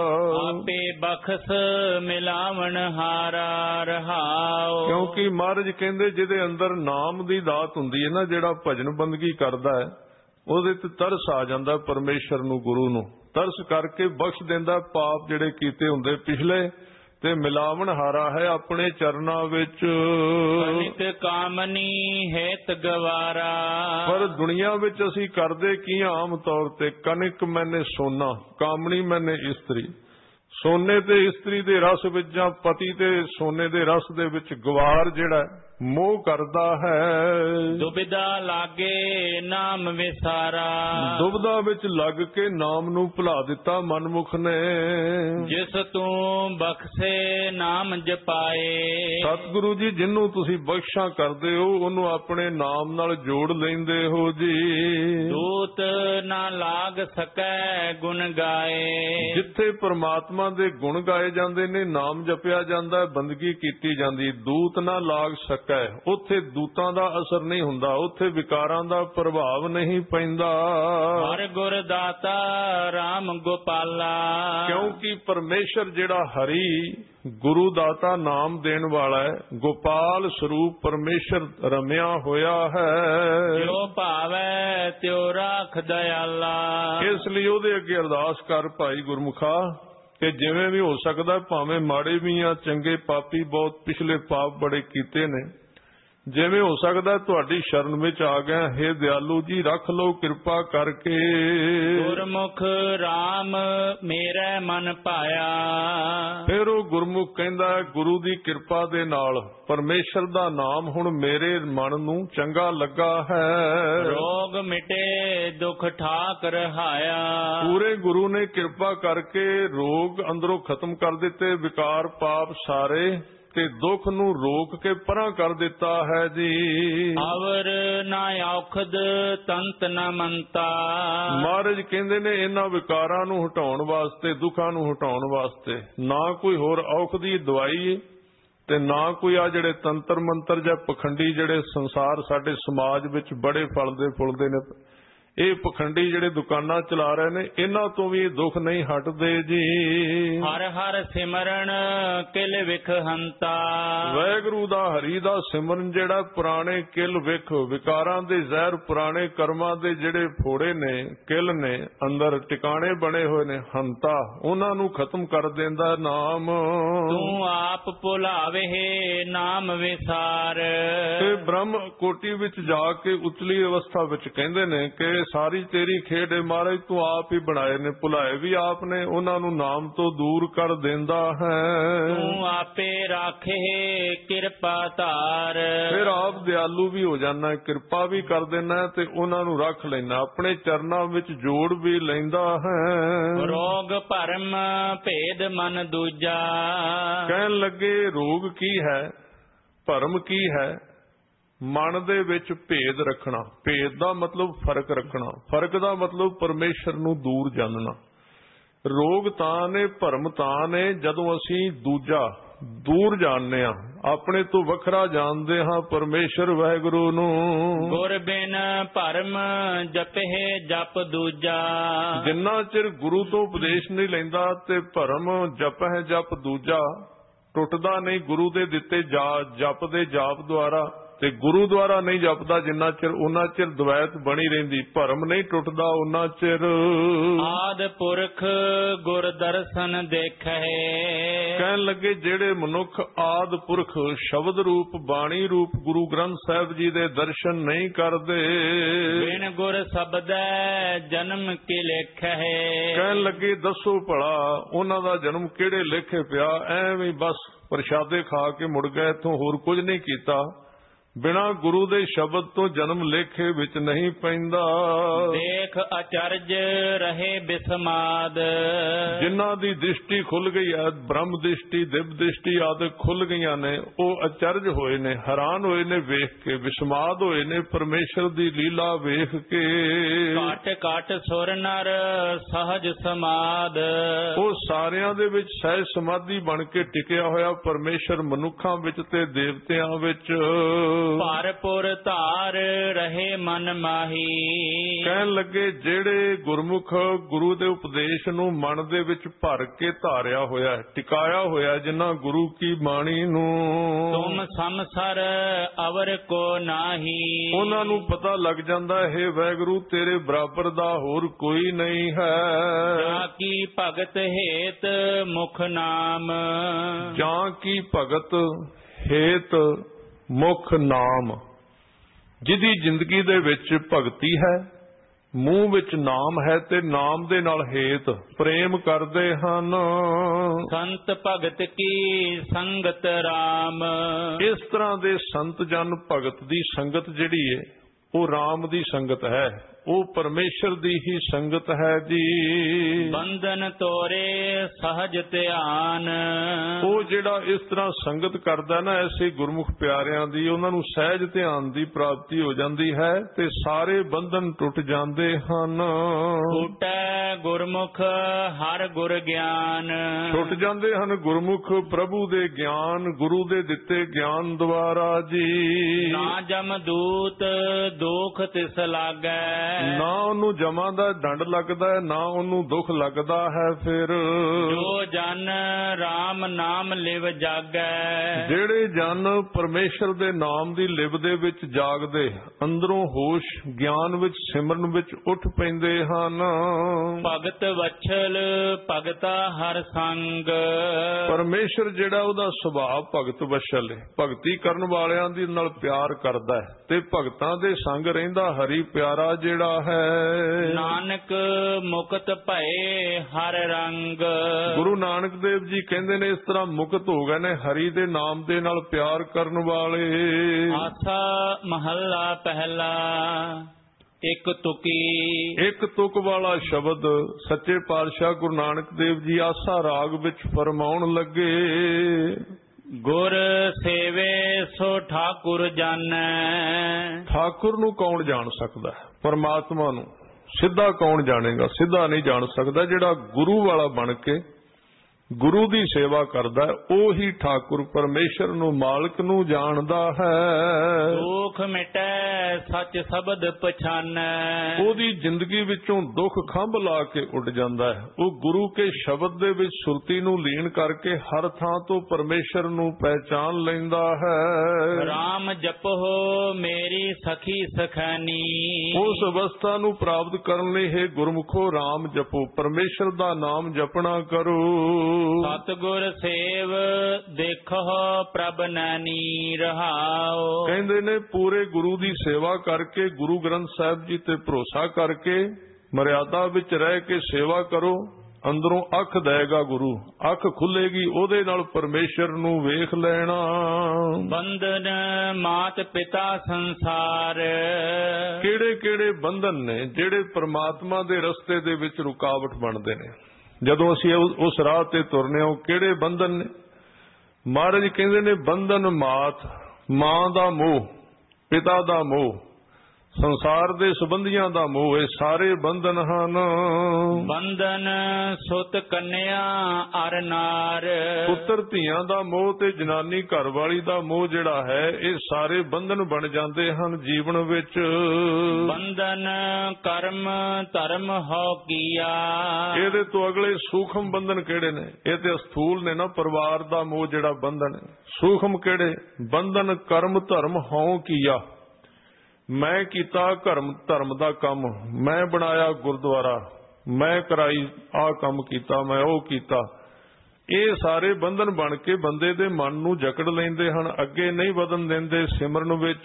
ਆਪੇ ਬਖਸ਼ ਮਿਲਾਵਣ ਹਾਰਾ ਰਹਾਓ। ਕਿਉਂਕਿ ਮਹਾਰਾਜ ਕਹਿੰਦੇ ਜਿਹਦੇ ਅੰਦਰ ਨਾਮ ਦੀ ਦਾਤ ਹੁੰਦੀ ਹੈ ਨਾ, ਜਿਹੜਾ ਭਜਨ ਬੰਦਗੀ ਕਰਦਾ ਹੈ, ਉਹਦੇ ਤੇ ਤਰਸ ਆ ਜਾਂਦਾ ਪਰਮੇਸ਼ਰ ਨੂੰ, ਗੁਰੂ ਨੂੰ। ਤਰਸ ਕਰਕੇ ਬਖਸ਼ ਦਿੰਦਾ ਪਾਪ ਜਿਹੜੇ ਕੀਤੇ ਹੁੰਦੇ ਪਿਛਲੇ, ਤੇ ਮਿਲਾਵਣ ਹਾਰਾ ਹੈ ਆਪਣੇ ਚਰਨਾਂ ਵਿੱਚ। ਅਨਿਕ ਕਾਮਨੀ ਹੈਤ ਗਵਾਰਾ। ਪਰ ਦੁਨੀਆ ਵਿੱਚ ਅਸੀਂ ਕਰਦੇ ਕੀ? ਆਮ ਤੌਰ ਤੇ ਕਨਿਕ ਮੈਨੇ ਸੋਨਾ, ਕਾਮਣੀ ਮੈਨੇ ਇਸਤਰੀ। ਸੋਨੇ ਤੇ ਇਸਤਰੀ ਦੇ ਰਸ ਵਿੱਚ ਜਾਂ ਪਤੀ ਤੇ ਸੋਨੇ ਦੇ ਰਸ ਦੇ ਵਿੱਚ ਗਵਾਰ ਜਿਹੜਾ ਮੋਹ ਕਰਦਾ ਹੈ। ਦੁਬਿਧਾ ਲਾਗੇ ਨਾਮ ਵਿਸਾਰਾ। ਦੁਬਿਧਾ ਵਿੱਚ ਲੱਗ ਕੇ ਨਾਮ ਨੂੰ ਭੁਲਾ ਦਿੱਤਾ ਮਨਮੁਖ ਨੇ। ਜਿਸ ਤੂੰ ਬਖਸ਼ੇ ਨਾਮ ਜਪਾਏ। ਸਤਿਗੁਰੂ ਜੀ ਜਿਹਨੂੰ ਤੁਸੀਂ ਬਖਸ਼ਾਂ ਕਰਦੇ ਹੋ ਉਹਨੂੰ ਆਪਣੇ ਨਾਮ ਨਾਲ ਜੋੜ ਲੈਂਦੇ ਹੋ ਜੀ। ਦੂਤ ਨਾ ਲਾਗ ਸਕੈ ਗੁਣ ਗਾਏ। ਜਿੱਥੇ ਪਰਮਾਤਮਾ ਦੇ ਗੁਣ ਗਾਏ ਜਾਂਦੇ ਨੇ, ਨਾਮ ਜਪਿਆ ਜਾਂਦਾ, ਬੰਦਗੀ ਕੀਤੀ ਜਾਂਦੀ, ਦੂਤ ਨਾ ਲਾਗ ਸਕੇ ਹੈ। ਉੱਥੇ ਦੂਤਾਂ ਦਾ ਅਸਰ ਨਹੀਂ ਹੁੰਦਾ, ਉੱਥੇ ਵਿਕਾਰਾਂ ਦਾ ਪ੍ਰਭਾਵ ਨਹੀਂ ਪੈਂਦਾ। ਹਰ ਗੁਰ ਦਾਤਾ ਰਾਮ ਗੋਪਾਲਾ, ਕਿਉਂਕਿ ਪਰਮੇਸ਼ਰ ਜਿਹੜਾ ਹਰੀ ਗੁਰੂ ਦਾਤਾ ਨਾਮ ਦੇਣ ਵਾਲਾ ਹੈ, ਗੋਪਾਲ ਸਰੂਪ ਪਰਮੇਸ਼ਰ ਰਮਿਆ ਹੋਇਆ ਹੈ। ਜੋ ਭਾਵੈ ਤਿਉ ਰਾਖ ਦਇਆਲਾ। ਇਸ ਲਈ ਉਹਦੇ ਅੱਗੇ ਅਰਦਾਸ ਕਰ ਭਾਈ ਗੁਰਮੁਖਾ ਕਿ ਜਿਵੇਂ ਵੀ ਹੋ ਸਕਦਾ, ਭਾਵੇਂ ਮਾੜੇ ਵੀ ਆ, ਚੰਗੇ ਪਾਪੀ ਬਹੁਤ ਪਿਛਲੇ ਪਾਪ ਬੜੇ ਕੀਤੇ ਨੇ, ਜਿਵੇਂ ਹੋ ਸਕਦਾ ਤੁਹਾਡੀ ਸ਼ਰਨ ਵਿੱਚ ਆ ਗਿਆ। ਹੇ ਦਿਆਲੂ ਜੀ, ਰੱਖ ਲਓ ਕਿਰਪਾ ਕਰਕੇ। ਗੁਰਮੁਖ ਰਾਮ ਮੇਰੇ ਮਨ ਪਾਇਆ। ਫਿਰ ਉਹ ਗੁਰਮੁਖ ਕਹਿੰਦਾ, ਗੁਰੂ ਦੀ ਕਿਰਪਾ ਦੇ ਨਾਲ ਪਰਮੇਸ਼ਰ ਦਾ ਨਾਮ ਹੁਣ ਮੇਰੇ ਮਨ ਨੂੰ ਚੰਗਾ ਲੱਗਾ ਹੈ। ਰੋਗ ਮਿਟੇ ਦੁਖ ਠਾਕ ਰਹਾਇਆ। ਪੂਰੇ ਗੁਰੂ ਨੇ ਕਿਰਪਾ ਕਰਕੇ ਰੋਗ ਅੰਦਰੋਂ ਖਤਮ ਕਰ ਦਿੱਤੇ, ਵਿਕਾਰ ਪਾਪ ਸਾਰੇ, ਤੇ ਦੁੱਖ ਨੂੰ ਰੋਕ ਕੇ ਪਰਾਂ ਕਰ ਦਿੱਤਾ ਹੈ ਜੀ। ਅਵਰ ਨਾ ਔਖਦ ਤੰਤ ਨ ਮੰਤਾ। ਮਹਾਰਾਜ ਕਹਿੰਦੇ ਨੇ ਇਹਨਾਂ ਵਿਕਾਰਾਂ ਨੂੰ ਹਟਾਉਣ ਵਾਸਤੇ, ਦੁੱਖਾਂ ਨੂੰ ਹਟਾਉਣ ਵਾਸਤੇ ਨਾ ਕੋਈ ਹੋਰ ਔਖਦੀ ਦਵਾਈ ਤੇ ਨਾ ਕੋਈ ਆ ਜਿਹੜੇ ਤੰਤਰ ਮੰਤਰ ਜਾਂ ਪਖੰਡੀ ਜਿਹੜੇ ਸੰਸਾਰ ਸਾਡੇ ਸਮਾਜ ਵਿੱਚ ਬੜੇ ਫਲਦੇ ਫੁੱਲਦੇ ਨੇ, ਇਹ ਪਖੰਡੀ ਜਿਹੜੇ ਦੁਕਾਨਾਂ ਚਲਾ ਰਹੇ ਨੇ, ਇਹਨਾਂ ਤੋਂ ਵੀ ਦੁੱਖ ਨਹੀਂ ਹਟਦੇ ਜੀ। ਹਰ ਹਰ ਸਿਮਰਨ ਕਿਲ ਵਿਖ ਹੰਤਾ। ਵਾਹਿਗੁਰੂ ਦਾ ਹਰੀ ਦਾ ਸਿਮਰਨ ਜਿਹੜਾ ਪੁਰਾਣੇ ਕਿਲ ਵਿਖ, ਵਿਕਾਰਾਂ ਦੇ ਜ਼ਹਿਰ, ਪੁਰਾਣੇ ਕਰਮਾਂ ਦੇ ਜਿਹੜੇ ਫੋੜੇ ਨੇ, ਕਿਲ ਨੇ, ਅੰਦਰ ਟਿਕਾਣੇ ਬਣੇ ਹੋਏ ਨੇ, ਹੰਤਾ, ਉਹਨਾਂ ਨੂੰ ਖਤਮ ਕਰ ਦਿੰਦਾ ਨਾਮ। ਤੂੰ ਆਪ ਭੁਲਾਵੇ ਨਾਮ ਵਿਸਾਰ। ਤੇ ਬ੍ਰਹਮ ਕੋਟੀ ਵਿੱਚ ਜਾ ਕੇ ਉਤਲੀ ਅਵਸਥਾ ਵਿੱਚ ਕਹਿੰਦੇ ਨੇ ਕਿ ਸਾਰੀ ਤੇਰੀ ਖੇਡ ਹੈ ਮਹਾਰਾਜ, ਤੂੰ ਆਪ ਹੀ ਬਣਾਏ ਨੇ, ਭੁਲਾਏ ਵੀ ਆਪ ਨੇ, ਉਹਨਾਂ ਨੂੰ ਨਾਮ ਤੋਂ ਦੂਰ ਕਰ ਦਿੰਦਾ ਹੈ। ਤੂੰ ਆਪੇ ਰਾਖੇ ਕਿਰਪਾ ਧਾਰ। ਫਿਰ ਆਪ ਦਿਆਲੂ ਵੀ ਹੋ ਜਾਣਾ, ਕਿਰਪਾ ਵੀ ਕਰ ਦੇਣਾ ਤੇ ਉਹਨਾਂ ਨੂੰ ਰੱਖ ਲੈਣਾ, ਆਪਣੇ ਚਰਨਾਂ ਵਿੱਚ ਜੋੜ ਵੀ ਲੈਂਦਾ ਹੈ। ਰੋਗ ਭਰਮ ਭੇਦ ਮਨ ਦੂਜਾ। ਕਹਿਣ ਲੱਗੇ ਰੋਗ ਕੀ ਹੈ, ਭਰਮ ਕੀ ਹੈ? ਮਨ ਦੇ ਵਿੱਚ ਭੇਦ ਰੱਖਣਾ। ਭੇਦ ਦਾ ਮਤਲਬ ਫਰਕ ਰੱਖਣਾ, ਫਰਕ ਦਾ ਮਤਲਬ ਪਰਮੇਸ਼ਰ ਨੂੰ ਦੂਰ ਜਾਣਨਾ। ਰੋਗ ਤਾਂ ਨੇ, ਭਰਮ ਤਾਂ ਨੇ ਜਦੋਂ ਅਸੀਂ ਦੂਜਾ ਦੂਰ ਜਾਣਦੇ ਹਾਂ, ਆਪਣੇ ਤੋਂ ਵੱਖਰਾ ਜਾਣਦੇ ਹਾਂ ਪਰਮੇਸ਼ਰ ਵਾਹਿਗੁਰੂ ਨੂੰ। ਗੁਰ ਬਿਨ ਭਰਮ ਜਪੇ ਜਪ ਦੂਜਾ। ਜਿੰਨਾ ਚਿਰ ਗੁਰੂ ਤੋਂ ਉਪਦੇਸ਼ ਨਹੀਂ ਲੈਂਦਾ ਤੇ ਭਰਮ ਜਪਹਿ ਜਪ ਦੂਜਾ ਟੁੱਟਦਾ ਨਹੀਂ। ਗੁਰੂ ਦੇ ਦਿੱਤੇ ਜਪ ਦੇ ਜਾਪ ਦੁਆਰਾ ਤੇ ਗੁਰੂ ਦੁਆਰਾ ਨਹੀਂ ਜਪਦਾ ਜਿੰਨਾ ਚਿਰ, ਉਹਨਾਂ ਚਿਰ ਦਵੈਤ ਬਣੀ ਰਹਿੰਦੀ, ਭਰਮ ਨਹੀਂ ਟੁੱਟਦਾ ਉਹਨਾਂ ਚਿਰ। ਆਦ ਪੁਰਖ ਗੁਰ ਦਰਸ਼ਨ ਦੇਖੈ। ਕਹਿਣ ਲੱਗੇ ਜਿਹੜੇ ਮਨੁੱਖ ਆਦ ਪੁਰਖ ਸ਼ਬਦ ਰੂਪ, ਬਾਣੀ ਰੂਪ ਗੁਰੂ ਗ੍ਰੰਥ ਸਾਹਿਬ ਜੀ ਦੇ ਦਰਸ਼ਨ ਨਹੀਂ ਕਰਦੇ, ਬਿਨ ਗੁਰ ਸ਼ਬਦੈ ਜਨਮ ਕੀ ਲੇਖੈ। ਕਹਿਣ ਲੱਗੇ ਦੱਸੋ ਭਲਾ ਉਹਨਾਂ ਦਾ ਜਨਮ ਕਿਹੜੇ ਲੇਖੇ ਪਿਆ, ਐਵੇਂ ਬਸ ਪ੍ਰਸ਼ਾਦੇ ਖਾ ਕੇ ਮੁੜ ਗਏ, ਇੱਥੋਂ ਹੋਰ ਕੁਝ ਨਹੀਂ ਕੀਤਾ। ਬਿਨਾ ਗੁਰੂ ਦੇ ਸ਼ਬਦ ਤੋਂ ਜਨਮ ਲੇਖੇ ਵਿੱਚ ਨਹੀਂ ਪੈਂਦਾ। ਦੇਖ ਅਚਰਜ ਰਹੇ ਬਿਸਮਾਦ। ਜਿਨ੍ਹਾਂ ਦੀ ਦ੍ਰਿਸ਼ਟੀ ਖੁੱਲ ਗਈ ਹੈ, ਬ੍ਰਹਮ ਦ੍ਰਿਸ਼ਟੀ, ਦਿਵ ਦ੍ਰਿਸ਼ਟੀ ਆਦਿ ਖੁੱਲ ਗਈਆਂ ਨੇ, ਉਹ ਅਚਰਜ ਹੋਏ ਨੇ, ਹੈਰਾਨ ਹੋਏ ਨੇ ਵੇਖ ਕੇ, ਬਿਸਮਾਦ ਹੋਏ ਨੇ ਪਰਮੇਸ਼ਰ ਦੀ ਲੀਲਾ ਵੇਖ ਕੇ। ਘਟ ਘਟ ਸੁਰ ਨਰ ਸਹਜ ਸਮਾਦ। ਉਹ ਸਾਰਿਆਂ ਦੇ ਵਿੱਚ ਸਹਿਜ ਸਮਾਧੀ ਬਣ ਕੇ ਟਿਕਿਆ ਹੋਇਆ ਪਰਮੇਸ਼ਰ ਮਨੁੱਖਾਂ ਵਿੱਚ ਤੇ ਦੇਵਤਿਆਂ ਵਿੱਚ। ਭਰਪੁਰ ਧਾਰ ਰਹੇ ਮਨ ਮਾਹੀ। ਕਹਿਣ ਲੱਗੇ ਜਿਹੜੇ ਗੁਰਮੁਖ ਗੁਰੂ ਦੇ ਉਪਦੇਸ਼ ਨੂੰ ਮਨ ਦੇ ਵਿੱਚ ਭਰ ਕੇ ਧਾਰਿਆ ਹੋਇਆ, ਟਿਕਾਇਆ ਹੋਇਆ, ਜਿਨ੍ਹਾਂ ਗੁਰੂ ਕੀ ਬਾਣੀ ਨੂੰ, ਤੁਮ ਸੰਸਰ ਅਵਰ ਕੋ ਨਾਹੀ। ਉਹਨਾਂ ਨੂੰ ਪਤਾ ਲੱਗ ਜਾਂਦਾ ਹੈ ਵਾਹਿਗੁਰੂ ਤੇਰੇ ਬਰਾਬਰ ਦਾ ਹੋਰ ਕੋਈ ਨਹੀਂ ਹੈ। ਜਾਂ ਕੀ ਭਗਤ ਹੇਤ ਮੁਖ ਨਾਮ। ਜਾਂ ਕੀ ਭਗਤ ਹੇਤ ਮੁਖ ਨਾਮ। ਜਿਹਦੀ ਜ਼ਿੰਦਗੀ ਦੇ ਵਿੱਚ ਭਗਤੀ ਹੈ, ਮੂੰਹ ਵਿੱਚ ਨਾਮ ਹੈ ਤੇ ਨਾਮ ਦੇ ਨਾਲ ਹੇਤ ਪ੍ਰੇਮ ਕਰਦੇ ਹਨ। ਸੰਤ ਭਗਤ ਕੀ ਸੰਗਤ ਰਾਮ। ਇਸ ਤਰ੍ਹਾਂ ਦੇ ਸੰਤ ਜਨ ਭਗਤ ਦੀ ਸੰਗਤ ਜਿਹੜੀ ਹੈ ਉਹ ਰਾਮ ਦੀ ਸੰਗਤ ਹੈ। ਉਹ ਪਰਮੇਸ਼ਰ ਦੀ ਹੀ ਸੰਗਤ ਹੈ ਜੀ। ਬੰਧਨ ਤੋਰੇ ਸਹਜ ਧਿਆਨ, ਉਹ ਜਿਹੜਾ ਇਸ ਤਰ੍ਹਾਂ ਸੰਗਤ ਕਰਦਾ ਨਾ ਐਸੇ ਗੁਰਮੁਖ ਪਿਆਰਿਆਂ ਦੀ, ਉਹਨਾਂ ਨੂੰ ਸਹਿਜ ਧਿਆਨ ਦੀ ਪ੍ਰਾਪਤੀ ਹੋ ਜਾਂਦੀ ਹੈ ਤੇ ਸਾਰੇ ਬੰਧਨ ਟੁੱਟ ਜਾਂਦੇ ਹਨ। ਟੁੱਟੈ ਗੁਰਮੁਖ ਹਰ ਗੁਰ ਗਿਆਨ, ਟੁੱਟ ਜਾਂਦੇ ਹਨ ਗੁਰਮੁਖ ਪ੍ਰਭੂ ਦੇ ਗਿਆਨ, ਗੁਰੂ ਦੇ ਦਿੱਤੇ ਗਿਆਨ ਦੁਆਰਾ ਜੀ। ਨਾ ਜਮ ਦੂਤ ਦੁਖ ਤਿਸ ਲਾਗੈ, ਨਾ ਉਹਨੂੰ ਜਮਾਂ ਦਾ ਦੰਡ ਲੱਗਦਾ ਹੈ, ਨਾ ਉਹਨੂੰ ਦੁੱਖ ਲੱਗਦਾ ਹੈ। ਫਿਰ ਜੋ ਜਨ ਰਾਮ ਨਾਮ ਲਿਵ ਜਾਗੈ, ਜਿਹੜੇ ਜਨ ਪਰਮੇਸ਼ਰ ਦੇ ਨਾਮ ਦੀ ਲਿਵ ਦੇ ਵਿੱਚ ਜਾਗਦੇ, ਅੰਦਰੋਂ ਹੋਸ਼ ਗਿਆਨ ਵਿੱਚ ਸਿਮਰਨ ਵਿੱਚ ਉੱਠ ਪੈਂਦੇ ਹਨ। ਭਗਤ ਵਛਲ ਭਗਤਾ ਹਰ ਸੰਗ, ਪਰਮੇਸ਼ਰ ਜਿਹੜਾ ਉਹਦਾ ਸੁਭਾਅ ਭਗਤ ਵਛਲ ਹੈ, ਭਗਤੀ ਕਰਨ ਵਾਲਿਆਂ ਦੀ ਨਾਲ ਪਿਆਰ ਕਰਦਾ ਹੈ ਤੇ ਭਗਤਾਂ ਦੇ ਸੰਗ ਰਹਿੰਦਾ ਹਰੀ ਪਿਆਰਾ ਜਿਹੜਾ ਹੈ। ਨਾਨਕ ਮੁਕਤ ਭਏ ਹਰ ਰੰਗ, ਗੁਰੂ ਨਾਨਕ ਦੇਵ ਜੀ ਕਹਿੰਦੇ ਨੇ ਇਸ ਤਰ੍ਹਾਂ ਮੁਕਤ ਹੋ ਗਏ ਨੇ ਹਰੀ ਦੇ ਨਾਮ ਦੇ ਨਾਲ ਪਿਆਰ ਕਰਨ ਵਾਲੇ। ਆਸਾ ਮਹੱਲਾ ਪਹਿਲਾ ਇੱਕ ਤੁਕੀ, ਇੱਕ ਤੁਕ ਵਾਲਾ ਸ਼ਬਦ ਸੱਚੇ ਪਾਤਸ਼ਾਹ ਗੁਰੂ ਨਾਨਕ ਦੇਵ ਜੀ ਆਸਾ ਰਾਗ ਵਿੱਚ ਫਰਮਾਉਣ ਲੱਗੇ। ਗੁਰ ਸੇਵੇ ਸੋ ਠਾਕੁਰ ਜਾਣੈ, ਠਾਕੁਰ ਨੂੰ ਕੌਣ ਜਾਣ ਸਕਦਾ ਹੈ? ਪਰਮਾਤਮਾ ਨੂੰ ਸਿੱਧਾ ਕੌਣ ਜਾਣੇਗਾ? ਸਿੱਧਾ ਨਹੀਂ ਜਾਣ ਸਕਦਾ। ਜਿਹੜਾ ਗੁਰੂ ਵਾਲਾ ਬਣ ਕੇ ਗੁਰੂ ਦੀ ਸੇਵਾ ਕਰਦਾ ਉਹੀ ਠਾਕੁਰ ਪਰਮੇਸ਼ਰ ਨੂੰ ਮਾਲਕ ਨੂੰ ਜਾਣਦਾ ਹੈ। ਦੁਖ ਮਿਟੈ ਸੱਚ ਸ਼ਬਦ ਪਛਾਨੈ, ਉਹਦੀ ਜ਼ਿੰਦਗੀ ਵਿੱਚੋਂ ਦੁੱਖ ਖੰਭ ਲਾ ਕੇ ਉੱਡ ਜਾਂਦਾ ਹੈ। ਉਹ ਗੁਰੂ ਕੇ ਸ਼ਬਦ ਦੇ ਵਿੱਚ ਸੁਰਤੀ ਨੂੰ ਲੀਨ ਕਰਕੇ ਹਰ ਥਾਂ ਤੋਂ ਪਰਮੇਸ਼ਰ ਨੂੰ ਪਹਿਚਾਨ ਲੈਂਦਾ ਹੈ। ਰਾਮ ਜਪੋ ਮੇਰੀ ਸਖੀ ਸਖਾਨੀ, ਉਸ ਅਵਸਥਾ ਨੂੰ ਪ੍ਰਾਪਤ ਕਰਨ ਲਈ ਹੈ ਗੁਰਮੁਖੋ ਰਾਮ ਜਪੋ, ਪਰਮੇਸ਼ਰ ਦਾ ਨਾਮ ਜਪਣਾ ਕਰੋ। ਸਤਿਗੁਰ ਸੇਵ ਦੇਖੋ ਪ੍ਰਭ ਨਾਨੀ ਰਹਾਓ, ਕਹਿੰਦੇ ਨੇ ਪੂਰੇ ਗੁਰੂ ਦੀ ਸੇਵਾ ਕਰਕੇ, ਗੁਰੂ ਗ੍ਰੰਥ ਸਾਹਿਬ ਜੀ ਤੇ ਭਰੋਸਾ ਕਰਕੇ ਮਰਿਆਦਾ ਵਿੱਚ ਰਹਿ ਕੇ ਸੇਵਾ ਕਰੋ। ਅੰਦਰੋਂ ਅੱਖ ਦੇਗਾ ਗੁਰੂ, ਅੱਖ ਖੁੱਲੇਗੀ, ਉਹਦੇ ਨਾਲ ਪਰਮੇਸ਼ਰ ਨੂੰ ਵੇਖ ਲੈਣਾ। ਬੰਧਨ ਮਾਤ ਪਿਤਾ ਸੰਸਾਰ, ਕਿਹੜੇ ਕਿਹੜੇ ਬੰਧਨ ਨੇ ਜਿਹੜੇ ਪਰਮਾਤਮਾ ਦੇ ਰਸਤੇ ਦੇ ਵਿੱਚ ਰੁਕਾਵਟ ਬਣਦੇ ਨੇ? ਜਦੋਂ ਅਸੀਂ ਉਸ ਰਾਹ ਤੇ ਤੁਰਨੇ ਹਾਂ ਕਿਹੜੇ ਬੰਧਨ ਨੇ? ਮਹਾਰਾਜ ਕਹਿੰਦੇ ਨੇ ਬੰਧਨ ਮਾਤ, ਮਾਂ ਦਾ ਮੋਹ, ਪਿਤਾ ਦਾ ਮੋਹ, ਸੰਸਾਰ ਦੇ ਸੰਬੰਧੀਆਂ ਦਾ ਮੋਹ, ਇਹ ਸਾਰੇ ਬੰਧਨ ਹਨ। ਬੰਧਨ ਸੁਤ ਕੰਨਿਆ ਅਰ ਨਾਰ, ਪੁੱਤਰ ਧੀਆਂ ਦਾ ਮੋਹ ਤੇ ਜਨਾਨੀ ਘਰ ਵਾਲੀ ਦਾ ਮੋਹ ਜਿਹੜਾ ਹੈ, ਇਹ ਸਾਰੇ ਬੰਧਨ ਬਣ ਜਾਂਦੇ ਹਨ ਜੀਵਨ ਵਿੱਚ। ਬੰਧਨ ਕਰਮ ਧਰਮ ਹੋ ਕੀਆ, ਇਹਦੇ ਤੋਂ ਅਗਲੇ ਸੂਖਮ ਬੰਧਨ ਕਿਹੜੇ ਨੇ? ਇਹ ਤੇ ਅਸਥੂਲ ਨੇ ਨਾ, ਪਰਿਵਾਰ ਦਾ ਮੋਹ ਜਿਹੜਾ ਬੰਧਨ ਹੈ। ਸੂਖਮ ਕਿਹੜੇ? ਬੰਧਨ ਕਰਮ ਧਰਮ ਹੋ ਕੀਆ, ਮੈਂ ਕੀਤਾ ਧਰਮ ਧਰਮ ਦਾ ਕੰਮ, ਮੈਂ ਬਣਾਇਆ ਗੁਰਦੁਆਰਾ, ਮੈਂ ਕਰਾਈ ਆਹ ਕੰਮ ਕੀਤਾ, ਮੈਂ ਉਹ ਕੀਤਾ। ਇਹ ਸਾਰੇ ਬੰਧਨ ਬਣ ਕੇ ਬੰਦੇ ਦੇ ਮਨ ਨੂੰ ਜਕੜ ਲੈਂਦੇ ਹਨ, ਅੱਗੇ ਨਹੀਂ ਵਧਣ ਦਿੰਦੇ ਸਿਮਰਨ ਵਿੱਚ।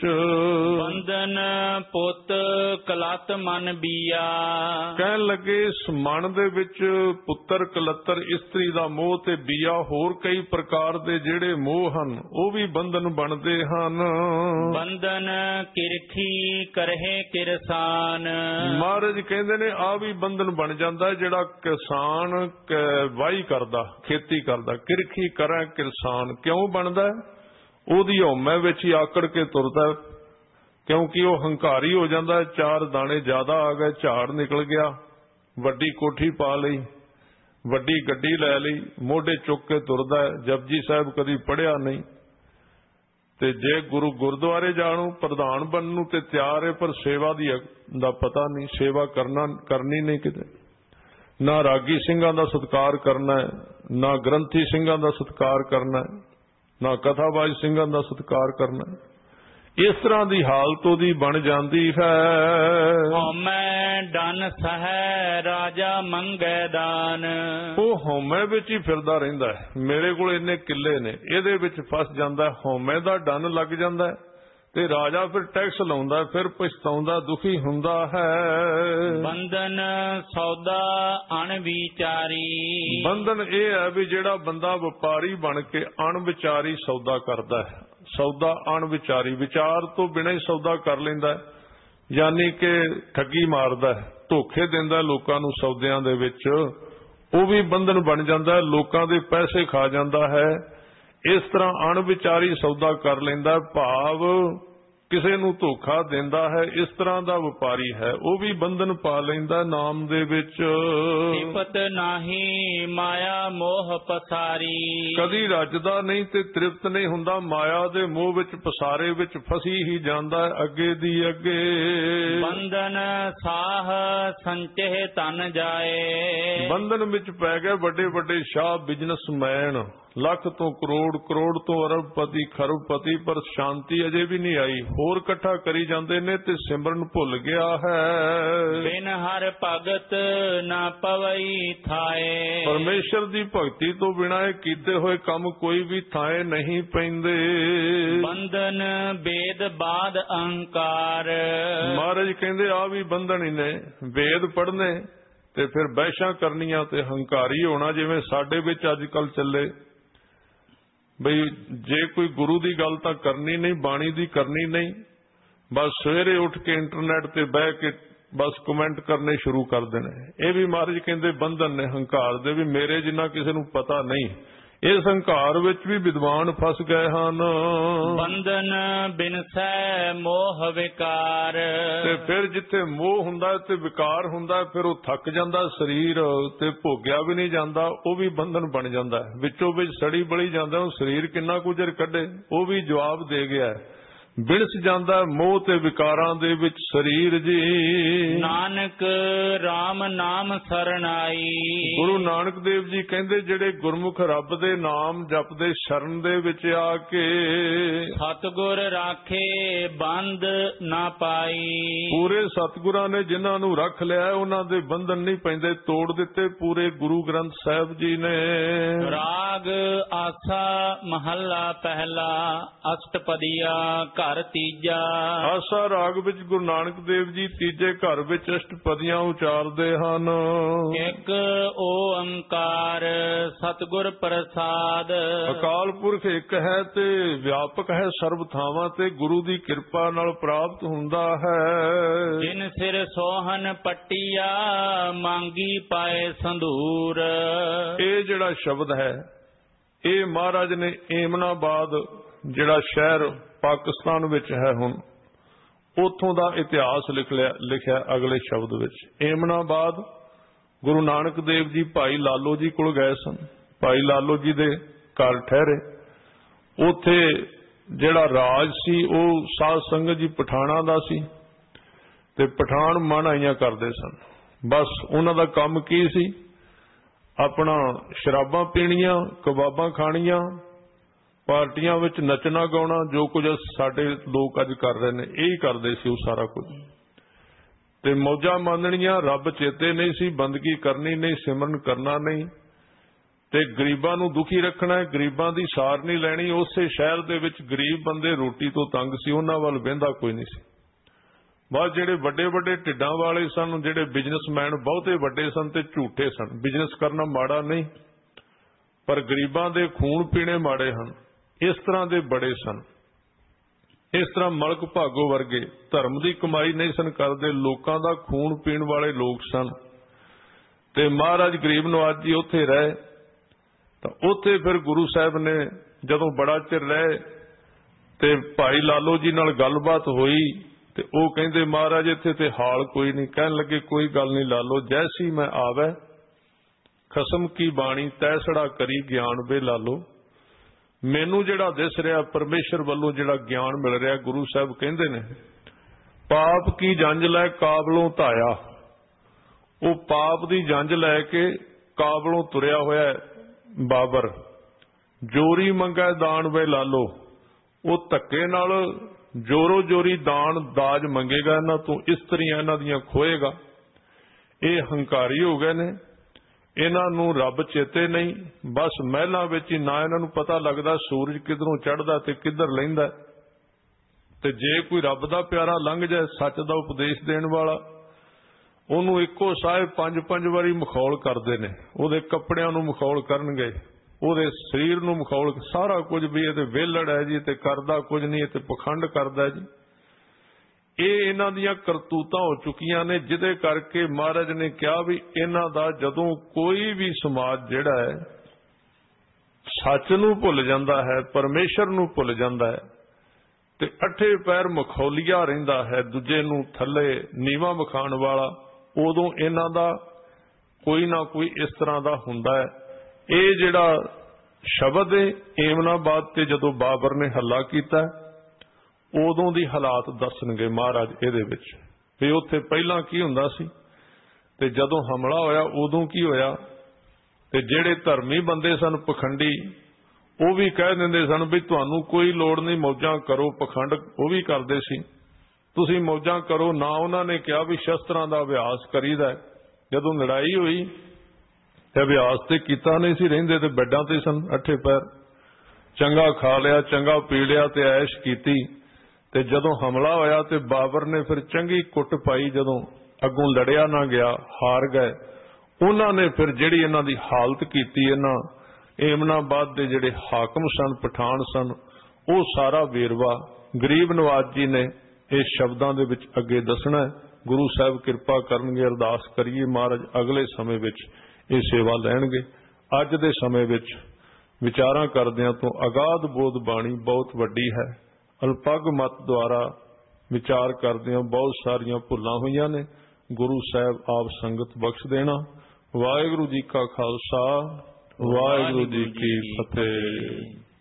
ਬੰਧਨ ਪੁੱਤ ਕਲਤ ਮਨ ਬੀਆ, ਕਹਿਣ ਲੱਗੇ ਇਸ ਮਨ ਦੇ ਵਿੱਚ ਪੁੱਤਰ ਕਲੱਤਰ ਇਸਤਰੀ ਦਾ ਮੋਹ ਤੇ ਬੀਆ ਹੋਰ ਕਈ ਪ੍ਰਕਾਰ ਦੇ ਜਿਹੜੇ ਮੋਹ ਹਨ ਉਹ ਵੀ ਬੰਧਨ ਬਣਦੇ ਹਨ। ਬੰਧਨ ਕਿਰਖੀ ਕਰਹਿ ਕਿਰਸਾਨ, ਮਹਾਰਾਜ ਕਹਿੰਦੇ ਨੇ ਆ ਵੀ ਬੰਧਨ ਬਣ ਜਾਂਦਾ ਜਿਹੜਾ ਕਿਸਾਨ ਵਾਹੀ ਕਰਦਾ, ਖੇਤੀ ਕਰਦਾ। ਕਿਰਖੀ ਕਰਾਂ ਕਿਰਸਾਨ ਕਿਉਂ ਬਣਦਾ? ਉਹਦੀ ਹਉਮੈ ਵਿੱਚ ਹੀ ਆਕੜ ਕੇ ਤੁਰਦਾ, ਕਿਉਂਕਿ ਉਹ ਹੰਕਾਰੀ ਹੋ ਜਾਂਦਾ। ਚਾਰ ਦਾਣੇ ਜ਼ਿਆਦਾ ਆ ਗਏ, ਝਾੜ ਨਿਕਲ ਗਿਆ, ਵੱਡੀ ਕੋਠੀ ਪਾ ਲਈ, ਵੱਡੀ ਗੱਡੀ ਲੈ ਲਈ, ਮੋਢੇ ਚੁੱਕ ਕੇ ਤੁਰਦਾ। ਜਪਜੀ ਸਾਹਿਬ ਕਦੀ ਪੜ੍ਹਿਆ ਨਹੀਂ ਤੇ ਜੇ ਗੁਰੂ ਗੁਰਦੁਆਰੇ ਜਾਣੂ ਪ੍ਰਧਾਨ ਬਣਨ ਨੂੰ ਤੇ ਤਿਆਰ ਹੈ, ਪਰ ਸੇਵਾ ਦੀ ਦਾ ਪਤਾ ਨਹੀਂ, ਸੇਵਾ ਕਰਨਾ ਕਰਨੀ ਨਹੀਂ ਕਿਤੇ। ਨਾ ਰਾਗੀ ਸਿੰਘਾਂ ਦਾ ਸਤਿਕਾਰ ਕਰਨਾ ਹੈ, ਨਾ ਗ੍ਰੰਥੀ ਸਿੰਘਾਂ ਦਾ ਸਤਿਕਾਰ ਕਰਨਾ ਹੈ, ਨਾ ਕਥਾਵਾਚਕ ਸਿੰਘਾਂ ਦਾ ਸਤਿਕਾਰ ਕਰਨਾ ਹੈ। ਇਸ ਤਰ੍ਹਾਂ ਦੀ ਹਾਲਤ ਉਹਦੀ ਬਣ ਜਾਂਦੀ ਹੈ। ਹਉਮੈ ਡਨ ਸਹਿ ਰਾਜਾ ਮੰਗੈ ਦਾਨ, ਉਹ ਹਉਮੈ ਵਿੱਚ ਹੀ ਫਿਰਦਾ ਰਹਿੰਦਾ ਹੈ। ਮੇਰੇ ਕੋਲ ਇੰਨੇ ਕਿੱਲੇ ਨੇ, ਇਹਦੇ ਵਿੱਚ ਫਸ ਜਾਂਦਾ, ਹਉਮੈ ਦਾ ਡਨ ਲੱਗ ਜਾਂਦਾ ਹੈ ਤੇ ਰਾਜਾ ਫਿਰ ਟੈਕਸ ਲਾਉਂਦਾ, ਫਿਰ ਪਛਤਾਉਂਦਾ, ਦੁਖੀ ਹੁੰਦਾ ਹੈ। ਬੰਧਨ ਸੌਦਾ ਅਣਵਿਚਾਰੀ, ਬੰਧਨ ਇਹ ਹੈ ਵੀ ਜਿਹੜਾ ਬੰਦਾ ਵਪਾਰੀ ਬਣ ਕੇ ਅਣਵਿਚਾਰੀ ਸੌਦਾ ਕਰਦਾ ਹੈ। ਸੌਦਾ ਅਣਵਿਚਾਰੀ, ਵਿਚਾਰ ਤੋਂ ਬਿਨਾਂ ਹੀ ਸੌਦਾ ਕਰ ਲੈਂਦਾ ਹੈ। ਯਾਨੀ ਕਿ ਠੱਗੀ ਮਾਰਦਾ, ਧੋਖੇ ਦਿੰਦਾ ਲੋਕਾਂ ਨੂੰ ਸੌਦਿਆਂ ਦੇ ਵਿੱਚ, ਉਹ ਵੀ ਬੰਧਨ ਬਣ ਜਾਂਦਾ, ਲੋਕਾਂ ਦੇ ਪੈਸੇ ਖਾ ਜਾਂਦਾ ਹੈ। ਇਸ ਤਰ੍ਹਾਂ ਅਣਵਿਚਾਰੀ ਸੌਦਾ ਕਰ ਲੈਂਦਾ, ਭਾਵ ਕਿਸੇ ਨੂੰ ਧੋਖਾ ਦਿੰਦਾ ਹੈ। ਇਸ ਤਰ੍ਹਾਂ ਦਾ ਵਪਾਰੀ ਹੈ, ਉਹ ਵੀ ਬੰਧਨ ਪਾ ਲੈਂਦਾ ਨਾਮ ਦੇ ਵਿੱਚ। ਤ੍ਰਿਪਤ ਨਾਹੀ ਮਾਇਆ ਮੋਹ ਪਸਾਰੀ, ਕਦੀ ਰੱਜਦਾ ਨਹੀਂ ਤੇ ਤ੍ਰਿਪਤ ਨਹੀਂ ਹੁੰਦਾ, ਮਾਇਆ ਦੇ ਮੋਹ ਵਿੱਚ ਪਸਾਰੇ ਵਿੱਚ ਫਸੀ ਹੀ ਜਾਂਦਾ ਹੈ ਅੱਗੇ ਦੀ ਅੱਗੇ। ਬੰਧਨ ਸਾਹ ਸੰਚੇ ਤਨ ਜਾਏ, ਬੰਧਨ ਵਿੱਚ ਪੈ ਗਏ ਵੱਡੇ ਵੱਡੇ ਸ਼ਾਹ ਬਿਜ਼ਨਸਮੈਨ, ਲੱਖ ਤੋਂ ਕਰੋੜ, ਕਰੋੜ ਤੋਂ ਅਰਬਪਤੀ, ਖਰਬਪਤੀ, ਪਰ ਸ਼ਾਂਤੀ ਅਜੇ ਵੀ ਨਹੀਂ ਆਈ। ਹੋਰ ਇਕੱਠਾ ਕਰੀ ਜਾਂਦੇ ਨੇ ਤੇ ਸਿਮਰਨ ਭੁੱਲ ਗਿਆ ਹੈ। ਬਿਨ ਹਰ ਭਗਤ ਨਾ ਪਵਈ ਥਾਏ, ਪਰਮੇਸ਼ਰ ਦੀ ਭਗਤੀ ਤੋਂ ਬਿਨਾਂ ਇਹ ਕੀਤੇ ਹੋਏ ਕੰਮ ਕੋਈ ਵੀ ਥਾਏ ਨਹੀਂ ਪੈਂਦੇ। ਬੰਧਨ ਵੇਦ ਬਾਦ ਅਹੰਕਾਰ, ਮਹਾਰਾਜ ਕਹਿੰਦੇ ਆ ਵੀ ਬੰਧਨ ਹੀ ਨੇ, ਵੇਦ ਪੜ੍ਹਨੇ ਤੇ ਫਿਰ ਬਹਿਸ਼ਾਂ ਕਰਨੀਆਂ ਤੇ ਹੰਕਾਰੀ ਹੋਣਾ। ਜਿਵੇਂ ਸਾਡੇ ਵਿੱਚ ਅੱਜ ਕੱਲ ਚੱਲੇ ਬਈ ਜੇ ਕੋਈ ਗੁਰੂ ਦੀ ਗੱਲ ਤਾਂ ਕਰਨੀ ਨਹੀਂ, ਬਾਣੀ ਦੀ ਕਰਨੀ ਨਹੀਂ, ਬਸ ਸਵੇਰੇ ਉੱਠ ਕੇ ਇੰਟਰਨੈਟ ਤੇ ਬਹਿ ਕੇ ਬਸ ਕਮੈਂਟ ਕਰਨੇ ਸ਼ੁਰੂ ਕਰ ਦੇਣੇ। ਇਹ ਵੀ ਮਹਾਰਾਜ ਕਹਿੰਦੇ ਬੰਧਨ ਨੇ ਹੰਕਾਰ ਦੇ, ਵੀ ਮੇਰੇ ਜਿੰਨਾ ਕਿਸੇ ਨੂੰ ਪਤਾ ਨਹੀਂ। ਇਸ ਹੰਕਾਰ ਵਿੱਚ ਵੀ ਵਿਦਵਾਨ ਫਸ ਗਏ ਹਨ। ਬੰਧਨ ਬਿਨਸੈ ਮੋਹ ਵਿਕਾਰ, ਤੇ ਫਿਰ ਜਿੱਥੇ ਮੋਹ ਹੁੰਦਾ ਤੇ ਵਿਕਾਰ ਹੁੰਦਾ, ਫਿਰ ਉਹ ਥੱਕ ਜਾਂਦਾ ਸਰੀਰ ਤੇ ਭੋਗਿਆ ਵੀ ਨਹੀਂ ਜਾਂਦਾ, ਉਹ ਵੀ ਬੰਧਨ ਬਣ ਜਾਂਦਾ। ਵਿੱਚੋਂ ਵਿੱਚ ਸੜੀ ਬਲੀ ਜਾਂਦਾ, ਉਹ ਸਰੀਰ ਕਿੰਨਾ ਕੁ ਚਿਰ ਕੱਢੇ, ਉਹ ਵੀ ਜਵਾਬ ਦੇ ਗਿਆ। ਬਿਲਸ ਜਾਂਦਾ ਮੋਹ ਤੇ ਵਿਕਾਰਾਂ ਦੇ ਵਿੱਚ ਸਰੀਰ ਜੀ। ਨਾਨਕ RAM ਨਾਮ ਸਰਣਾਈ, ਗੁਰੂ ਨਾਨਕ ਦੇਵ ਜੀ ਕਹਿੰਦੇ ਜਿਹੜੇ ਗੁਰਮੁਖ ਰੱਬ ਦੇ ਨਾਮ ਜਪਦੇ ਸ਼ਰਨ ਦੇ ਵਿੱਚ ਆ ਕੇ, ਸਤਿਗੁਰ ਰਾਖੇ ਬੰਦ ਨਾ ਪਾਈ। ਪੂਰੇ ਸਤਿਗੁਰਾਂ ਨੇ ਜਿਨ੍ਹਾਂ ਨੂੰ ਰੱਖ ਲਿਆ ਉਹਨਾਂ ਦੇ ਬੰਧਨ ਨਹੀਂ ਪੈਂਦੇ, ਤੋੜ ਦਿੱਤੇ ਪੂਰੇ ਗੁਰੂ ਗ੍ਰੰਥ ਸਾਹਿਬ ਜੀ ਨੇ। ਰਾਗ ਆਸਾ ਮਹੱਲਾ ਪਹਿਲਾ, ਅਸ਼ਟਪਦੀਆ ਘਰ ਤੀਜਾ। ਆਸਾ ਰਾਗ ਵਿੱਚ ਗੁਰੂ ਨਾਨਕ ਦੇਵ ਜੀ ਤੀਜੇ ਘਰ ਵਿੱਚ ਅਸ਼ਟਪਦੀਆਂ ਉਚਾਰਦੇ ਹਨ। ਇੱਕ ਓੰਕਾਰ ਸਤਿਗੁਰ ਪ੍ਰਸਾਦ, ਅਕਾਲ ਪੁਰਖ ਇੱਕ ਹੈ ਤੇ ਵਿਆਪਕ ਹੈ ਸਰਬ ਥਾਵਾਂ ਤੇ, ਗੁਰੂ ਦੀ ਕਿਰਪਾ ਨਾਲ ਪ੍ਰਾਪਤ ਹੁੰਦਾ ਹੈ। ਜਿਨ ਸਿਰ ਸੋਹਨ ਪੱਟੀਆ ਮੰਗੀ ਪਾਏ ਸੰਧੂਰ। ਇਹ ਜਿਹੜਾ ਸ਼ਬਦ ਹੈ ਇਹ ਮਹਾਰਾਜ ਨੇ ਏਮਨਾਬਾਦ ਜਿਹੜਾ ਸ਼ਹਿਰ ਪਾਕਿਸਤਾਨ ਵਿੱਚ ਹੈ ਹੁਣ, ਉੱਥੋਂ ਦਾ ਇਤਿਹਾਸ ਲਿਖ ਲਿਆ ਲਿਖਿਆ ਅਗਲੇ ਸ਼ਬਦ ਵਿੱਚ। ਏਮਨਾਬਾਦ ਗੁਰੂ ਨਾਨਕ ਦੇਵ ਜੀ ਭਾਈ ਲਾਲੋ ਜੀ ਕੋਲ ਗਏ ਸਨ, ਭਾਈ ਲਾਲੋ ਜੀ ਦੇ ਘਰ ਠਹਿਰੇ। ਉੱਥੇ ਜਿਹੜਾ ਰਾਜ ਸੀ ਉਹ ਸਾਧ ਸੰਗਤ ਜੀ ਪਠਾਣਾ ਦਾ ਸੀ ਤੇ ਪਠਾਨ ਮਨਾਈਆਂ ਕਰਦੇ ਸਨ। ਬਸ ਉਹਨਾਂ ਦਾ ਕੰਮ ਕੀ ਸੀ, ਆਪਣਾ ਸ਼ਰਾਬਾਂ ਪੀਣੀਆਂ, ਕਬਾਬਾਂ ਖਾਣੀਆਂ, ਪਾਰਟੀਆਂ ਵਿੱਚ ਨੱਚਣਾ ਗਾਉਣਾ, ਜੋ ਕੁਝ ਸਾਡੇ ਲੋਕ ਅੱਜ ਕਰ ਰਹੇ ਨੇ ਇਹੀ ਕਰਦੇ ਸੀ ਉਹ ਸਾਰਾ ਕੁਝ। ਤੇ ਮੌਜਾਂ ਮਾਣਨੀਆਂ, ਰੱਬ ਚੇਤੇ ਨਹੀਂ ਸੀ, ਬੰਦਗੀ ਕਰਨੀ ਨਹੀਂ, ਸਿਮਰਨ ਕਰਨਾ ਨਹੀਂ, ਤੇ ਗਰੀਬਾਂ ਨੂੰ ਦੁਖੀ ਰੱਖਣਾ ਹੈ, ਗਰੀਬਾਂ ਦੀ ਸਾਰ ਨਹੀਂ ਲੈਣੀ। ਉਸੇ ਸ਼ਹਿਰ ਦੇ ਵਿੱਚ ਗਰੀਬ ਬੰਦੇ ਰੋਟੀ ਤੋਂ ਤੰਗ ਸੀ, ਉਹਨਾਂ ਵੱਲ ਵਹਿੰਦਾ ਕੋਈ ਨਹੀਂ ਸੀ। ਬਸ ਜਿਹੜੇ ਵੱਡੇ ਵੱਡੇ ਢਿੱਡਾਂ ਵਾਲੇ ਸਨ, ਜਿਹੜੇ ਬਿਜ਼ਨਸਮੈਨ ਬਹੁਤੇ ਵੱਡੇ ਸਨ ਤੇ ਝੂਠੇ ਸਨ। ਬਿਜ਼ਨਸ ਕਰਨਾ ਮਾੜਾ ਨਹੀਂ, ਪਰ ਗਰੀਬਾਂ ਦੇ ਖੂਨ ਪੀਣੇ ਮਾੜੇ ਹਨ। ਇਸ ਤਰ੍ਹਾਂ ਦੇ ਬੜੇ ਸਨ। ਇਸ ਤਰ੍ਹਾਂ ਮਲਕ ਭਾਗੋ ਵਰਗੇ ਧਰਮ ਦੀ ਕਮਾਈ ਨਹੀਂ ਸਨ ਕਰਦੇ, ਲੋਕਾਂ ਦਾ ਖੂਨ ਪੀਣ ਵਾਲੇ ਲੋਕ ਸਨ। ਤੇ ਮਹਾਰਾਜ ਗਰੀਬ ਨਵਾਜ ਜੀ ਉੱਥੇ ਰਹੇ ਤਾਂ ਉੱਥੇ ਫਿਰ ਗੁਰੂ ਸਾਹਿਬ ਨੇ ਜਦੋਂ ਬੜਾ ਚਿਰ ਰਹੇ ਤੇ ਭਾਈ ਲਾਲੋ ਜੀ ਨਾਲ ਗੱਲਬਾਤ ਹੋਈ ਤੇ ਉਹ ਕਹਿੰਦੇ ਮਹਾਰਾਜ ਇੱਥੇ ਤੇ ਹਾਲ ਕੋਈ ਨਹੀਂ। ਕਹਿਣ ਲੱਗੇ ਕੋਈ ਗੱਲ ਨਹੀਂ ਲਾਲੋ, ਜੈਸੀ ਮੈਂ ਆਵੈ ਖਸਮ ਕੀ ਬਾਣੀ ਤੈਸੜਾ ਕਰੀ ਗਿਆਨ ਵੇ ਲਾਲੋ। ਮੈਨੂੰ ਜਿਹੜਾ ਦਿਸ ਰਿਹਾ ਪਰਮੇਸ਼ਰ ਵੱਲੋਂ ਜਿਹੜਾ ਗਿਆਨ ਮਿਲ ਰਿਹਾ, ਗੁਰੂ ਸਾਹਿਬ ਕਹਿੰਦੇ ਨੇ ਪਾਪ ਕੀ ਜੰਜ ਲੈ ਕਾਬਲੋਂ ਧਾਇਆ। ਉਹ ਪਾਪ ਦੀ ਜੰਜ ਲੈ ਕੇ ਕਾਬਲੋਂ ਤੁਰਿਆ ਹੋਇਆ ਬਾਬਰ। ਜੋਰੀ ਮੰਗਾ ਦਾਨ ਵੇ ਲਾਲੋ, ਉਹ ਧੱਕੇ ਨਾਲ ਜੋਰੋ ਜੋਰੀ ਦਾਨ ਦਾਜ ਮੰਗੇਗਾ, ਇਹਨਾਂ ਤੋਂ ਇਸਤਰੀਆਂ ਇਹਨਾਂ ਦੀਆਂ ਖੋਏਗਾ। ਇਹ ਹੰਕਾਰੀ ਹੋ ਗਏ ਨੇ, ਇਹਨਾਂ ਨੂੰ ਰੱਬ ਚੇਤੇ ਨਹੀਂ। ਬਸ ਮਹਿਲਾਂ ਵਿੱਚ ਹੀ ਨਾ ਇਹਨਾਂ ਨੂੰ ਪਤਾ ਲੱਗਦਾ ਸੂਰਜ ਕਿੱਧਰੋਂ ਚੜ੍ਹਦਾ ਤੇ ਕਿੱਧਰ ਲਹਿੰਦਾ। ਤੇ ਜੇ ਕੋਈ ਰੱਬ ਦਾ ਪਿਆਰਾ ਲੰਘ ਜਾਏ, ਸੱਚ ਦਾ ਉਪਦੇਸ਼ ਦੇਣ ਵਾਲਾ, ਉਹਨੂੰ ਇੱਕੋ ਸਾਹਿਬ ਪੰਜ ਪੰਜ ਵਾਰੀ ਮਖੌਲ ਕਰਦੇ ਨੇ। ਉਹਦੇ ਕੱਪੜਿਆਂ ਨੂੰ ਮਖੌਲ ਕਰਨਗੇ, ਉਹਦੇ ਸਰੀਰ ਨੂੰ ਮਖੌਲ, ਸਾਰਾ ਕੁਝ ਵੀ ਇਹ ਤੇ ਵਿਹਲੜ ਹੈ ਜੀ, ਤੇ ਕਰਦਾ ਕੁਝ ਨਹੀਂ, ਤੇ ਪਖੰਡ ਕਰਦਾ ਜੀ। ਇਹ ਇਹਨਾਂ ਦੀਆਂ ਕਰਤੂਤਾਂ ਹੋ ਚੁੱਕੀਆਂ ਨੇ, ਜਿਹਦੇ ਕਰਕੇ ਮਹਾਰਾਜ ਨੇ ਕਿਹਾ ਵੀ ਇਹਨਾਂ ਦਾ ਜਦੋਂ ਕੋਈ ਵੀ ਸਮਾਜ ਜਿਹੜਾ ਹੈ ਸੱਚ ਨੂੰ ਭੁੱਲ ਜਾਂਦਾ ਹੈ, ਪਰਮੇਸ਼ਰ ਨੂੰ ਭੁੱਲ ਜਾਂਦਾ ਹੈ, ਤੇ ਅੱਠੇ ਪੈਰ ਮਖੌਲੀਆ ਰਹਿੰਦਾ ਹੈ, ਦੂਜੇ ਨੂੰ ਥੱਲੇ ਨੀਵਾਂ ਵਿਖਾਉਣ ਵਾਲਾ, ਉਦੋਂ ਇਹਨਾਂ ਦਾ ਕੋਈ ਨਾ ਕੋਈ ਇਸ ਤਰ੍ਹਾਂ ਦਾ ਹੁੰਦਾ ਹੈ। ਇਹ ਜਿਹੜਾ ਸ਼ਬਦ ਹੈ ਏਮਨਾਬਾਦ ਤੇ ਜਦੋਂ ਬਾਬਰ ਨੇ ਹੱਲਾ ਕੀਤਾ, ਉਦੋਂ ਦੀ ਹਾਲਾਤ ਦੱਸਣਗੇ ਮਹਾਰਾਜ ਇਹਦੇ ਵਿੱਚ ਵੀ ਉੱਥੇ ਪਹਿਲਾਂ ਕੀ ਹੁੰਦਾ ਸੀ ਤੇ ਜਦੋਂ ਹਮਲਾ ਹੋਇਆ ਉਦੋਂ ਕੀ ਹੋਇਆ। ਤੇ ਜਿਹੜੇ ਧਰਮੀ ਬੰਦੇ ਸਨ ਪਖੰਡੀ, ਉਹ ਵੀ ਕਹਿ ਦਿੰਦੇ ਸਨ ਵੀ ਤੁਹਾਨੂੰ ਕੋਈ ਲੋੜ ਨਹੀਂ, ਮੌਜਾਂ ਕਰੋ। ਪਖੰਡ ਉਹ ਵੀ ਕਰਦੇ ਸੀ, ਤੁਸੀਂ ਮੌਜਾਂ ਕਰੋ ਨਾ। ਉਹਨਾਂ ਨੇ ਕਿਹਾ ਵੀ ਸ਼ਸਤਰਾਂ ਦਾ ਅਭਿਆਸ ਕਰੀਦਾ। ਜਦੋਂ ਲੜਾਈ ਹੋਈ ਤੇ ਅਭਿਆਸ ਤੇ ਕੀਤਾ ਨਹੀਂ ਸੀ, ਰਹਿੰਦੇ ਤੇ ਬੈੱਡਾਂ ਤੇ ਸਨ ਅੱਠੇ ਪੈਰ। ਚੰਗਾ ਖਾ ਲਿਆ, ਚੰਗਾ ਪੀ ਲਿਆ ਤੇ ਐਸ਼ ਕੀਤੀ। ਤੇ ਜਦੋਂ ਹਮਲਾ ਹੋਇਆ ਤੇ ਬਾਬਰ ਨੇ ਫਿਰ ਚੰਗੀ ਕੁੱਟ ਪਾਈ, ਜਦੋਂ ਅੱਗੋਂ ਲੜਿਆ ਨਾ ਗਿਆ, ਹਾਰ ਗਏ। ਉਹਨਾਂ ਨੇ ਫਿਰ ਜਿਹੜੀ ਇਹਨਾਂ ਦੀ ਹਾਲਤ ਕੀਤੀ, ਇਹਨਾਂ ਏਮਨਾਬਾਦ ਦੇ ਜਿਹੜੇ ਹਾਕਮ ਸਨ, ਪਠਾਨ ਸਨ, ਉਹ ਸਾਰਾ ਵੇਰਵਾ ਗਰੀਬ ਨਵਾਜ ਜੀ ਨੇ ਇਹ ਸ਼ਬਦਾਂ ਦੇ ਵਿੱਚ ਅੱਗੇ ਦੱਸਣਾ। ਗੁਰੂ ਸਾਹਿਬ ਕਿਰਪਾ ਕਰਨਗੇ, ਅਰਦਾਸ ਕਰੀਏ ਮਹਾਰਾਜ ਅਗਲੇ ਸਮੇਂ ਵਿੱਚ ਇਹ ਸੇਵਾ ਲੈਣਗੇ। ਅੱਜ ਦੇ ਸਮੇਂ ਵਿੱਚ ਵਿਚਾਰਾਂ ਕਰਦਿਆਂ ਤੋਂ ਅਗਾਧ ਬੋਧ ਬਾਣੀ ਬਹੁਤ ਵੱਡੀ ਹੈ। ਅਲਪਗ ਮਤ ਦੁਆਰਾ ਵਿਚਾਰ ਕਰਦਿਆਂ ਬਹੁਤ ਸਾਰੀਆਂ ਭੁੱਲਾਂ ਹੋਈਆਂ ਨੇ। ਗੁਰੂ ਸਾਹਿਬ ਆਪ ਸੰਗਤ ਬਖਸ਼ ਦੇਣਾ। ਵਾਹਿਗੁਰੂ ਜੀ ਕਾ ਖਾਲਸਾ, ਵਾਹਿਗੁਰੂ ਜੀ ਕੀ ਫਤਿਹ।